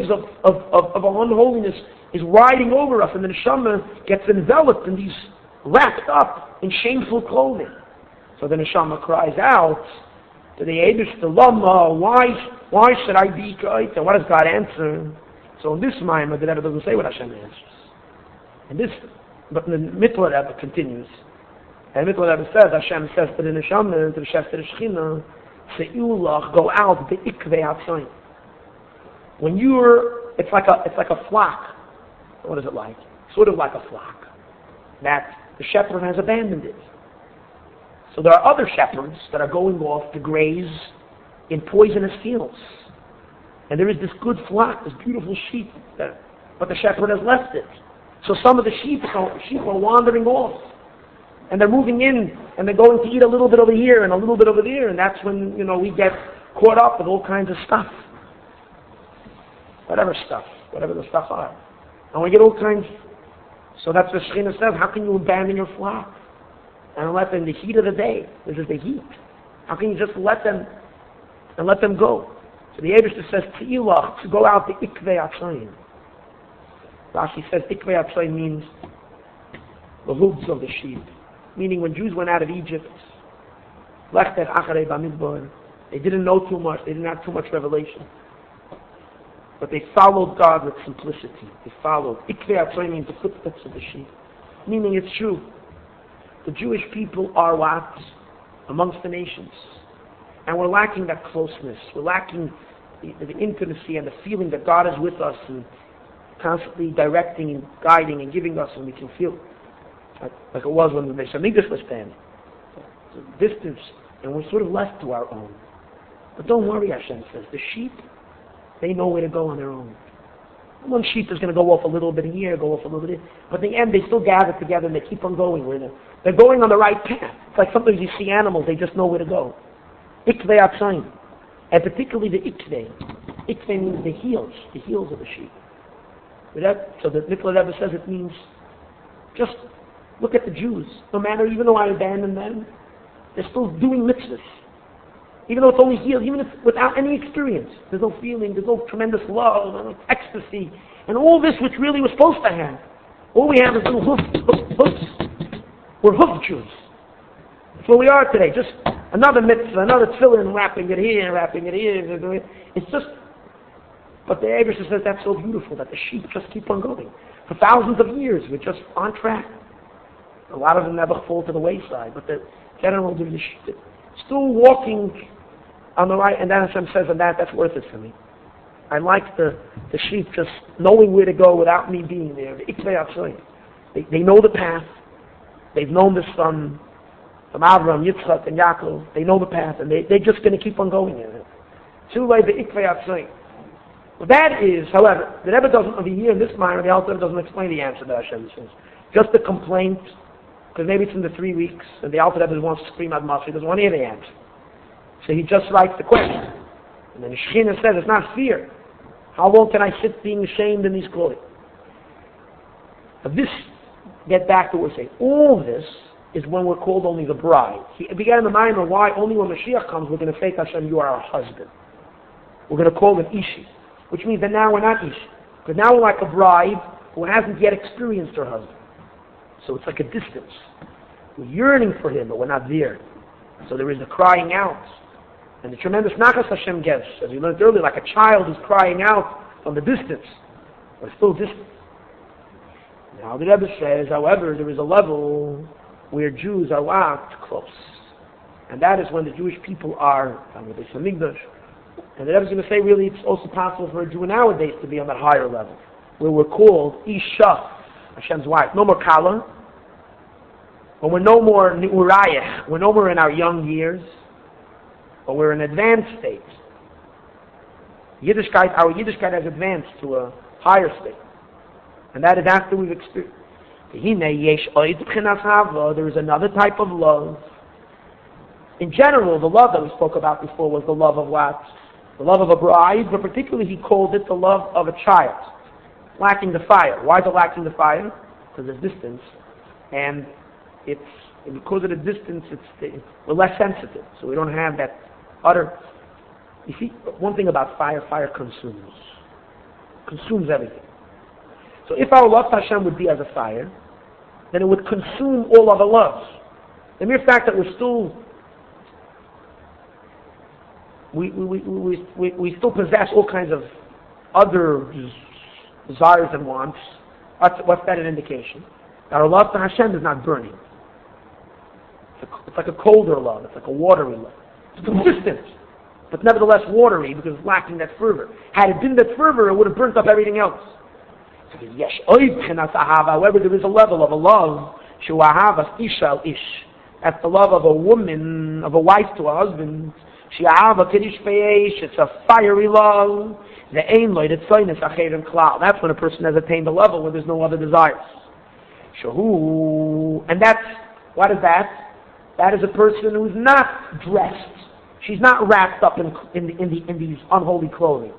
of unholiness is riding over us, and the neshama gets enveloped in these, wrapped up in shameful clothing. So the neshama cries out to the Eibush, Lama, why should I be kait? And what does God answer? So in this Maimah, the Rebbe doesn't say what Hashem answers. But the Mitla Rebbe continues. And Mitla Rebbe says, Hashem says to the neshama, to the Shekhinah, Se'ulach, go out, be'ikvei hatzayin. When it's like a flock. What is it like? Sort of like a flock. That the shepherd has abandoned it. So there are other shepherds that are going off to graze in poisonous fields. And there is this good flock, this beautiful sheep, but the shepherd has left it. So some of the sheep are wandering off. And they're moving in, and they're going to eat a little bit over here and a little bit over there, and that's when, we get caught up with all kinds of stuff. Whatever the stuff are. And we get all kinds. So that's what Shekhinah says, how can you abandon your flock? And let them in the heat of the day. This is the heat. How can you just let them go? So the Eibush says, Te'ilach, to go out the ikvei atzayin. Rashi says ikvei atzayin means the hooves of the sheep. Meaning when Jews went out of Egypt, Lechter acharei bamidbar, they didn't know too much, they didn't have too much revelation. But they followed God with simplicity. They followed. Ikvei atzayin means the footsteps of the sheep. Meaning it's true. The Jewish people are what? Amongst the nations. And we're lacking that closeness. We're lacking the intimacy and the feeling that God is with us and constantly directing and guiding and giving us, and we can feel like it was when the Beis Hamikdash was standing. So distance, and we're sort of left to our own. But don't worry, Hashem says. The sheep, they know where to go on their own. One sheep is going to go off a little bit here, go off a little bit here. But in the end, they still gather together and they keep on going. They're going on the right path. It's like sometimes you see animals, they just know where to go. Ikvei Atzayin. And particularly the Ikvei. Ikvei means the heels of the sheep. So the Nicola Rebbe says it means, just look at the Jews. No matter, even though I abandon them, they're still doing mitzvahs. Even though it's only heels, even if without any experience. There's no feeling, there's no tremendous love, and ecstasy, and all this which really we're supposed to have. All we have is little hoofs. We're hoof Jews. That's what we are today. Just another mitzvah, another tefillin, wrapping it here. It's just, but the Eibusher says that's so beautiful that the sheep just keep on going. For thousands of years, we're just on track. A lot of them never fall to the wayside, but the general do the sheep still walking on the right, and then Hashem says, and that's worth it for me. I like the sheep just knowing where to go without me being there. They know the path. They've known this from Abraham, Yitzchak, and Yaakov. They know the path, and they're just going to keep on going in it. Well, that is, however, the Rebbe doesn't, over here in this minor, the Alter doesn't explain the answer to Hashem. He says, just a complaint, because maybe it's in the 3 weeks, and the Alter Rebbe wants to scream out Mashiach, he doesn't want to hear the answer. So he just writes the question. And then the Shekhinah says, it's not fear. How long can I sit being ashamed in these clothing? But this, get back to what we're saying. All this is when we're called only the bride. It began in the mind of why only when Mashiach comes we're going to say to Hashem, you are our husband. We're going to call him Ishi. Which means that now we're not Ishi. Because now we're like a bride who hasn't yet experienced her husband. So it's like a distance. We're yearning for him, but we're not there. So there is a crying out. And the tremendous nachas Hashem gives, as we learned earlier, like a child who's crying out from the distance. But it's still distant. Now the Rebbe says, however, there is a level where Jews are locked close. And that is when the Jewish people are on the Beis Hamikdash. And the Rebbe is going to say, really, it's also possible for a Jew nowadays to be on that higher level, where we're called Isha, Hashem's wife. No more Kala. When we're no more Ni'urayah, we're no more in our young years, but we're in advanced state. Our Yiddishkeit has advanced to a higher state. And that is after we've experienced. There is another type of love. In general, the love that we spoke about before was the love of what? The love of a bride, but particularly he called it the love of a child. Lacking the fire. Why is it lacking the fire? Because there's distance. And because of the distance, we're less sensitive. So we don't have that utter... You see, one thing about fire consumes. Consumes everything. So if our love to Hashem would be as a fire, then it would consume all other loves. The mere fact that we're still... We still possess all kinds of other desires and wants. What's that an indication? That our love to Hashem is not burning. It's like a colder love. It's like a watery love. It's consistent, but nevertheless watery because it's lacking that fervor. Had it been that fervor, it would have burnt up everything else. However, there is a level of a love. That's the love of a woman, of a wife to a husband. It's a fiery love. That's when a person has attained a level where there's no other desires. And that's, what is that? That is a person who's not dressed. She's not wrapped up in these unholy clothing.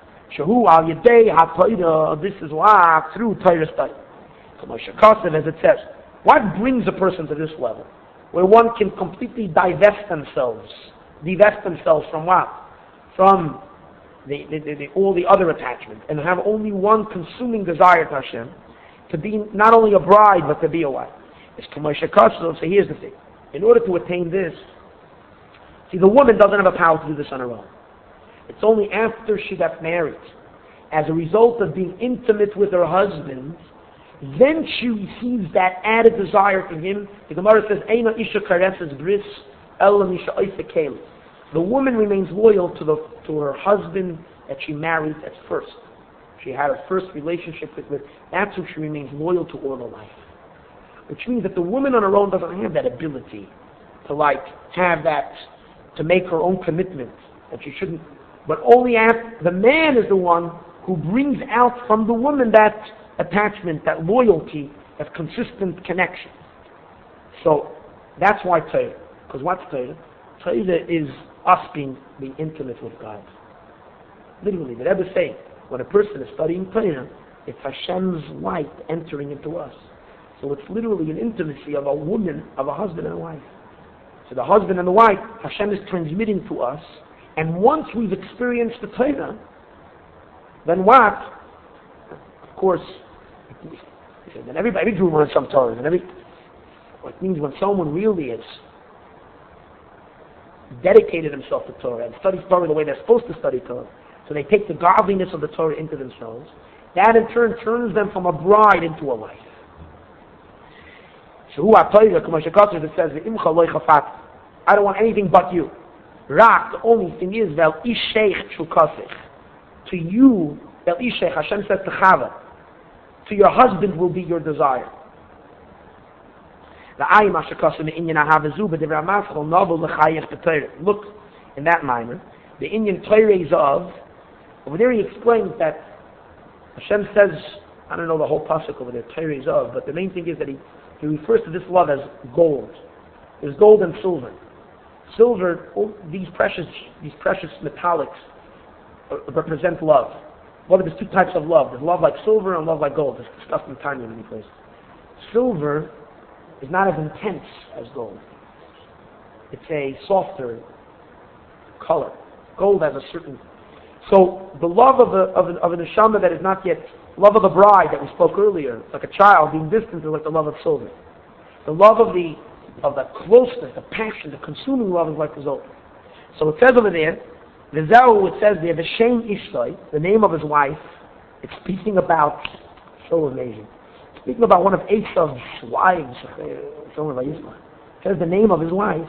This is why, through Torah study. As it says, what brings a person to this level? Where one can completely divest themselves from what? From all the other attachments, and have only one consuming desire to Hashem, to be not only a bride, but to be a wife. It's Kamosha Kasov. So here's the thing. In order to attain this, see, the woman doesn't have a power to do this on her own. It's only after she got married, as a result of being intimate with her husband, then she receives that added desire from him. The Gemara says, Eina isha kareses bris, ela misha oife kelim. The woman remains loyal to her husband that she married at first. She had her first relationship with. That's who she remains loyal to all her life. Which means that the woman on her own doesn't have that ability to have that, to make her own commitment, that she shouldn't. But only after the man is the one who brings out from the woman that attachment, that loyalty, that consistent connection. So that's why Torah. Because what's Torah? Torah is us being intimate with God. Literally, the Rebbe say, when a person is studying Torah, it's Hashem's light entering into us. So it's literally an intimacy of a woman, of a husband and a wife. So the husband and the wife, Hashem is transmitting to us, and once we've experienced the Torah, then what? Of course, then every Jew learns some Torah, and it means when someone really is dedicated himself to Torah and studies Torah the way they're supposed to study Torah, so they take the godliness of the Torah into themselves, that in turn turns them from a bride into a wife. It says, I don't want anything but you. Rak, the only thing is, to you, Hashem says to Chava, to your husband will be your desire. Look in that minor, the Indian Torah of, over there he explains that Hashem says, I don't know the whole pasuk over there, Torah of, but the main thing is that he refers to this love as gold. There's gold and silver. Silver, these precious metallics represent love. Well, there's two types of love. There's love like silver and love like gold. It's discussed in time in many places. Silver is not as intense as gold. It's a softer color. Gold has a certain. So the love of a neshama that is not yet love of the bride that we spoke earlier, like a child being distant, is like the love of silver. The love of the closeness, the passion, the consuming love is like the gold. So it says over there, V'zehu, it says there, V'shem Ishtoi, the name of his wife. It's speaking about, so amazing. Speaking about one of Esav's wives. It says the name of his wife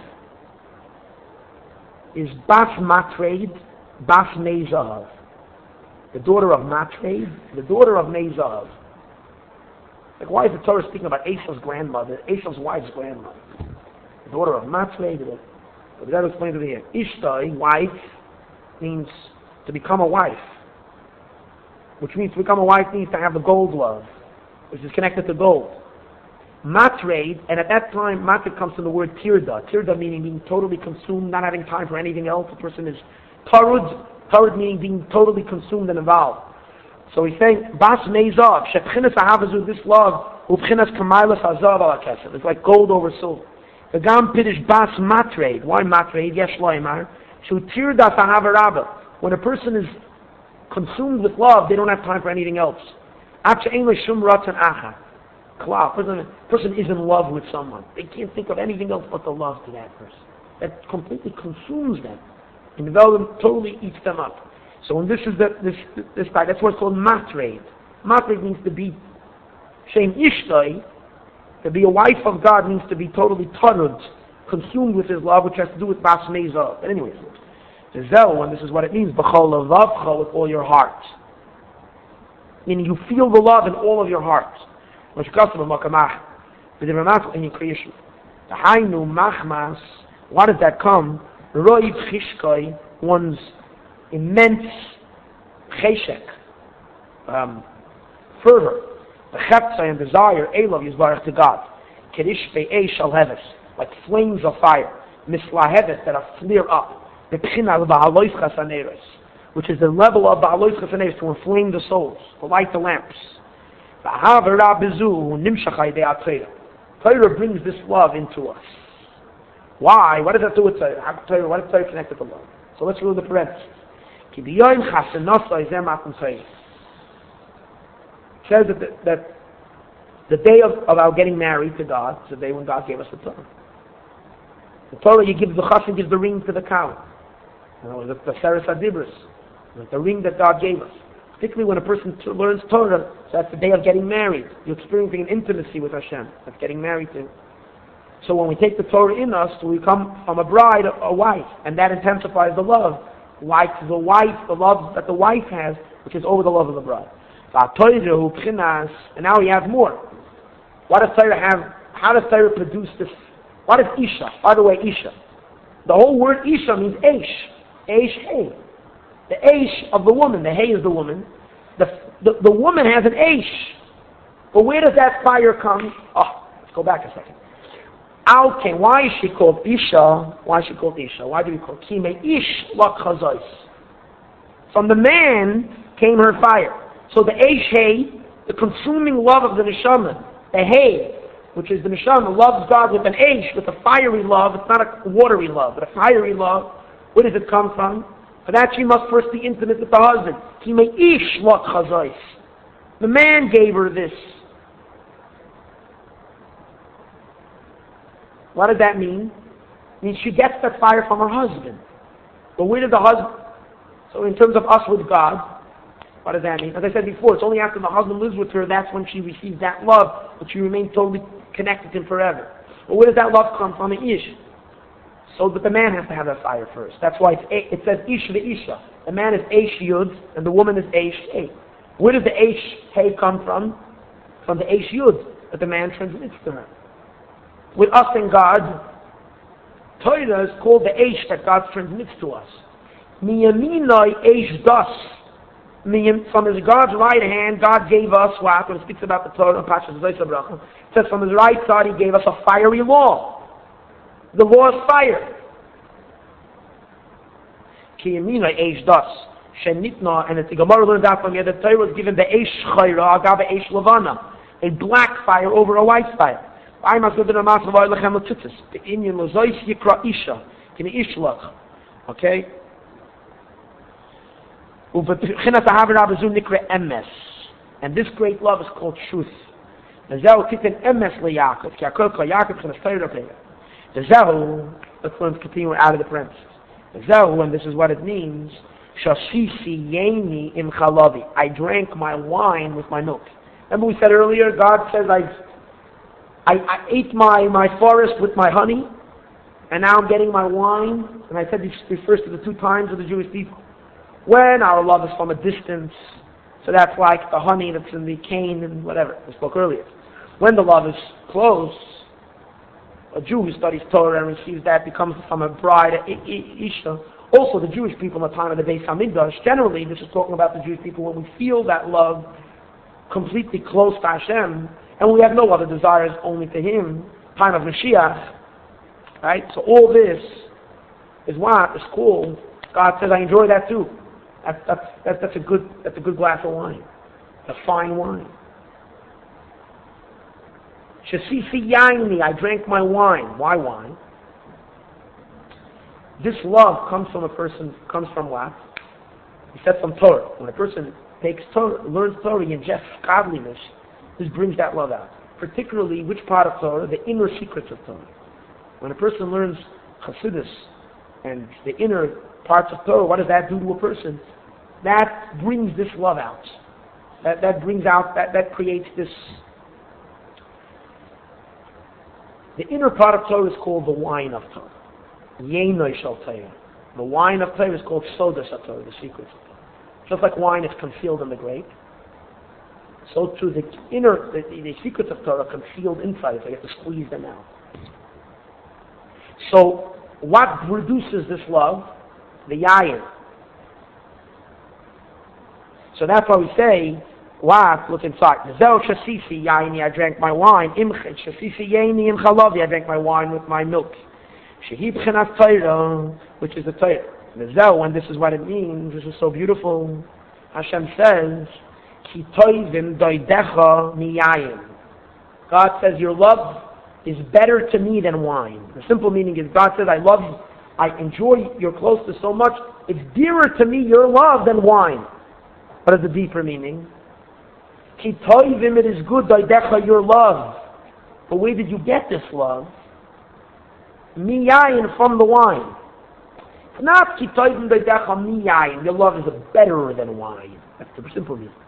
is Bas Matred, Bas Mezav. The daughter of Matred, the daughter of Mezav. Like, why is the Torah speaking about Esav's grandmother, Esav's wife's grandmother? The daughter of Matred. But that explains it here. Ishtoi, wife, means to become a wife. Which means to become a wife means to have the gold love, which is connected to gold. Matred, and at that time, matred comes from the word tirda. Tirda meaning being totally consumed, not having time for anything else. The person is tarud. Tarud meaning being totally consumed and involved. So he's saying, Bas Mezav, Shepchinas Ahavazu, this love, Upchinas Kamailas Hazav ala Kesef. It's like gold over silver. The Gam Piddish Bas Matred. Why Matred? Yes, Loimar. Shu Tirda Sahavarabba. When a person is consumed with love, they don't have time for anything else. Person is in love with someone. They can't think of anything else but the love to that person. That completely consumes them. And development totally eats them up. So when this is this type, that's what's called matred. Matred means to be shem ishtoi. To be a wife of God means to be totally tarud, consumed with his love, which has to do with bas mezav. But anyways, zezel, and this is what it means, b'chol levavcha, with all your heart. Meaning you feel the love in all of your heart. Why does that come? One's immense cheshek, fervor, the cheptzah and desire, Elov Yisbarach to God, Kedishpe Eish al Heves, like flames of fire, Mislaheves that are flare up, the Pchina of Ba'alois Chasaneres, which is the level of Ba'alois Chasaneres to inflame the souls, to light the lamps. Torah brings this love into us. Why? What does that do with Torah? What is Torah connected to love? So let's read the parentheses. It says that the day of our getting married to God is the day when God gave us the Torah. The Torah, you give the chassan gives the ring to the cow. You know, the Seres HaDibros, the ring that God gave us. Particularly when a person learns Torah, so that's the day of getting married. You're experiencing an intimacy with Hashem. That's getting married to. So when we take the Torah in us, we come from a bride, a wife, and that intensifies the love. Like the love that the wife has, which is over the love of the bride. And now he has more. What does Torah have? How does Torah produce this? What is Isha? By the way, Isha. The whole word Isha means Eish. Eish, Hey. The Eish of the woman. The Hey is the woman. The woman has an Eish. But where does that fire come? Oh, let's go back a second. Alken, why is she called Isha? Why is she called Isha? Why do we call Kime Ish Lak Chazos? From the man came her fire. So the Eish Hay, the consuming love of the Neshama, the Hay, which is the Neshama, loves God with an Eish, with a fiery love. It's not a watery love, but a fiery love. Where does it come from? For that she must first be intimate with the husband. Kime Ish Lak Chazos. The man gave her this. What does that mean? It means she gets that fire from her husband. But where did the husband... So in terms of us with God, what does that mean? As I said before, it's only after the husband lives with her, that's when she receives that love, but she remains totally connected to him forever. But where does that love come from? In Ish. So that the man has to have that fire first. That's why it says Ish Isha. The man is Eish Yud, and the woman is Eish Hey. Where does the Eish Hey come from? From the Eish Yud, that the man transmits to her. With us and God, Torah is called the Eish that God transmits to us. Miyaminoi Eish Das. From his God's right hand, God gave us what? When it speaks about the Torah, it says from his right side, he gave us a fiery law. The law is fire. Kiyaminoi Eish Das. Shenitna, and the Gemara learns out from here that Torah was given the Eish Chayra, Agave Eish Levana, a black fire over a white fire. I must have been a master of Lechem Latzitzis. The Indian Lozois Yikra Isha. Kini Ishlach. Okay? And this great love is called truth. Let's continue out of the parenthesis. And this is what it means. I drank my wine with my milk. Remember we said earlier, God says I ate my forest with my honey, and now I'm getting my wine. And I said this refers to the two times of the Jewish people. When our love is from a distance, so that's like the honey that's in the cane and whatever, we spoke earlier. When the love is close, a Jew who studies Torah and receives that becomes from a bride, Isha. Also the Jewish people in the time of the Beis Hamikdash, generally this is talking about the Jewish people when we feel that love completely close to Hashem, and we have no other desires only to Him, time of Mashiach, right? So all this is what is called, God says, I enjoy that too. That's a good glass of wine, a fine wine. Shasisi yaini, I drank my wine. Why wine? This love comes from what? He said from Torah. When a person takes Torah, learns Torah, he ingests godliness, this brings that love out. Particularly, which part of Torah? The inner secrets of Torah. When a person learns Chassidus and the inner parts of Torah, what does that do to a person? That brings this love out. That brings out, that creates this. The inner part of Torah is called the wine of Torah. Yenoi shel Torah. The wine of Torah is called Sodas of Torah, the secrets of Torah. Just like wine is concealed in the grape, so too the secrets of Torah are concealed inside, so you have to squeeze them out. So, what produces this love? The yayin. So that's why we say, what? Look inside. Zel shasisi yaini, I drank my wine. Imchet shasisi yaini im chalavi, I drank my wine with my milk. Shehi b'chenas Torah, which is the Torah. Zel, and this is what it means, this is so beautiful. Hashem says, Ki toivim doidecha miyayin. God says, your love is better to me than wine. The simple meaning is, God says, I love you. I enjoy your closeness so much, it's dearer to me, your love, than wine. What is the deeper meaning? Ki toivim, it is good, doidecha, your love. But where did you get this love? Miyayin, from the wine. It's not ki toivim doidecha miyayin, your love is better than wine. That's the simple meaning.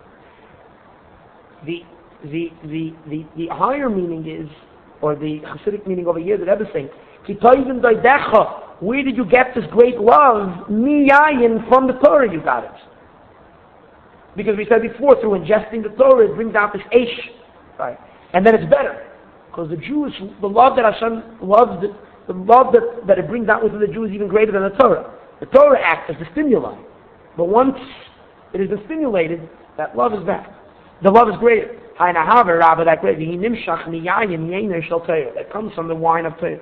The higher meaning is, or the Hasidic meaning over here, the Rebbe is saying, ki toivim doidecha, where did you get this great love? Miyayin, from the Torah you got it. Because we said before, through ingesting the Torah, it brings out this Eish, right? And then it's better. Because the love that Hashem loves, the love that it brings out within the Jew is even greater than the Torah. The Torah acts as the stimuli. But once it has been stimulated, that love is back. The love is greater. That comes from the wine of Torah.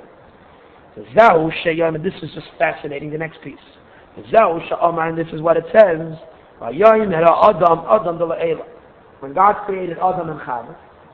This is just fascinating, the next piece. And this is what it says. When God created Adam and Chava,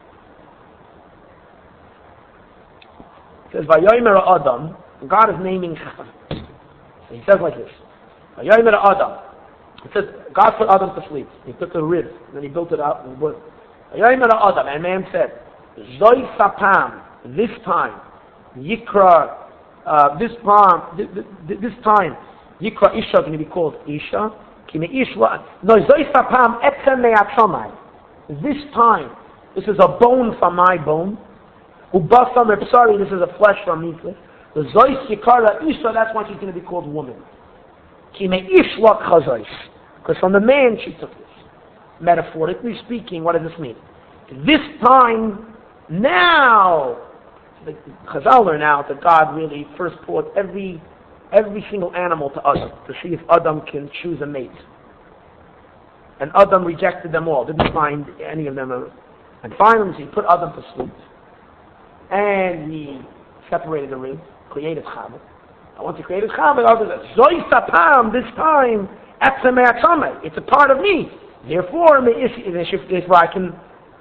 it says, Vayomer Adam, God is naming Chava. He says like this. Vayomer Adam. It says, God put Adam to sleep. He took a rib, and then he built it out in wood. Vayomer Adam, and man said, Zoi Sapam, this time, Yikra, this time, Yikra Isha is going to be called Isha. No, Zoi Sapam Etzem Me'atzomai. This time, this is a bone from my bone. Ubasam Repsari, this is a flesh from me. The Zois Yikara Isha, that's why she's going to be called woman. Kime Ishla Chazois. Because from the man she took this. Metaphorically speaking, what does this mean? This time, now, the Chazal learn out that God really first brought every single animal to Adam to see if Adam can choose a mate. And Adam rejected them all, didn't find any of them. And finally, he put Adam to sleep. And he separated the rib, created Chava. And once he created Chava, Adam said, Zoi Sapam, this time, it's a part of me. Therefore, I can,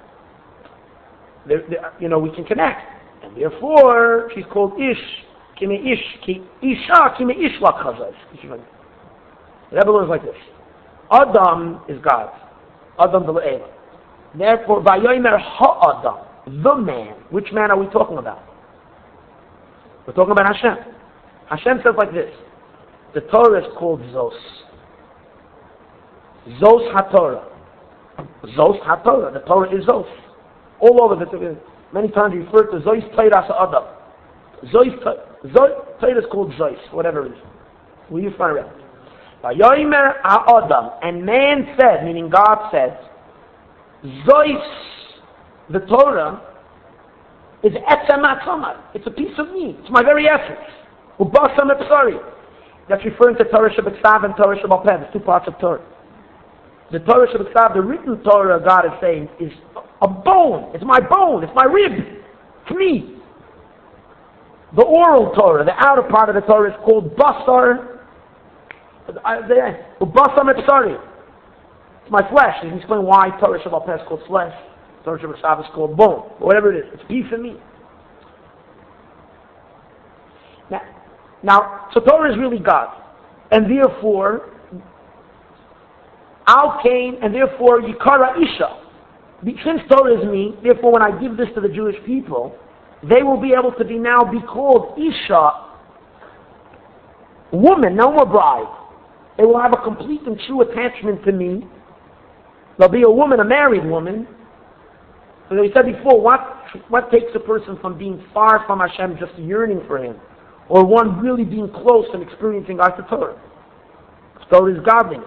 we can connect. And therefore, she's called Ish. Kime Ish, Isha, Kime Ish la Chazaz. The Rebbe learns like this. Adam is God. Adam the Le'ela. Therefore, Vayomer Ha-Adam, the man. Which man are we talking about? We're talking about Hashem. Hashem says like this. The Torah is called Zos. Zos HaTorah. Zos HaTorah. The Torah is Zos. All over the Torah. Many times referred to Zos Torah Adam. Zos Torah is called Zos, whatever it is. Will you find out? Vayomer Adam, and man said, meaning God said, Zos, the Torah, is Etzem Atzomai. It's a piece of me. It's my very essence. Ubasam Epsari. That's referring to Torah Shabbat and Torah Shabbat Peh. It's two parts of Torah. The Torah Shabbat, the written Torah, God is saying, is a bone. It's my bone. It's my rib. It's me. The oral Torah, the outer part of the Torah, is called Basar. Ubasam Epsari. It's my flesh. You can explain why Torah Shabbat Peh is called flesh. Torah Shabbat is called bone. Whatever it is. It's a piece of me. Now, so Torah is really God. And therefore, Al came, and therefore Yikara Isha. Since Torah is me, therefore when I give this to the Jewish people, they will be able to be called Isha, woman, no more bride. They will have a complete and true attachment to me. They'll be a woman, a married woman. So we said before, what takes a person from being far from Hashem, just yearning for Him, or one really being close and experiencing God's Torah? Torah is godliness.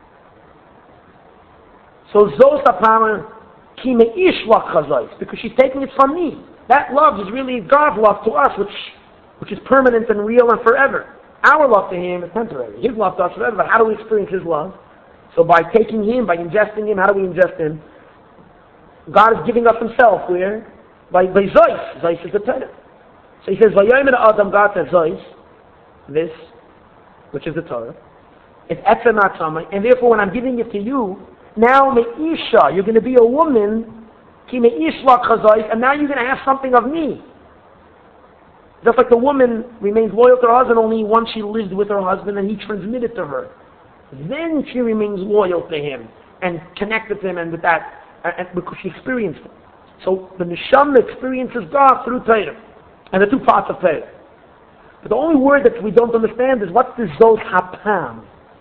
So Zos Apama Kime Ishla Chazais, because she's taking it from me. That love is really God's love to us, which is permanent and real and forever. Our love to Him is temporary. His love to us is forever. But how do we experience His love? So by taking Him, by ingesting Him, how do we ingest Him? God is giving us Himself. Where? By Zois. Zois is the Torah. So He says, Vayomer Adam, God says, Zois, this, which is the Torah, is Etzem Atzamai, and therefore when I'm giving it to you, now Me'isha, you're going to be a woman, Ki Me'ishla Chazais, and now you're going to have something of me. Just like the woman remains loyal to her husband only once she lived with her husband and he transmitted to her. Then she remains loyal to him and connected to him, and with that, because she experienced it. So the Neshama experiences God through Torah, and the two parts of Torah. But the only word that we don't understand is what's this Zos Hapam?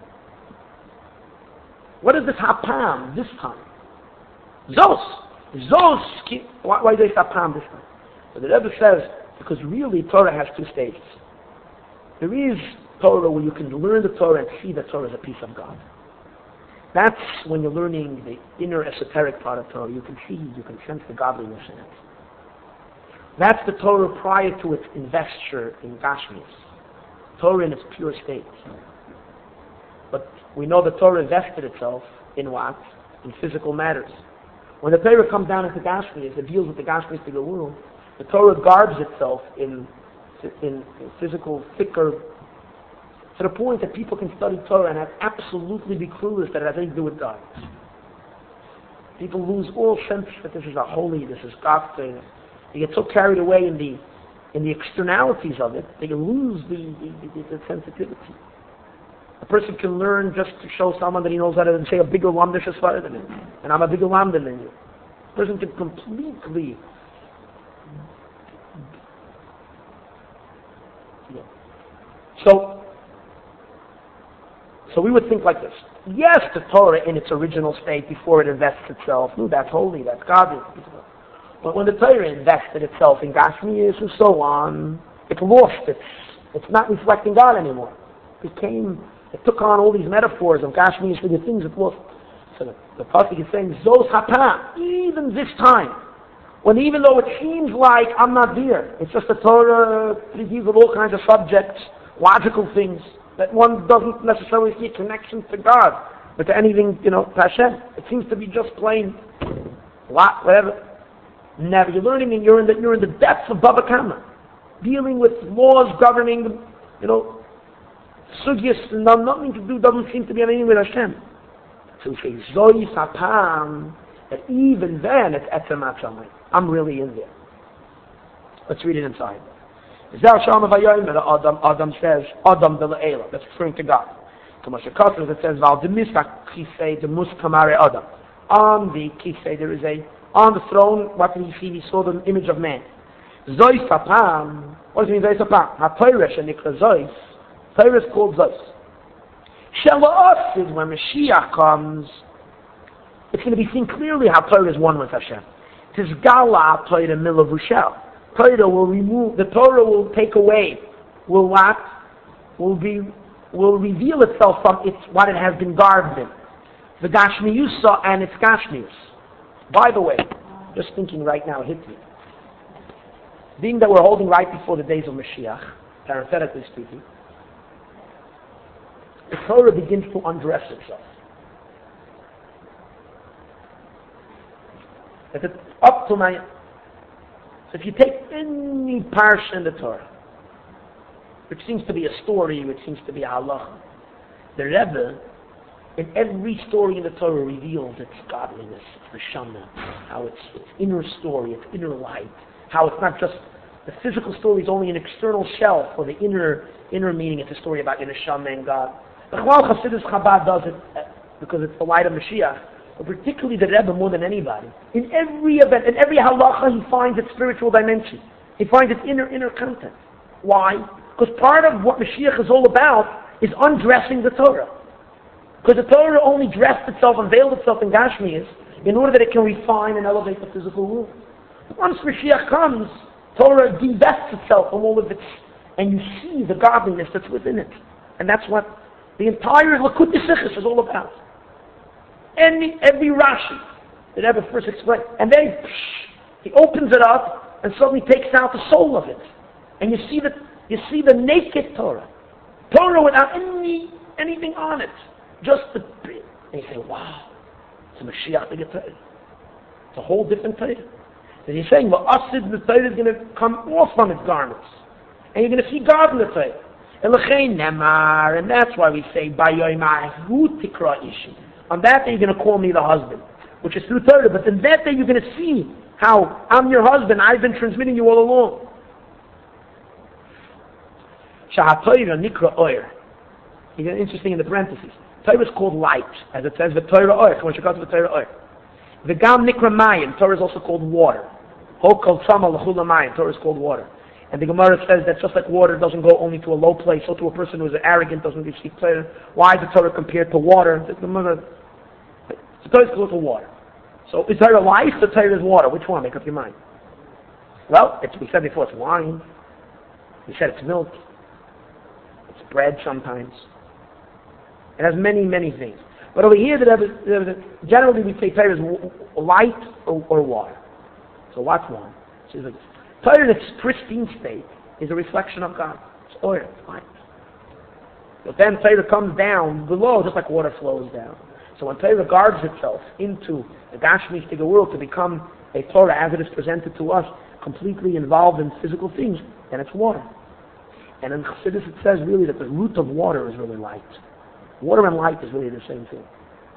What is this Hapam this time? Zos. Why do they say Hapam this time? So the Rebbe says, because really Torah has two stages. There is Torah where you can learn the Torah and see that Torah is a piece of God. That's when you're learning the inner esoteric part of Torah. You can see, you can sense the godliness in it. That's the Torah prior to its investiture in Gashmias. Torah in its pure state. But we know the Torah vested itself in what? In physical matters. When the Torah comes down into Gashmias, it deals with the Gashmias world. The Torah garbs itself in physical, thicker, to the point that people can study Torah and have absolutely be clueless that it has anything to do with God. People lose all sense that this is a holy, this is God's thing. They get so carried away in the externalities of it, they lose the sensitivity. A person can learn just to show someone that he knows how to say a bigger lamdish is better than him, and I'm a bigger lamda than you. A person can completely So we would think like this. Yes, the Torah in its original state before it invests itself, that's holy, that's godly. But when the Torah invested itself in Gashmias and so on, it lost it's not reflecting God anymore. It took on all these metaphors of Gashmias for the things it lost. So the pasuk is saying, Zos hapam, even this time, when even though it seems like I'm not there, it's just the Torah deals with all kinds of subjects, logical things, that one doesn't necessarily see a connection to God, but to anything, to Hashem. It seems to be just plain, whatever. Never. You're learning and you're in the depths of Baba Kama, dealing with laws governing, sugyas, and nothing to do, doesn't seem to be anything with Hashem. So we say, Zoy Sapam, that even then it's Etzemat Shamayim. I'm really in there. Let's read it inside. Adam says, Adam de Le'ela. That's referring to God. It says, Val de Misak Kisei de Muskamare Adam. On the Kisei, there is on the throne, what did he see? He saw the image of man. Zoy Sapam. What does it mean, Zoy Sapam? HaToresh and Nikra Zoy. Torah is called Zoy. Shela is when Mashiach comes, it's going to be seen clearly how Torah is one with Hashem. Tis Gala Torah Milavushel. Torah will remove, the Torah will take away, will reveal itself from what it has been garbed in. The Gashmiyusa and its Gashmiyus. By the way, just thinking right now, it hit me. Being that we're holding right before the days of Mashiach, parenthetically speaking, the Torah begins to undress itself. So if you take any parsha in the Torah, which seems to be a story, which seems to be a halacha, the Rebbe, in every story in the Torah, reveals its godliness, its neshama, how its inner story, its inner light, how it's not just the physical story is only an external shell for the inner meaning. It's a story about your neshama and God. The Chalal Chassidus Chabad does it because it's the light of Mashiach. But particularly the Rebbe more than anybody. In every event, in every halacha, he finds its spiritual dimension. He finds its inner content. Why? Because part of what Mashiach is all about is undressing the Torah. Because the Torah only dressed itself, unveiled itself in Gashmias in order that it can refine and elevate the physical world. Once Mashiach comes, Torah divests itself from all of its, and you see the godliness that's within it. And that's what the entire Likutei Sichos is all about. Every Rashi that Rebbe first explained, and then he opens it up and suddenly takes out the soul of it, and you see the naked Torah without anything on it, just the bit, and you say, wow, it's a Mashiach to get Torah. It's a whole different Torah. And he's saying, well, Asid, the Torah is going to come off from its garments, and you're going to see God in the Torah. And that's why we say, Bayoymahu Tikra Ishi. On that day you're going to call me the husband, which is through Torah. But in that day you're going to see how I'm your husband. I've been transmitting you all along. Shahatorah Nikra Oyer. Interesting in the parentheses. Torah is called light, as it says the Torah Oyer. When you go to the Torah Oyer, the Gam Nikra Mayim. Torah is also called water. Hokal Tzama L'Chula Mayim. Torah is called water. And the Gemara says that just like water doesn't go only to a low place, so to a person who is arrogant doesn't receive Torah. Why is the Torah compared to water? The Torah is called to water. So is Torah life or Torah is water? Which one? Make up your mind. Well, we said before it's wine. We said it's milk. It's bread sometimes. It has many, many things. But over here, generally we say Torah is light or water. So what's one? So it's like, Torah in its pristine state is a reflection of God. It's oil, it's light. But then Torah comes down below, just like water flows down. So when Torah regards itself into the Gashmistic world to become a Torah as it is presented to us, completely involved in physical things, then it's water. And in Chassidus it says really that the root of water is really light. Water and light is really the same thing.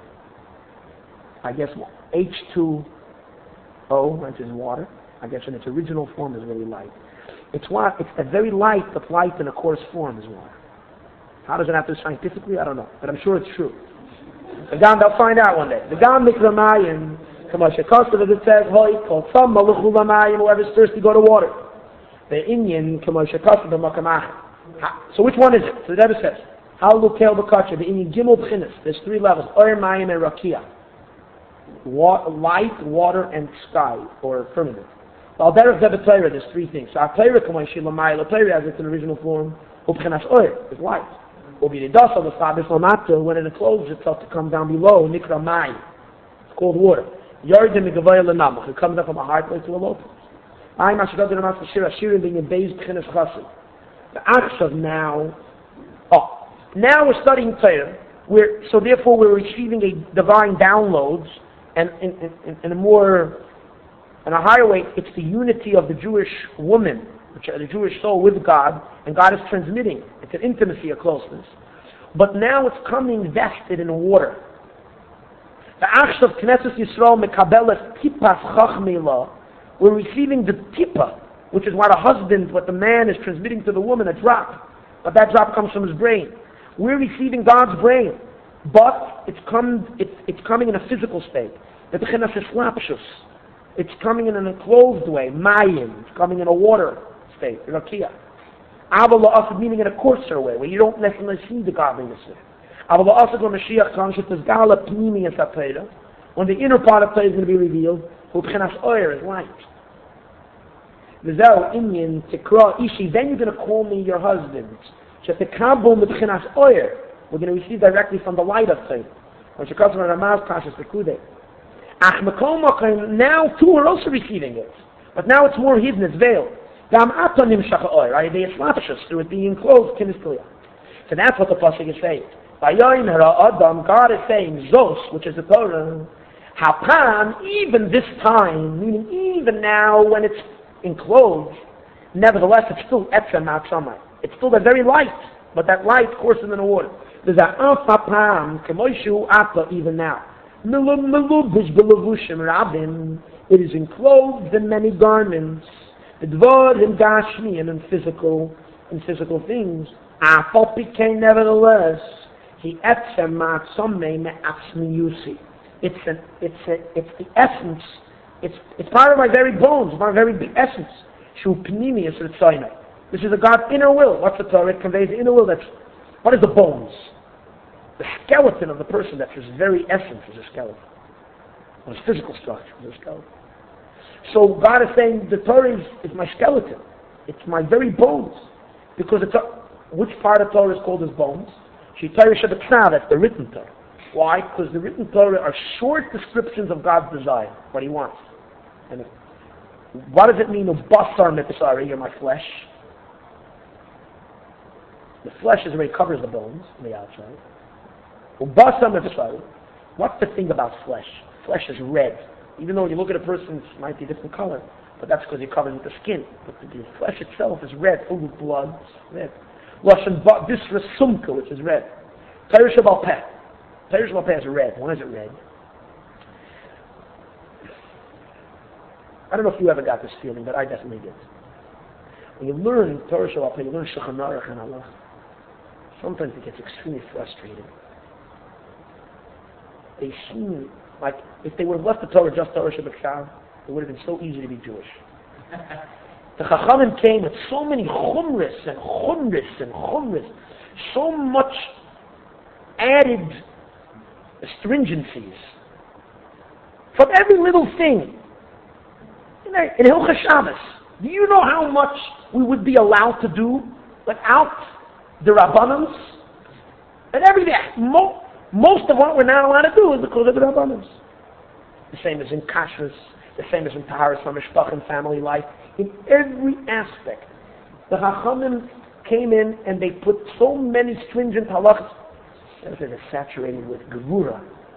I guess H2O, which is water, I guess in its original form is really light. It's a very light, but light in a coarse form is water. How does it happen scientifically? I don't know, but I'm sure it's true. They'll find out one day. The Gam Mikra Mayim, Kamasha Kostav, it says, Hoi, called some Maluchul Mayim, whoever's thirsty, go to water. The Indian, Kamasha Kostav, Makamach. So which one is it? So the Rebbe says, How Lukel Bakacha, the Indian Gimel B'chinas, there's three levels, Oyer Mayim and Rakia. Light, water, and sky, or firmament. Well, there there's three things. So Torah, Kamasha Lamayim, Torah, as it's in original form, Ubchinas Oyer, is light. When it encloses itself to come down below, Nikra Mai, it's called water. It comes up from a high place to a low place. The Achshav now, now we're studying Torah, so therefore we're receiving a divine downloads, and in a higher way, it's the unity of the Jewish woman, the Jewish soul with God, and God is transmitting. It's an intimacy, a closeness. But now it's coming vested in water. The Achsh of Knesset Yisrael Mekabelet Tipas Chachmila, we're receiving the Tipa, which is what the man is transmitting to the woman, a drop. But that drop comes from his brain. We're receiving God's brain, but it's coming in a physical state. The B'chinas Eslapshus. It's coming in an enclosed way, Mayim. It's coming in a water state, Rakia. Avala meaning in a coarser way, where you don't necessarily see the godliness there. Avala when Mashiach comes, it says Gala Pnimi Esapeda, when the inner part of Torah is going to be revealed, Ubchinas Oyer is light. V'zeu Inyan Tikra Ishi, then you're going to call me your husband. Shetekabul Ubchinas Oyer, we're going to receive directly from the light of Torah. When Shekatz Ramaz Pashas Pekude. Now too we're also receiving it, but now it's more hidden, it's veiled. Right? They establish us through it being closed. So that's what the pasuk is saying. God is saying Zos, which is the Torah. Hapan, even this time, meaning even now when it's enclosed, nevertheless it's still etzem ma'atzamai. It's still the very light, but that light courses in the water. There's a Hapan, Kemoshu Ata, even now. It is enclosed in many garments. Dvar in Gashmi and in physical things. Nevertheless, he etzem ma'atzamei me'atzmi yusi. It's the essence. It's part of my very bones, my very essence. Shu pnimius ritzaynai. This is a God's inner will. What's the Torah? It conveys the inner will. What is the bones? The skeleton of the person, that's his very essence, is a skeleton. Or his physical structure is a skeleton. So God is saying the Torah is my skeleton. It's my very bones. Because which part of Torah is called as bones? Torah Shabbat, that's the written Torah. Why? Because the written Torah are short descriptions of God's desire, what He wants. And what does it mean, basar mitzari, you're my flesh? The flesh is where it covers the bones on the outside. What's the thing about flesh? Flesh is red. Even though when you look at a person, it might be a different color, but that's because you're covered with the skin. But the flesh itself is red, full of blood, red. Lashon Bisra Sumka, which is red. Torah Shabbat Peh. Torah Shabbat Peh is red. Why is it red? I don't know if you ever got this feeling, but I definitely did. When you learn Torah Shabbat Peh, you learn Shulchan Aruch and Allah. Sometimes it gets extremely frustrating. They seem like if they would have left the Torah just Torah Shabbat, it would have been so easy to be Jewish. The Chachamim came with so many chumris and chumris and chumris, so much added astringencies from every little thing. In Hilchos Shabbos, do you know how much we would be allowed to do without the Rabbanans? And everything, most of what we're not allowed to do is because of the Rabbanans. The same as in Kashrus, the same as in Taharas HaMishpach and family life. In every aspect, the Chachamim came in and they put so many stringent halachas. They're saturated with Gevura.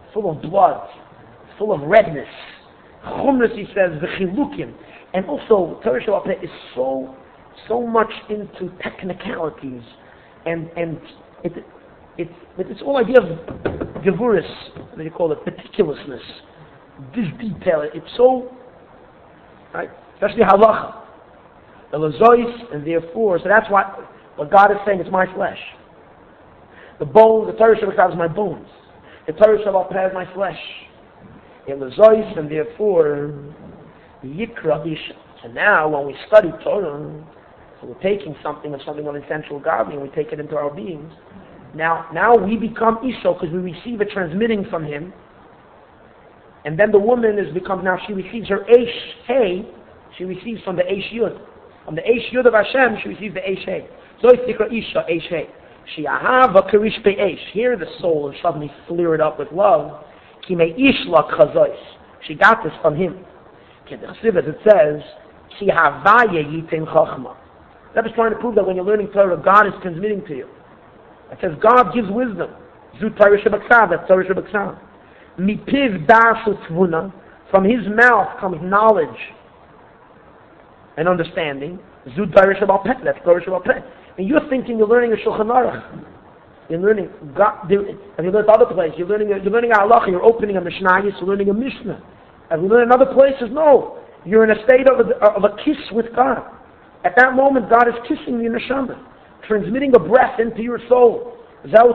full of blood, full of redness. Chumras, he says, v'chilukim. And also, Torah Shabbat Peh is so much into technicalities, and it's all idea of gevuris, what do you call it, meticulousness, this detail. It's so, right, especially halacha, elazois, and therefore, so that's what God is saying. It's my flesh. The bones, the Torah Shabbat Peh is my bones. The Torah Shabbat Peh is my flesh. Elazois, and therefore, Yikra Isha. And now, when we study Torah, so we're taking something of essential godly, and we take it into our beings. Now we become Isha because we receive it transmitting from him. And then the woman she receives her Eish Hey, she receives from the Eish Yud. From the Eish Yud of Hashem, she receives the Eish Hey. So it's Yikra Isha, Eish Hey. She ahava karish be'eish. Here the soul is suddenly flared up with love. Ki me'ish la chazois. She got this from him. It says, Ki havaya yitin chachma. That is trying to prove that when you're learning Torah, God is transmitting to you. It says God gives wisdom. Zut Torah Shabbat, that's Torah Shabbat. Mipiv dasu tvuna. From his mouth comes knowledge and understanding. Zut Torah Shabbat, that's Torah Shabbat. And you're thinking you're learning a Shulchan Aruch. You're learning God. Have you learned other places? You're learning a halacha. You're opening a Mishnah. You're learning a Mishnah. Have you learned in other places? No. You're in a state of a kiss with God. At that moment, God is kissing the neshama, transmitting a breath into your soul. And that's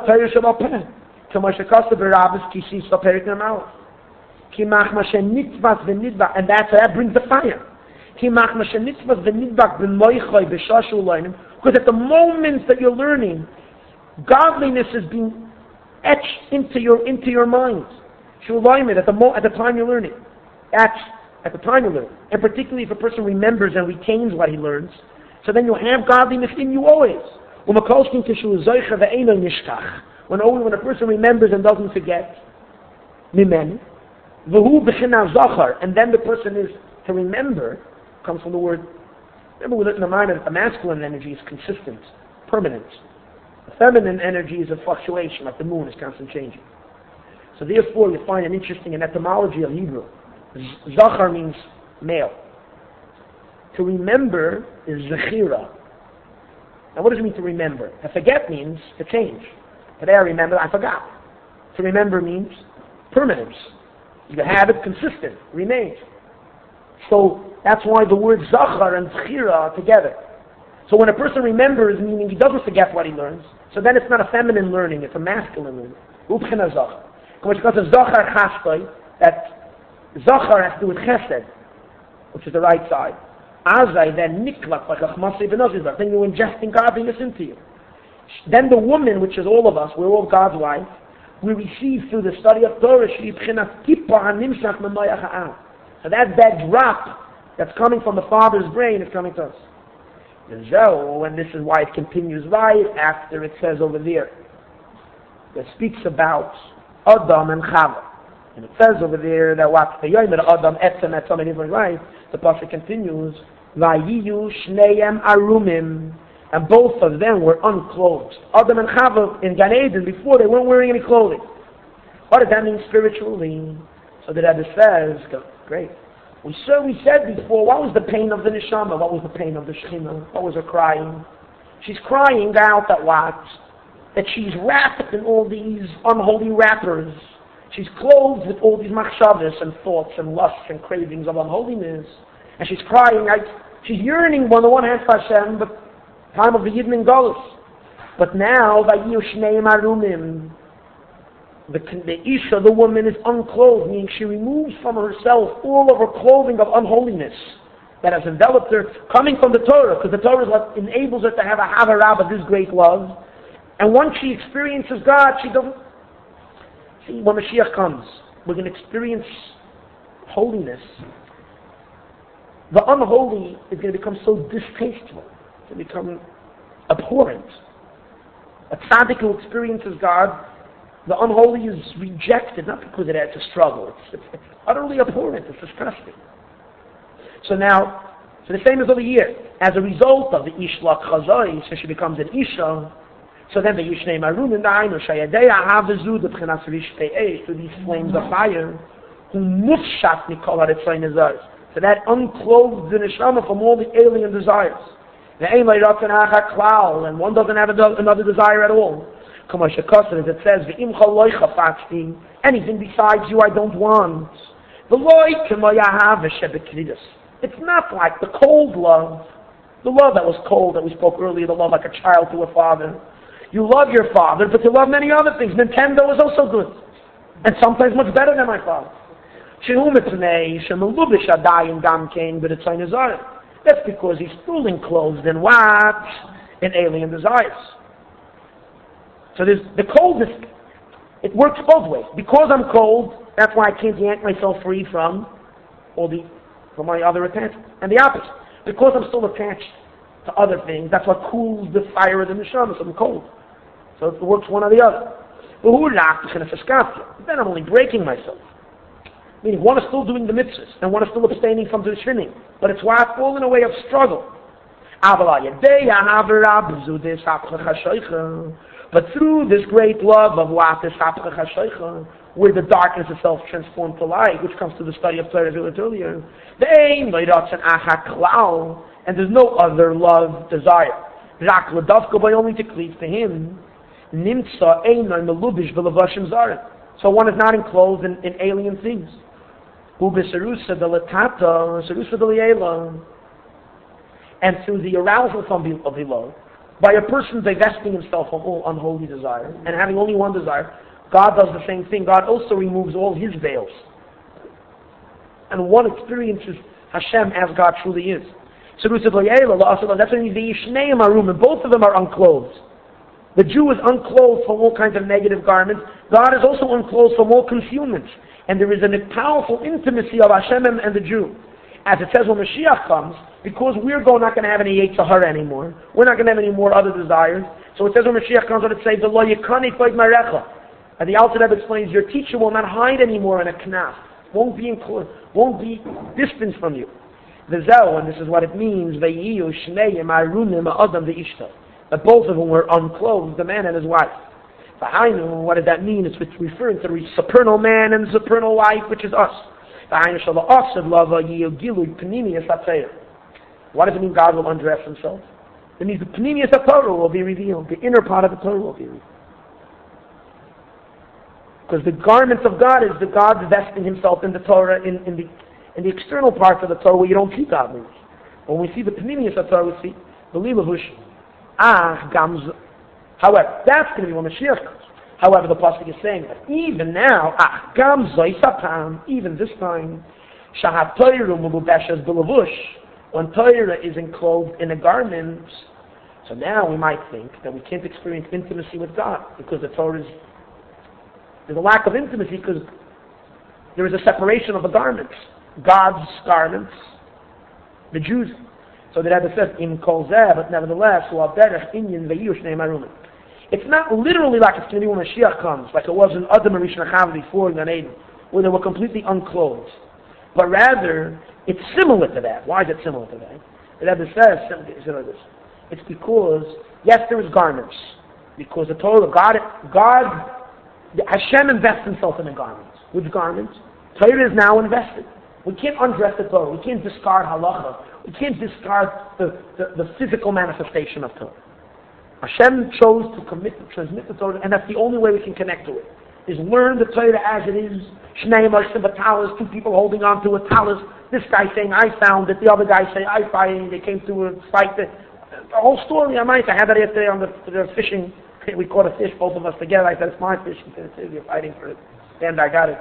that brings the fire. Because at the moment that you're learning, godliness is being etched into your mind. At the time you're learning. That's at the time you learn. And particularly if a person remembers and retains what he learns, so then you'll have godliness in you always. When a person remembers and doesn't forget, and then the person is to remember, comes from the word, remember we look in the mind that the masculine energy is consistent, permanent. The feminine energy is a fluctuation, like the moon is constantly changing. So therefore you find an interesting etymology of Hebrew. Zachar means male. To remember is zechira. Now what does it mean to remember? To forget means to change. Today I remember, I forgot. To remember means permanence. You have it consistent, remains. So that's why the words zachar and zechira are together. So when a person remembers, meaning he doesn't forget what he learns, so then it's not a feminine learning, it's a masculine learning. Ubchina zachar. Because of zachar chaspai, that zachar has to do with chesed, which is the right side. Azai then niklak, like a chmasei benozizah, then you're ingesting godliness into you. Then the woman, which is all of us, we're all God's wife, we receive through the study of Torah, so that drop that's coming from the Father's brain is coming to us. And this is why it continues right after it says over there, it speaks about Adam and Chava. And it says over there that what the Yom Adam etzem at so many different ways, the pasuk continues, Vayiyu shneim arumim, and both of them were unclothed. Adam and Chava in Gan Eden before they weren't wearing any clothing. What does that mean spiritually? So the Rebbe says, great. We said before, what was the pain of the neshama? What was the pain of the Shekhinah? What was her crying? She's crying out at what? That she's wrapped in all these unholy wrappers. She's clothed with all these machshavas and thoughts and lusts and cravings of unholiness. And she's crying, she's yearning on the one hand for Hashem, but time of the Yidden and Golus. But now, Vayiyu Shneim Arumim, the Isha, the woman, is unclothed, meaning she removes from herself all of her clothing of unholiness that has enveloped her, coming from the Torah, because the Torah is what enables her to have a Havarab of this great love. And once she experiences God, she doesn't. See, when Mashiach comes, we're going to experience holiness. The unholy is going to become so distasteful, it's going to become abhorrent. A tzaddik who experiences God, the unholy is rejected, not because it adds a struggle. It's utterly abhorrent. It's disgusting. So the same as over here. As a result of the Ishlak Chazai, so she becomes an Isha, So then the Yishnei Marun in the Ainu, Shayadei Ahavezu, the Pchenas Rishtei Eish, to these flames of fire, who mufshat Nikol HaRetzayin Azars. So that unclothes the neshama from all the alien desires. The Ein Leiratzen Acha Klal, and one doesn't have another desire at all. As it says, anything besides you I don't want. It's not like the cold love, the love that was cold that we spoke earlier, the love like a child to a father. You love your father, but you love many other things. Nintendo is also good, and sometimes much better than my father. That's because he's still enclosed in what? In alien desires. So there's the coldness. It works both ways. Because I'm cold, that's why I can't yank myself free from my other attachments. And the opposite. Because I'm still attached to other things, that's what cools the fire of the neshama, so I'm cold. So it works one or the other. But then I'm only breaking myself. Meaning one is still doing the mitzvahs, and one is still abstaining from the shvinning. But it's why I fall in a way of struggle. But through this great love of where the darkness itself transformed to light, which comes to the study of Torah earlier, and there's no other love, desire. By only to cleave to him. So one is not enclosed in alien things. And through the arousal from below, by a person divesting himself of all unholy desire and having only one desire, God does the same thing. God also removes all his veils. And one experiences Hashem as God truly is. That's when both of them are unclothed. The Jew is unclothed from all kinds of negative garments. God is also unclothed from all concealments. And there is a powerful intimacy of Hashem and the Jew. As it says when Mashiach comes, because we're not going to have any Yetzer Hara anymore, we're not going to have any more other desires. So it says when Mashiach comes, it says, and the Alter Rebbe explains, your teacher will not hide anymore in a knaf, won't be distant from you. And this is what it means, that both of them were unclothed, the man and his wife. What does that mean? It's referring to the supernal man and the supernal wife, which is us. What does it mean God will undress himself? It means the Pnimius HaTorah will be revealed. The inner part of the Torah will be revealed. Because the garments of God is the God vesting himself in the Torah, in the external parts of the Torah where you don't see godliness. When we see the Pnimius HaTorah, we see the Lilavush. However, that's going to be when Mashiach comes. However, the pasuk is saying that even now, even this time, when Torah is enclosed in a garment, so now we might think that we can't experience intimacy with God because the Torah there's a lack of intimacy because there is a separation of the garments. God's garments, the Jews. So the Rebbe says, "Im kol zeh," but nevertheless, it's not literally like it's going to be when Mashiach comes, like it was in Adam and Rishon HaChav before in Gan Eden, where they were completely unclothed. But rather, it's similar to that. Why is it similar to that? The Rebbe says, it's because, yes, there is garments. Because the Torah, Hashem invests himself in the garments. Which garments? Torah is now invested. We can't undress the Torah. We can't discard halacha. We can't discard the physical manifestation of Torah. Hashem chose to transmit the Torah, and that's the only way we can connect to it, is learn the Torah as it is. Shnei Moshe Batalis, two people holding on to a talis. This guy saying, I found it. The other guy saying, I find it. They came to a fight. The whole story, I had that yesterday on the fishing. We caught a fish, both of us together. I said, it's my fish. He said, you're fighting for it. And I got it.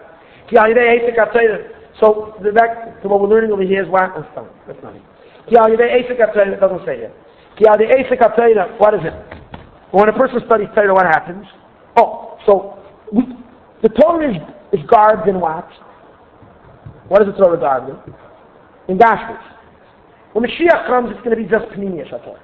So, back to what we're learning over here is what? That's not it. It doesn't say it. What is it? When a person studies Torah, what happens? The Torah is garbed in what? What is the Torah garbed in? In Gashmis. When Mashiach comes, it's going to be just Pnimius HaTorah.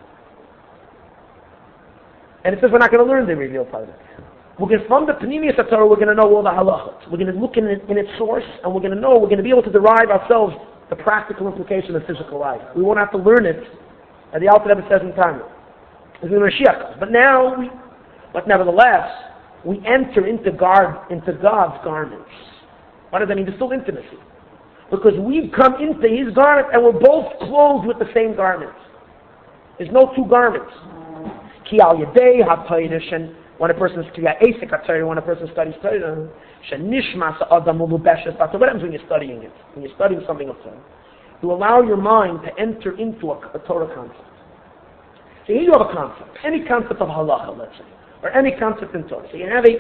And it says we're not going to learn the revealed part of it. From the Pnimius HaTorah, we're going to know all the halachot. We're going to look in its source, and we're going to be able to derive ourselves the practical implication of physical life. We won't have to learn it, as the Alter Rebbe says in time. As when Mashiach comes. But now, But nevertheless, we enter into God's garments. What does that mean? There's still intimacy. Because we've come into His garment and we're both clothed with the same garments. There's no two garments. Ki al yedei ha-toyrish, and when a person studies Torah, shenishmas adam ulubeshes. So what happens when you're studying it? When you're studying something of Torah, you allow your mind to enter into a Torah concept. So here you have a concept, any concept of halacha, let's say, or any concept in Torah. So you have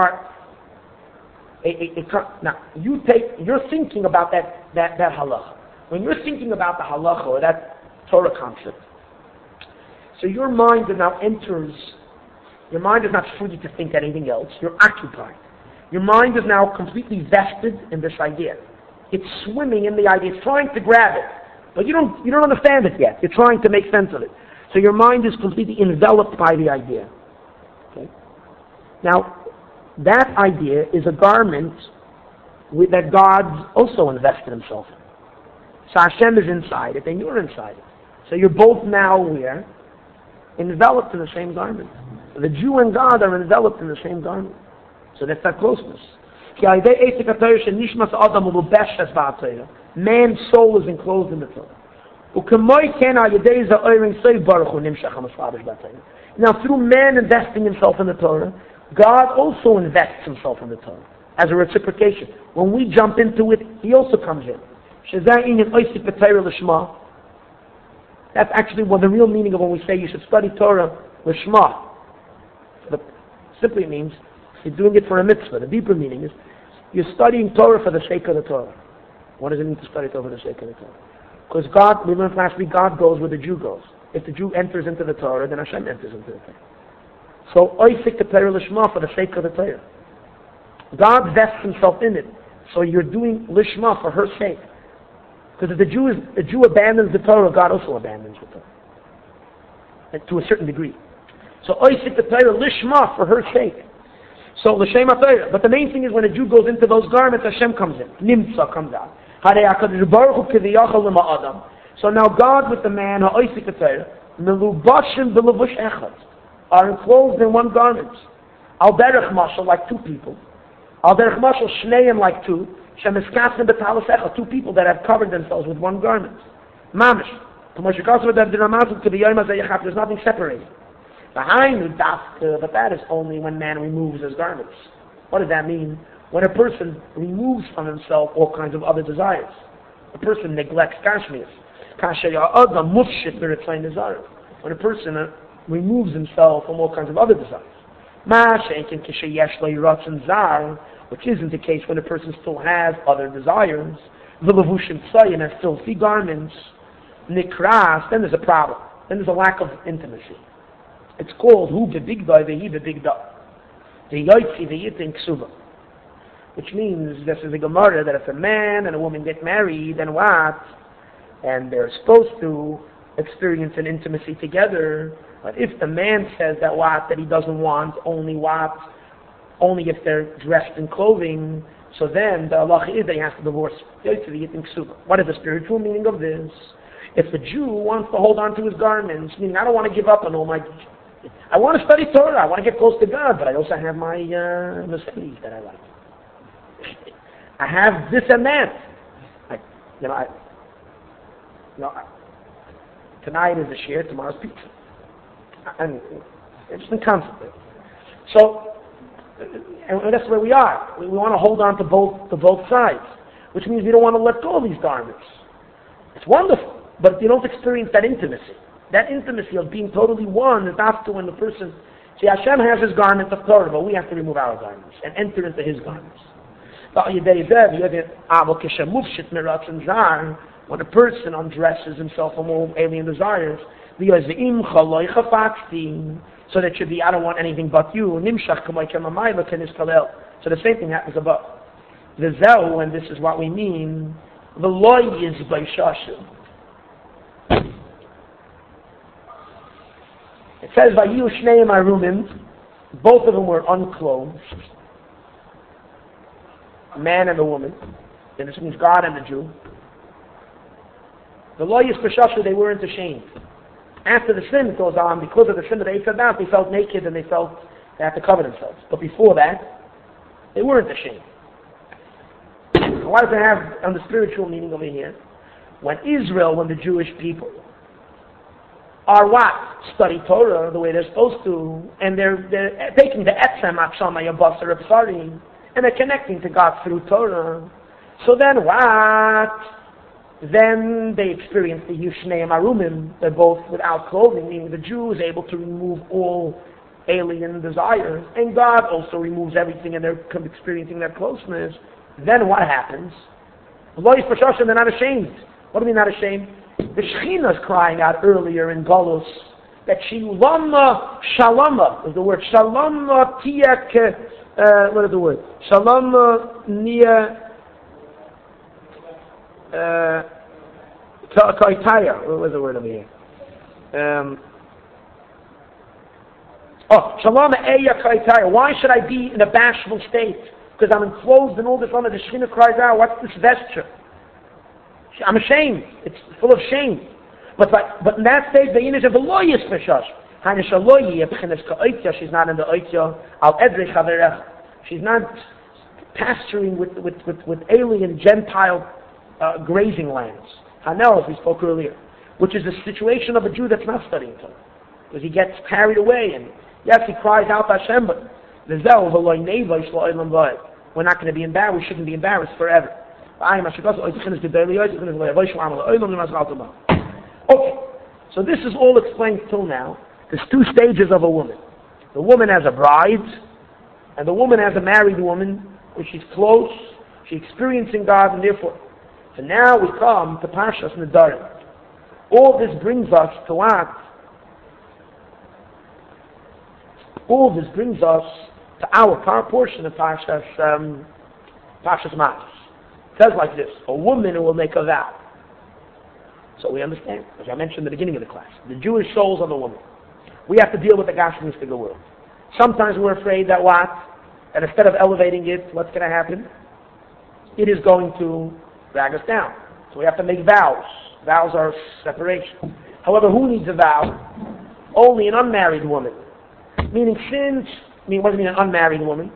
now you're thinking about that halacha. When you're thinking about the halacha or that Torah concept, so your mind now enters. Your mind is not free to think anything else. You're occupied. Your mind is now completely vested in this idea. It's swimming in the idea. It's trying to grab it, but you don't understand it yet. You're trying to make sense of it. So your mind is completely enveloped by the idea. Okay. Now, that idea is a garment that God also invested Himself in. So Hashem is inside it, and you're inside it. So you're both now where? Enveloped in the same garment. The Jew and God are enveloped in the same garment. So that's that closeness. Man's soul is enclosed in the Torah. Now through man investing himself in the Torah, God also invests Himself in the Torah as a reciprocation. When we jump into it, He also comes in. That's actually what the real meaning of when we say you should study Torah l'shma. Simply means you're doing it for a mitzvah. The deeper meaning is you're studying Torah for the sake of the Torah. What does it mean to study Torah for the sake of the Torah? Because God, we learned last week, God goes where the Jew goes. If the Jew enters into the Torah, then Hashem enters into the Torah. So, oisik the Torah l'shma for the sake of the Torah. God vests Himself in it. So you're doing l'shma for her sake. Because if the Jew abandons the Torah, God also abandons the Torah. And to a certain degree. So oisik the Torah lishma for her sake. So l'shem Torah. But the main thing is when a Jew goes into those garments, Hashem comes in. Nimtza comes out. So now God with the man, ha'oisik the Torah, melubashim b'levush echad, are enclosed in one garment. Al derech mashal, like two people. Al derech mashal shneim, like two. Shemiskasim b'talas echad, two people that have covered themselves with one garment. Mamish. There's nothing separating. But that is only when man removes his garments. What does that mean? When a person removes from himself all kinds of other desires. A person neglects kashmias. When a person removes himself from all kinds of other desires. Which isn't the case when a person still has other desires. And has filthy garments. Nikras, then there's a problem. Then there's a lack of intimacy. It's called hu bebigdai vehi bebigda. Ve'yotzi ve'yitin ksuba. Which means, this is a Gemara, that if a man and a woman get married, then what? And they're supposed to experience an intimacy together. But if the man says that what? That he doesn't want only what? Only if they're dressed in clothing. So then the halacha is that he has to divorce. What is the spiritual meaning of this? If the Jew wants to hold on to his garments, meaning I don't want to give up on all my... I want to study Torah, I want to get close to God, but I also have my Mercedes that I like. I have this and that. Tonight is a share, tomorrow's pizza. And interesting concept. So, and that's where we are. We want to hold on to both sides, which means we don't want to let go of these garments. It's wonderful, but you don't experience that intimacy. That intimacy of being totally one is after when the person... See, Hashem has His garment of Torah, but we have to remove our garments and enter into His garments. When a person undresses himself from all alien desires, so that should be, I don't want anything but you. So the same thing happens above. The Zeu, and this is what we mean, the loy is by Shashim. It says, Vayu Shneim Arumim, both of them were unclothed, a man and a woman, and this means God and the Jew. The loy is by Shashim, they weren't ashamed. After the sin goes on, because of the sin of the Eitz Hadas, they felt naked and they felt They had to cover themselves. But before that, they weren't ashamed. Why does it have on the spiritual meaning over here? When the Jewish people are what? Study Torah the way they're supposed to, and they're taking the etzem achshama yabasar absarim, and they're connecting to God through Torah. So then what? Then they experience the Yushneim Arumim. They're both without clothing, meaning the Jew is able to remove all alien desires, and God also removes everything, and they're experiencing that closeness. Then what happens? They're not ashamed. What do we mean not ashamed? The Shekhinah is crying out earlier in Golus that Shalama Shalama is the word. Shalama Tiyak. What is the word? Shalama Nia Kaitaya. What was the word over here? Shalama Eya Kaitaya. Why should I be in a bashful state? Because I'm enclosed in all this honor. The Shekhinah cries out, what's this vesture? I'm ashamed. It's full of shame. But in that stage, the image of the lawyers for Shosh. She's not in the oitya. Al edrei chaverech. She's not pasturing with alien Gentile grazing lands. Hanel, as we spoke earlier, which is the situation of a Jew that's not studying Torah, because he gets carried away, and yes, he cries out Hashem, but we're not going to be embarrassed. We shouldn't be embarrassed forever. Okay, so this is all explained till now. There's two stages of a woman. The woman as a bride, and the woman as a married woman, where she's close, she's experiencing God, and therefore. So now we come to Parshas Nedarim. All this brings us to what? All this brings us to our portion of Parshas Matos. It says like this: a woman who will make a vow. So we understand, as I mentioned in the beginning of the class, the Jewish souls are the woman. We have to deal with the Gashmistic world. Sometimes we're afraid that what? And instead of elevating it, what's going to happen? It is going to drag us down. So we have to make vows. Vows are separation. However, who needs a vow? Only an unmarried woman. What does it mean an unmarried woman?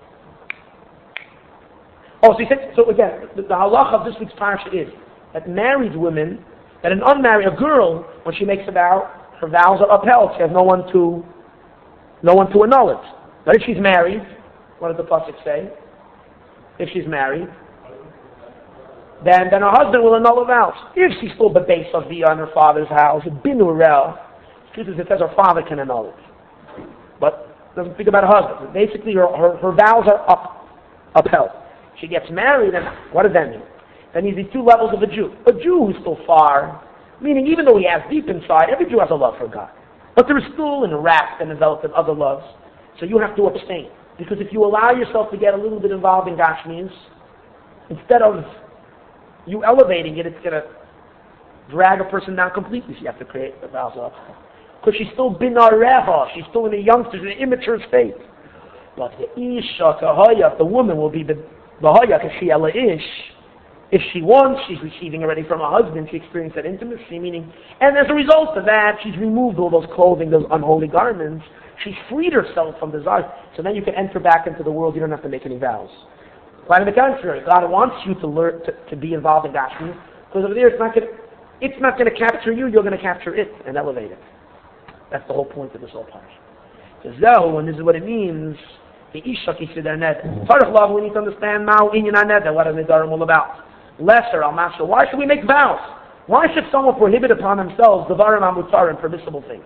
So he said, so again, the halach of this week's parsha is that married women, that an unmarried, a girl, when she makes a vow, her vows are upheld. She has no one to annul it. But if she's married, what does the pasuk say? If she's married, then her husband will annul her vows. If she's still bebased of the on her father's house, binu rel, it says her father can annul it. But doesn't speak about her husband. Basically, her vows are upheld. She gets married, and what does that mean? That means these two levels of a Jew. A Jew who's still far, meaning even though he has deep inside, every Jew has a love for God. But there is still enwrapped and developed in other loves. So you have to abstain. Because if you allow yourself to get a little bit involved in Gashmias, instead of you elevating it, it's going to drag a person down completely. So you have to create the vows of. Because she's still binareha, she's still in a youngster, in an immature state. But the isha kahaya, the woman will be bahaya kashiela ish. If she wants, she's receiving already from her husband, she experienced that intimacy, meaning, and as a result of that, she's removed all those clothing, those unholy garments. She's freed herself from desire. So then you can enter back into the world, you don't have to make any vows. Quite on the contrary, God wants you to learn to be involved in Gashmi, because over there it's not going to capture you, you're going to capture it and elevate it. That's the whole point of this whole parish. So, and this is what it means. The Isha Kisider Ned. Tarach Love, we need to understand Mao Inyan Ned, what is Nedarim all about. Lesser Al Masha. Why should we make vows? Why should someone prohibit upon themselves the Varim Amutar and permissible things?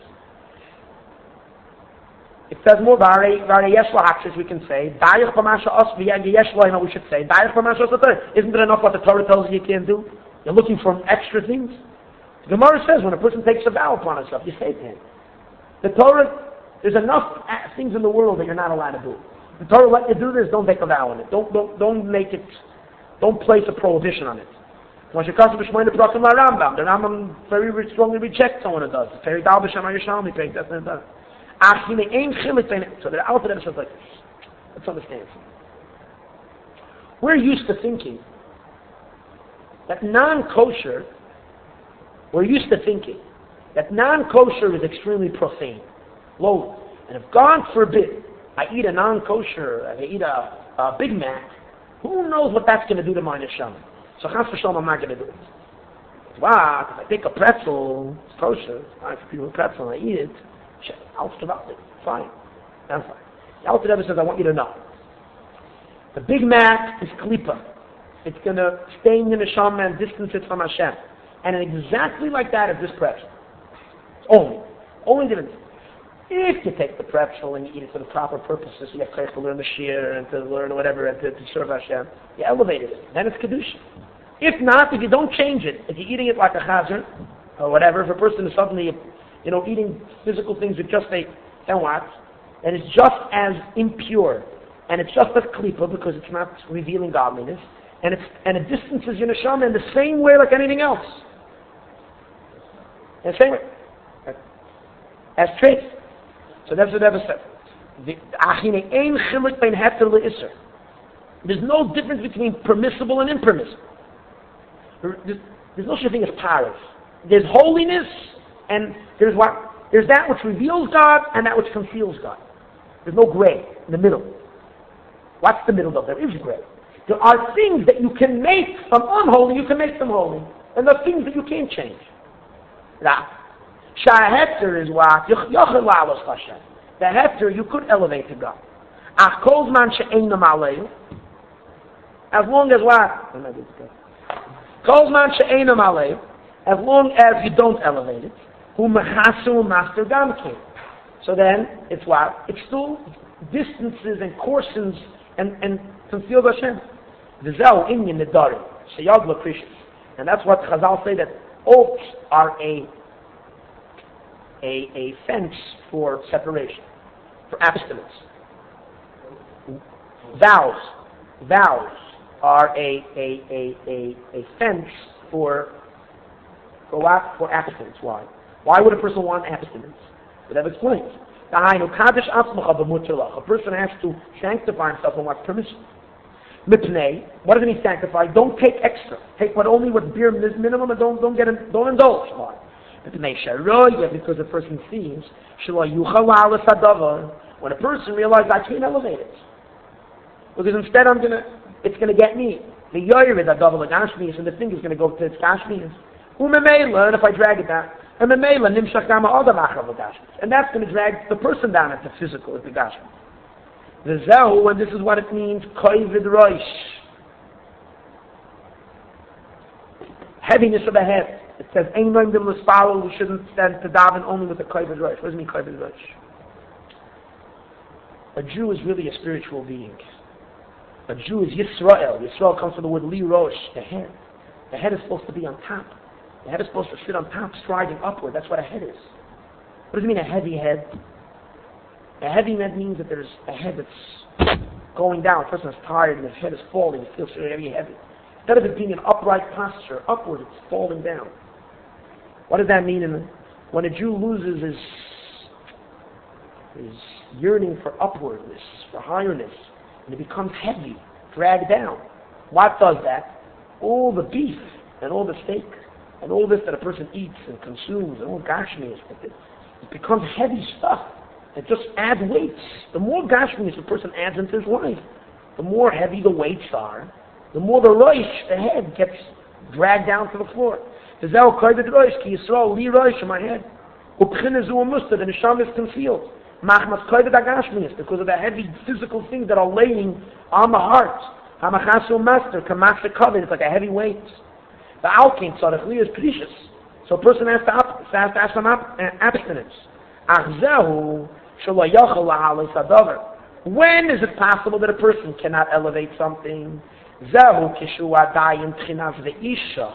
It says more Vari Yeshla Hakshis, we can say. Dayach Pamasha Osvi Yeshla, we should say. Dayach Pamasha Osvi. Isn't it enough what the Torah tells you can't do? You're looking for extra things? The Gemara says when a person takes a vow upon himself, you say to him. The Torah, there's enough things in the world that you're not allowed to do. The Torah let you do this, don't take a vow on it. Don't make it, don't place a prohibition on it. When you come to B'Shmoyne Prakim LaRambam, the Rambam very strongly rejects someone who does it. Very Dal B'Shem HaYishalmi, very that's and that. So they're out there says like this. Let's understand. We're used to thinking that non-kosher, is extremely profane, lowly. And if God forbid, I eat a non-kosher, I eat a Big Mac, who knows what that's going to do to my neshama? So chas v'shalom, I'm not going to do it. What? If I take a pretzel, it's kosher, I eat a pretzel and I eat it, I'll stop it. Fine. That's fine. The Alter Rebbe says, I want you to know. The Big Mac is klipa. It's going to stain your neshama and distance it from Hashem. And exactly like that is this pretzel. Only difference. If you take the pretzel and you eat it for the proper purposes, you have to learn the shir and to learn whatever and to serve Hashem, you elevated it. Then it's kedusha. If not, if you don't change it, if you're eating it like a chazer or whatever, if a person is suddenly, eating physical things with just then what? Then it's just as impure and it's just as klipa because it's not revealing godliness and it distances your neshama in the same way like anything else. In the same way. As traits. So that's what Rebbe said. There's no difference between permissible and impermissible. There's no such thing as paras. There's holiness and there's that which reveals God and that which conceals God. There's no gray in the middle. What's the middle though? There is gray. There are things that you can make from unholy, you can make them holy. And there are things that you can't change. Now, Shahetzer is what? The Hetzer you could elevate to God. As long as what? As long as you don't elevate it. So then, it's what? It still distances and coarsens and conceals Hashem. And that's what Chazal say that oaths are a fence for separation, for abstinence. Vows are a fence for what? For abstinence. Why? Why would a person want abstinence? But that explains. A person has to sanctify himself on what's permissible. What does it mean sanctify? Don't take extra. Take only what's bare minimum and don't indulge. Why? Because the person sees when a person realizes I can't elevate it. Because instead it's gonna get me. The yoyer that double the gashmias and the thing is gonna go to its gashmias. And if I drag it down, and that's gonna drag the person down at the physical, at the gashmias. The zehu, and this is what it means, koivid roish. Heaviness of the head. It says, we shouldn't stand to daven only with the koivid roish. What does it mean, koivid roish? A Jew is really a spiritual being. A Jew is Yisrael. Yisrael comes from the word li rosh, the head. The head is supposed to be on top. The head is supposed to sit on top, striding upward. That's what a head is. What does it mean, a heavy head? A heavy head means that there's a head that's going down. A person is tired and his head is falling. It feels very heavy. Instead of it being an upright posture, upward, it's falling down. What does that mean? When a Jew loses his yearning for upwardness, for highness, and it becomes heavy, dragged down. What does that? All the beef and all the steak and all this that a person eats and consumes and all gashmias, it becomes heavy stuff. It just adds weights. The more gashmias a person adds into his life, the more heavy the weights are, the more the roish, the head, gets dragged down to the floor. The zehu koivet roish, ki yisrael li roish in my head. Upchine zu amusta, the neshama is concealed. Machmas koivet agashmias, because of the heavy physical things that are laying on the heart. Hamachasu master, kamach kovet, it's like a heavy weight. The alkin tzarech li is precious. So a person has to have some abstinence. Ach zehu, shelo yochel la'alei sadavar. When is it possible that a person cannot elevate something? Zehu kishu adayim tchinas ve'isha.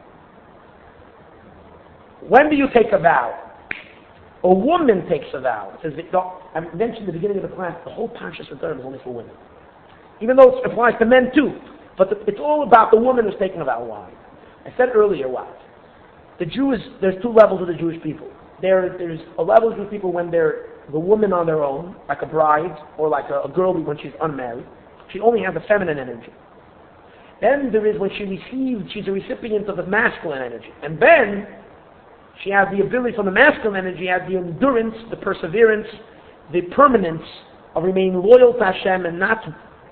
When do you take a vow? A woman takes a vow. It says, I mentioned in the beginning of the class, the whole Parshas V'Torah is only for women. Even though it applies to men too. But it's all about the woman who's taking a vow. Why? I said earlier what? There's two levels of the Jewish people. There's a level of Jewish people when they're the woman on their own, like a bride, or like a girl when she's unmarried. She only has the feminine energy. Then there is when she's a recipient of the masculine energy. And then she has the ability from the masculine energy, has the endurance, the perseverance, the permanence of remaining loyal to Hashem and not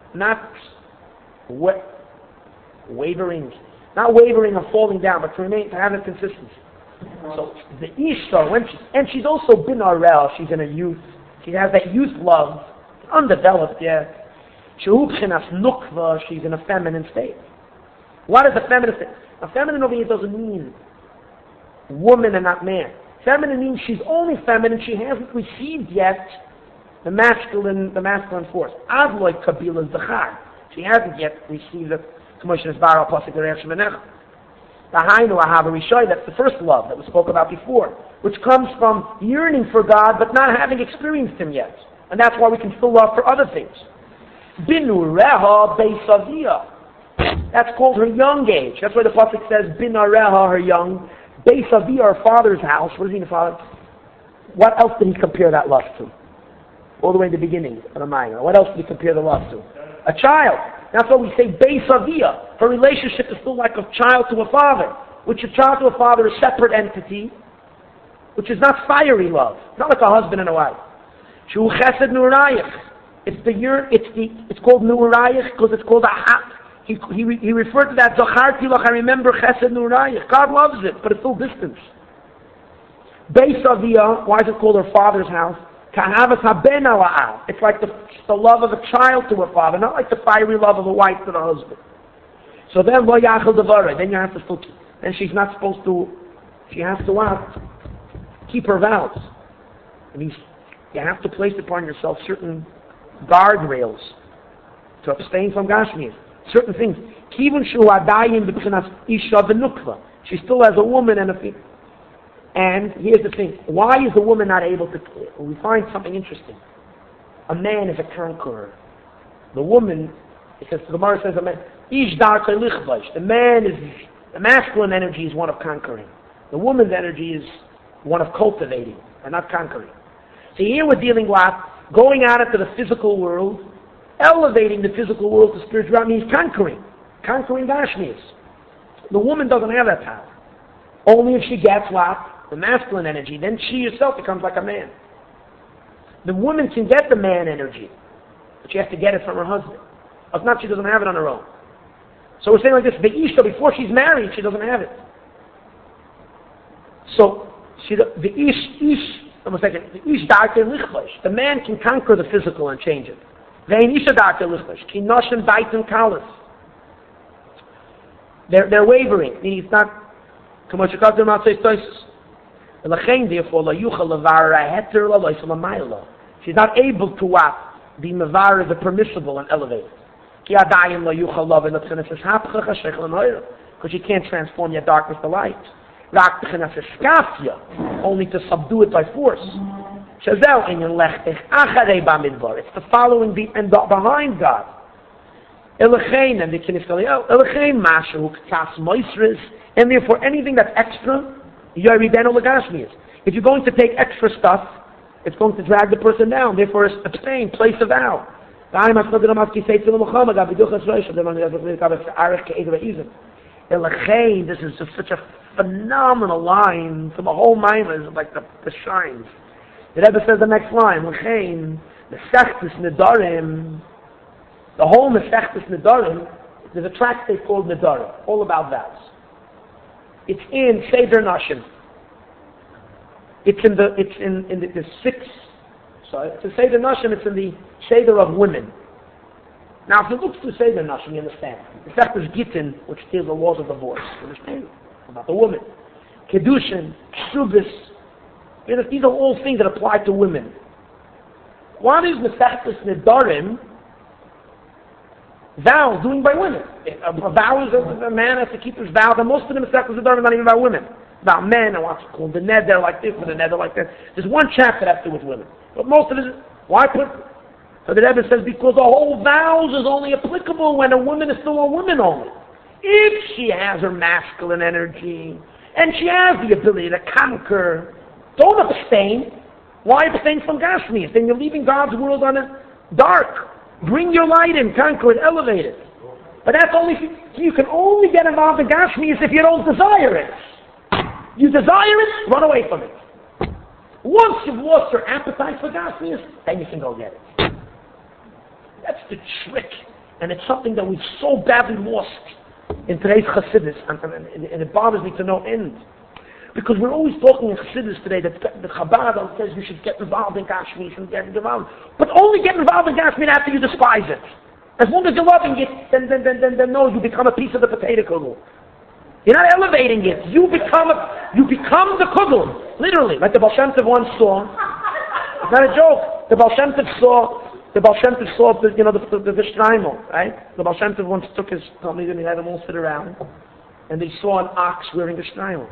wavering or falling down, but to have a consistency. So the Isha, she's also bin arel, she's in her youth, she has that youth love, undeveloped yet. Shehu b'chinas nukva, she's in a feminine state. What is a feminine state? A feminine over here doesn't mean woman and not man. Feminine means she's only feminine, she hasn't received yet the masculine force. Adloi kabila zachar. She hasn't yet received the commission bar al pasuk l'reach shemenecha. That's the first love that we spoke about before, which comes from yearning for God but not having experienced Him yet. And that's why we can still love for other things. Binureha beisavia. That's called her young age. That's why the pasuk says Binareha, her young. Beisavia, her father's house. What does he mean, father? What else did he compare that love to? All the way in the beginning of the Ma'aser. What else did he compare the love to? A child. That's why we say Beisavia. Her relationship is still like a child to a father, which a child to a father is a separate entity, which is not fiery love. It's not like a husband and a wife. Shu Chesed Nurayich. It's called Nurayich because it's called a hat. He referred to that Zacharti Lach. I remember Chesed Nurayich. God loves it, but it's still distance. Beisavia. Why is it called her father's house? It's like the love of a child to a father, not like the fiery love of a wife to the husband. So then, then you have to still keep. And she has to keep her vows. And you have to place upon yourself certain guardrails to abstain from gashmias. Certain things. She still has a woman and a female. And here's the thing. Why is the woman not able to... We find something interesting. A man is a conqueror. The woman, because the Gemara says, the masculine energy is one of conquering. The woman's energy is one of cultivating, and not conquering. So here we're dealing with going out into the physical world, elevating the physical world to spirituality means conquering Gashmias. The woman doesn't have that power. Only if she gets the masculine energy, then she herself becomes like a man. The woman can get the man energy, but she has to get it from her husband. If not, she doesn't have it on her own. So we're saying like this, the Isha, before she's married, she doesn't have it. So, the man can conquer the physical and change it. They're wavering. It's not... She's not able to be mevar the permissible and elevated. Because she can't transform your darkness to light. Only to subdue it by force. It's the following and behind God. And therefore anything that's extra, if you're going to take extra stuff, it's going to drag the person down. Therefore, abstain, place a vow. This is just such a phenomenal line for the whole Ma'aser. It's like the shines. The Rebbe says the next line, the whole Mesechtes Nedarim, there's a tract they called Nedarim, all about vows. It's in Seder Nashim. It's in the six. So to Seder Nashim, it's in the Seder of women. Now, if you look through Seder Nashim, you understand. The fact is Gittin, which deals the laws of divorce. You understand? About the woman. Kedushin, Shubis. These are all things that apply to women. What is Mesechtes Nedarim? Vows doing by women. A vow is a man has to keep his vow. And most of the Mesechtes Nedarim are not even about women. About men and what's called the neder like this and the neder like that. There's one chapter that has to do with women. But most of it is, why put... So the Rebbe says, because the whole vows is only applicable when a woman is still a woman only. If she has her masculine energy, and she has the ability to conquer, don't abstain. Why abstain from Gashmias? Then you're leaving God's world on a dark. Bring your light in, conquer it, elevate it. But that's only, you can only get involved in Gashmias if you don't desire it. You desire it, run away from it. Once you've lost your appetite for Gashmias, then you can go get it. the trick. And it's something that we've so badly lost in today's Chassidus, and it bothers me to no end. Because we're always talking in Chassidus today that the Chabad says you should get involved in Gashmi, but only get involved in Gashmi after you despise it. As long as you're loving it, then no, you become a piece of the potato kugel. You're not elevating it. You become the kugel, literally, like the Baal Shem Tov once saw. It's not a joke. The Baal Shem Tov saw the Shtreimel, right? The Baal Shem Tov once took his Talmud and he had them all sit around, and they saw an ox wearing a Shtreimel.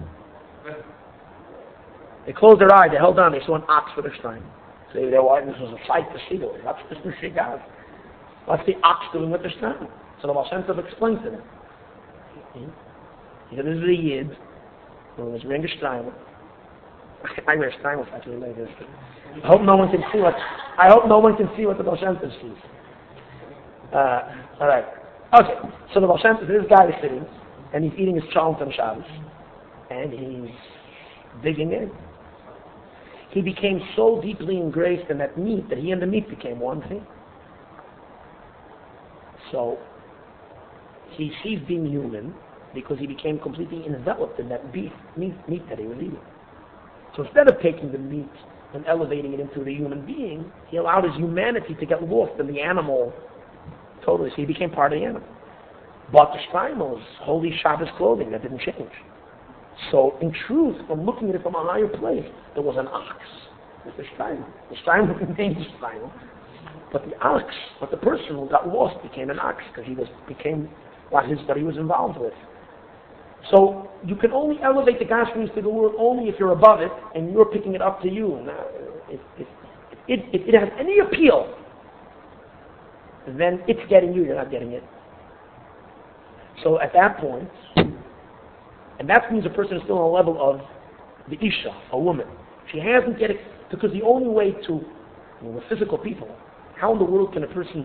They closed their eye, they held on, they saw an ox with a Shtreimel. So they were, this was a sight to see. What's this Mishigaz? What's the ox doing with the Shtreimel? So the Baal Shem Tov explained to them. He said, this is a Yid who was wearing a Shtreimel. I wear Shtreimels actually like this. I hope no one can see what the Baal Shem Tov sees. All right. Okay. So the Baal Shem Tov, this guy is sitting, and he's eating his chalent on Shabbos, and he's digging in. He became so deeply engrossed in that meat that he and the meat became one thing. So he ceased being human because he became completely enveloped in that meat that he was eating. So instead of taking the meat and elevating it into the human being, he allowed his humanity to get lost in the animal totally. So he became part of the animal. But the Shtreimel was holy Shabbos clothing that didn't change. So in truth, from looking at it from a higher place, there was an ox with the Shtreimel. The Shtreimel contained the Shtreimel. But the person who got lost became an ox because became what he was involved with. So you can only elevate the Gashmis to the world only if you're above it and you're picking it up to you. Now, if it has any appeal, then it's getting you, you're not getting it. So at that point, and that means a person is still on a level of the Isha, a woman. She hasn't yet, because the only way to, with physical people, how in the world can a person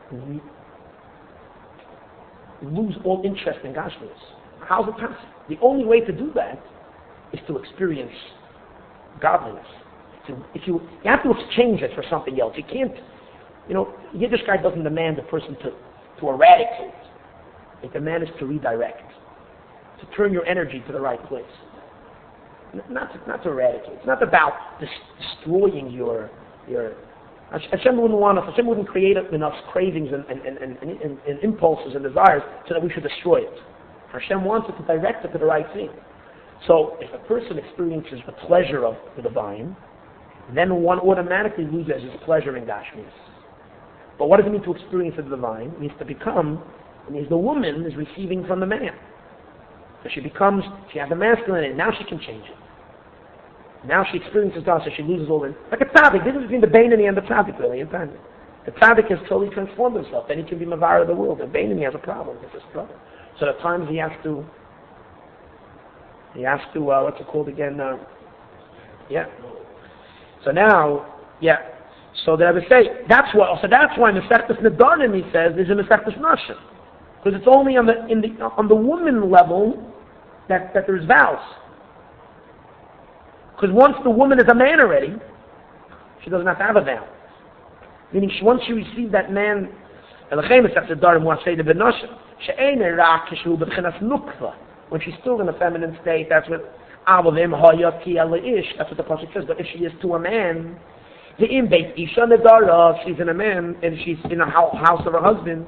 lose all interest in Gashmis? How's it possible? The only way to do that is to experience godliness. You have to exchange it for something else. You can't, Yiddishkeit doesn't demand a person to eradicate. It demands to redirect, to turn your energy to the right place. Not to eradicate. It's not about destroying your Hashem wouldn't create in us cravings and impulses and desires so that we should destroy it. Hashem wants it to direct it to the right thing. So if a person experiences the pleasure of the divine, then one automatically loses his pleasure in Gashmis. But what does it mean to experience the divine? It means the woman is receiving from the man. So she has the masculine in it, now she can change it. Now she experiences God, so she loses all the... Like a tzaddik, this is between the Beinoni and the tzaddik, really. The tzaddik has totally transformed himself, then he can be mavar of the world. The Beinoni has a problem with this brother. So at times he has to, what's it called again? So now, so that I would say, that's why Mesechtes Nedarim, he says, is a Mesechtes Nashim. Because it's only on the woman level that there's vows. Because once the woman is a man already, she doesn't have to have a vow. Meaning, once she receives that man, when she's still in a feminine state, that's what the pasuk says. But if she is to a man, she's in a man and she's in a house of her husband.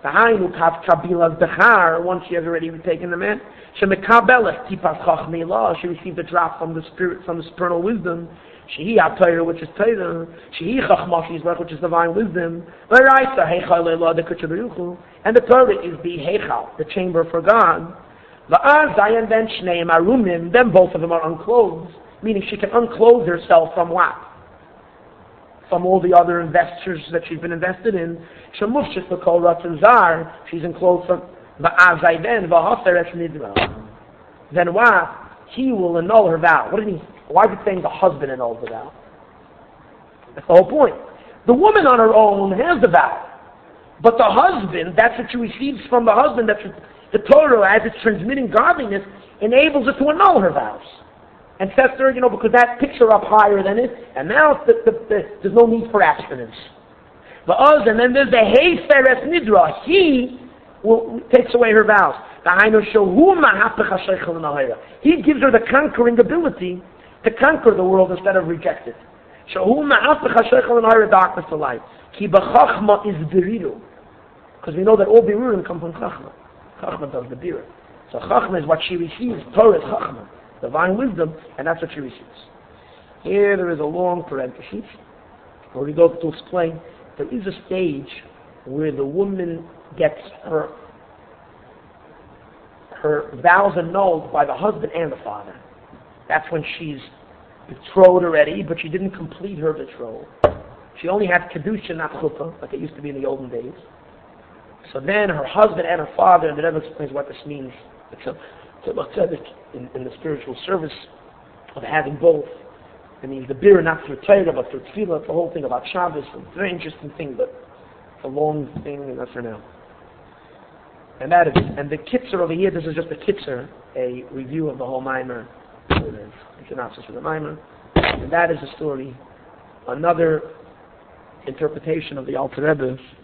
Once she has already taken the man, she received a drop from the spirit, from the supernal wisdom. Shehi HaTorah, which is Torah. Shehi Chachma, which is divine wisdom. And the Torah is the Heichal, the chamber for God. Then both of them are unclothed, meaning she can unclothe herself from what? From all the other investors that she's been invested in. She's enclosed from then what? He will annul her vow. What do you mean? Why is it saying the husband annuls the vow? That's the whole point. The woman on her own has the vow. But the husband, that's what she receives from the husband, that's the Torah, as it's transmitting godliness, enables her to annul her vows. And says to her, because that picks her up higher than it, and now there's no need for abstinence. And then there's the Heiferes Nidra. He takes away her vows. He gives her the conquering ability to conquer the world instead of reject it. Darkness to light. Chachma is biriru. Because we know that all birurim come from Chachma. Chachma does the birur. So Chachma is what she receives. Torah is Chachma, divine wisdom, and that's what she receives. Here there is a long parenthesis where we go to explain there is a stage where the woman gets her vows annulled by the husband and the father. That's when she's betrothed already, but she didn't complete her betrothal. She only had kedusha, not chuppah, like it used to be in the olden days. So then her husband and her father, and the Rebbe explains what this means. It's in the spiritual service of having both. It means the birur not through Torah, but through tefillah. It's the whole thing about Shabbos. It's a very interesting thing, but it's a long thing, and that's for now. And that is, and the Kitzur over here, this is just a Kitzur, a review of the whole Maimer, a synopsis of the Maimer, and that is the story. Another interpretation of the Alter Rebbe